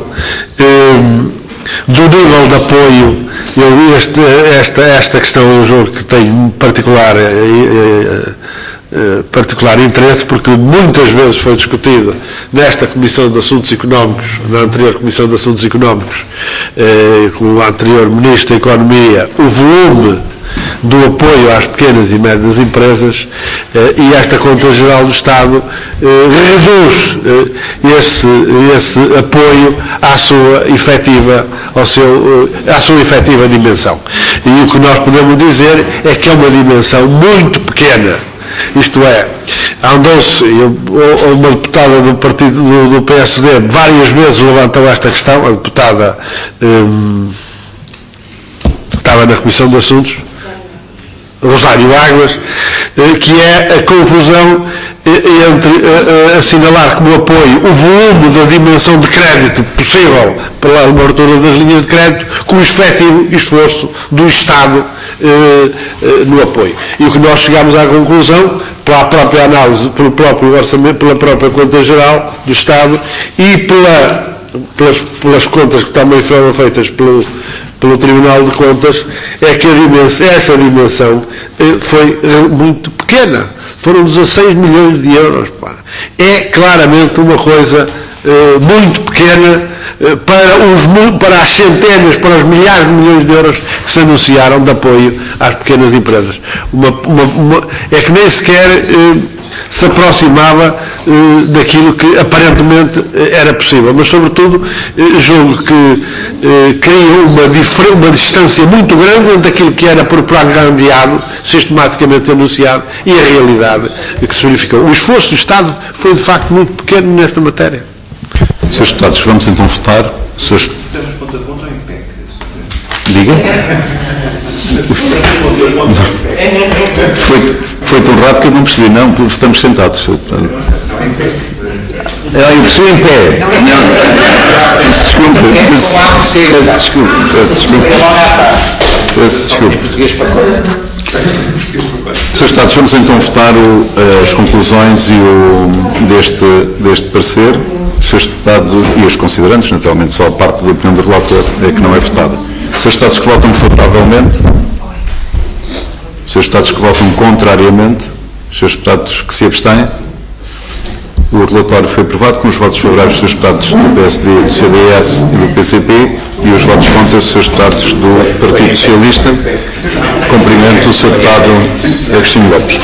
do nível de apoio. Eu, este, esta, esta questão eu julgo que tem particular, eh, eh, particular interesse, porque muitas vezes foi discutido nesta Comissão de Assuntos Económicos, na anterior Comissão de Assuntos Económicos, eh, com o anterior Ministro da Economia, o volume do apoio às pequenas e médias empresas, eh, e esta Conta Geral do Estado eh, reduz eh, esse, esse apoio à sua efetiva, ao seu, eh, à sua efetiva dimensão. E o que nós podemos dizer é que é uma dimensão muito pequena. Isto é, andou-se, uma deputada do partido do, do P S D várias vezes levantou esta questão, a deputada eh, que estava na Comissão de Assuntos, Rosário Águas, que é a confusão entre assinalar como apoio o volume da dimensão de crédito possível pela abertura das linhas de crédito com o efetivo esforço do Estado no apoio. E o que nós chegamos à conclusão, pela própria análise, pelo próprio orçamento, pela própria Conta Geral do Estado e pela, pelas, pelas contas que também foram feitas pelo pelo Tribunal de Contas, é que a dimensão, essa dimensão eh, foi muito pequena. Foram dezasseis milhões de euros. Pá. É claramente uma coisa eh, muito pequena eh, para, os, para as centenas, para os milhares de milhões de euros que se anunciaram de apoio às pequenas empresas. Uma, uma, uma, é que nem sequer eh, se aproximava eh, daquilo que aparentemente eh, era possível, mas sobretudo eh, julgo que eh, cria uma, uma distância muito grande entre aquilo que era propagandeado, sistematicamente anunciado, e a realidade que se verificou. O esforço do Estado foi de facto muito pequeno nesta matéria. senhores Deputados, vamos então votar. Senhores... Temos ponto a ponto ou em pé? Diga? Foi, foi tão rápido que eu não percebi, não, estamos sentados. É, eu percebi em pé. Não, desculpe, peço desculpe, peço desculpe. Peço desculpe. senhores Deputados, vamos então votar o, as conclusões e o, deste, deste parecer. senhores Deputados e os considerantes, naturalmente só a parte da opinião do relator é que não é votada. senhores Deputados que votam favoravelmente, senhores Deputados que votam contrariamente, senhores Deputados que se abstêm. O relatório foi aprovado com os votos favoráveis dos senhores Deputados do P S D, do C D S e do P C P e os votos contra os senhores Deputados do Partido Socialista. Cumprimento o senhor Deputado Agostinho Lopes.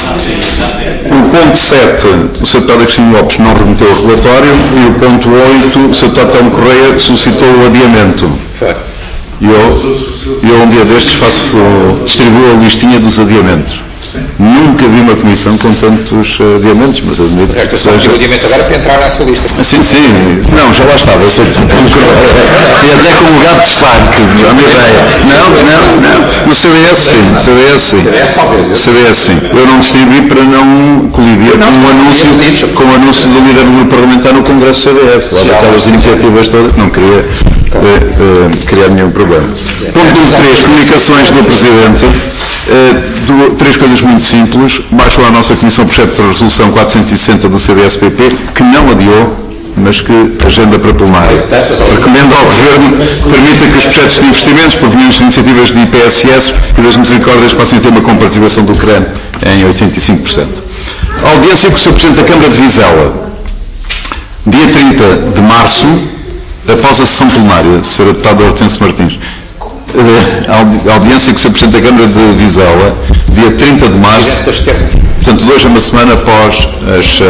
O ponto sete, o senhor Deputado Agostinho Lopes não remeteu o relatório, e o ponto oito, o senhor Deputado Telmo Correia solicitou o adiamento. E eu, eu um dia destes faço, distribuo a listinha dos adiamentos. Nunca vi uma comissão com tantos adiamentos, mas admito que seja... o adiamento agora para entrar nessa lista. Sim, sim. Não, já lá estava. Eu sei que e até com o gato de destaque, a minha ideia. Não, não, não. No C D S, sim. No C D S, sim. C D S, talvez. C D S, sim. Eu não distribuí para não colidir com o anúncio, com o anúncio do líder do grupo parlamentar no Congresso C D S. Lá daquelas iniciativas todas. Não queria uh, uh, criar nenhum problema. Ponto número três, comunicações do Presidente. Uh, do, três coisas muito simples. Baixou à nossa Comissão projeto de resolução quatrocentos e sessenta do C D S P P, que não adiou, mas que agenda para plenário. Recomendo ao Governo que permita que os projetos de investimentos provenientes de iniciativas de I P S S e das misericórdias passem a ter uma comparticipação do C R E N em oitenta e cinco por cento. A audiência com o senhor Presidente da Câmara de Vizela, dia trinta de março, após a sessão plenária, senhora Deputada Hortêncio Martins, a audiência com o senhor Presidente da Câmara de Vizela, dia trinta de março, portanto, dois uma semana após as...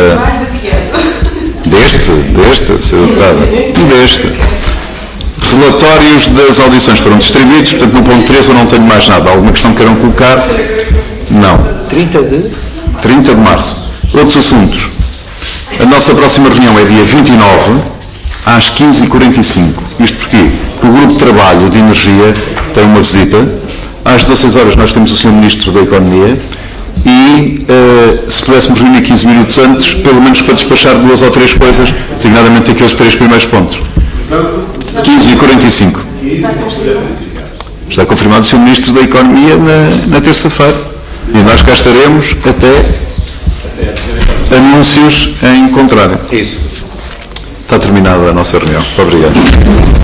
Deste, deste, senhora Deputada, deste. Relatórios das audições foram distribuídos, portanto, no ponto três eu não tenho mais nada. Alguma questão queiram colocar? Não. trinta de? trinta de março. Outros assuntos. A nossa próxima reunião é dia vinte e nove, às quinze e quarenta e cinco. Isto porquê? Porque o grupo de trabalho de energia tem uma visita Às dezasseis horas nós temos o senhor Ministro da Economia e uh, se pudéssemos reunir quinze minutos antes, pelo menos para despachar duas ou três coisas, designadamente aqueles três primeiros pontos. quinze e quarenta e cinco. Está confirmado o senhor Ministro da Economia na, na terça-feira. E nós cá estaremos até anúncios em contrário. Isso. Está terminada a nossa reunião. Muito obrigado.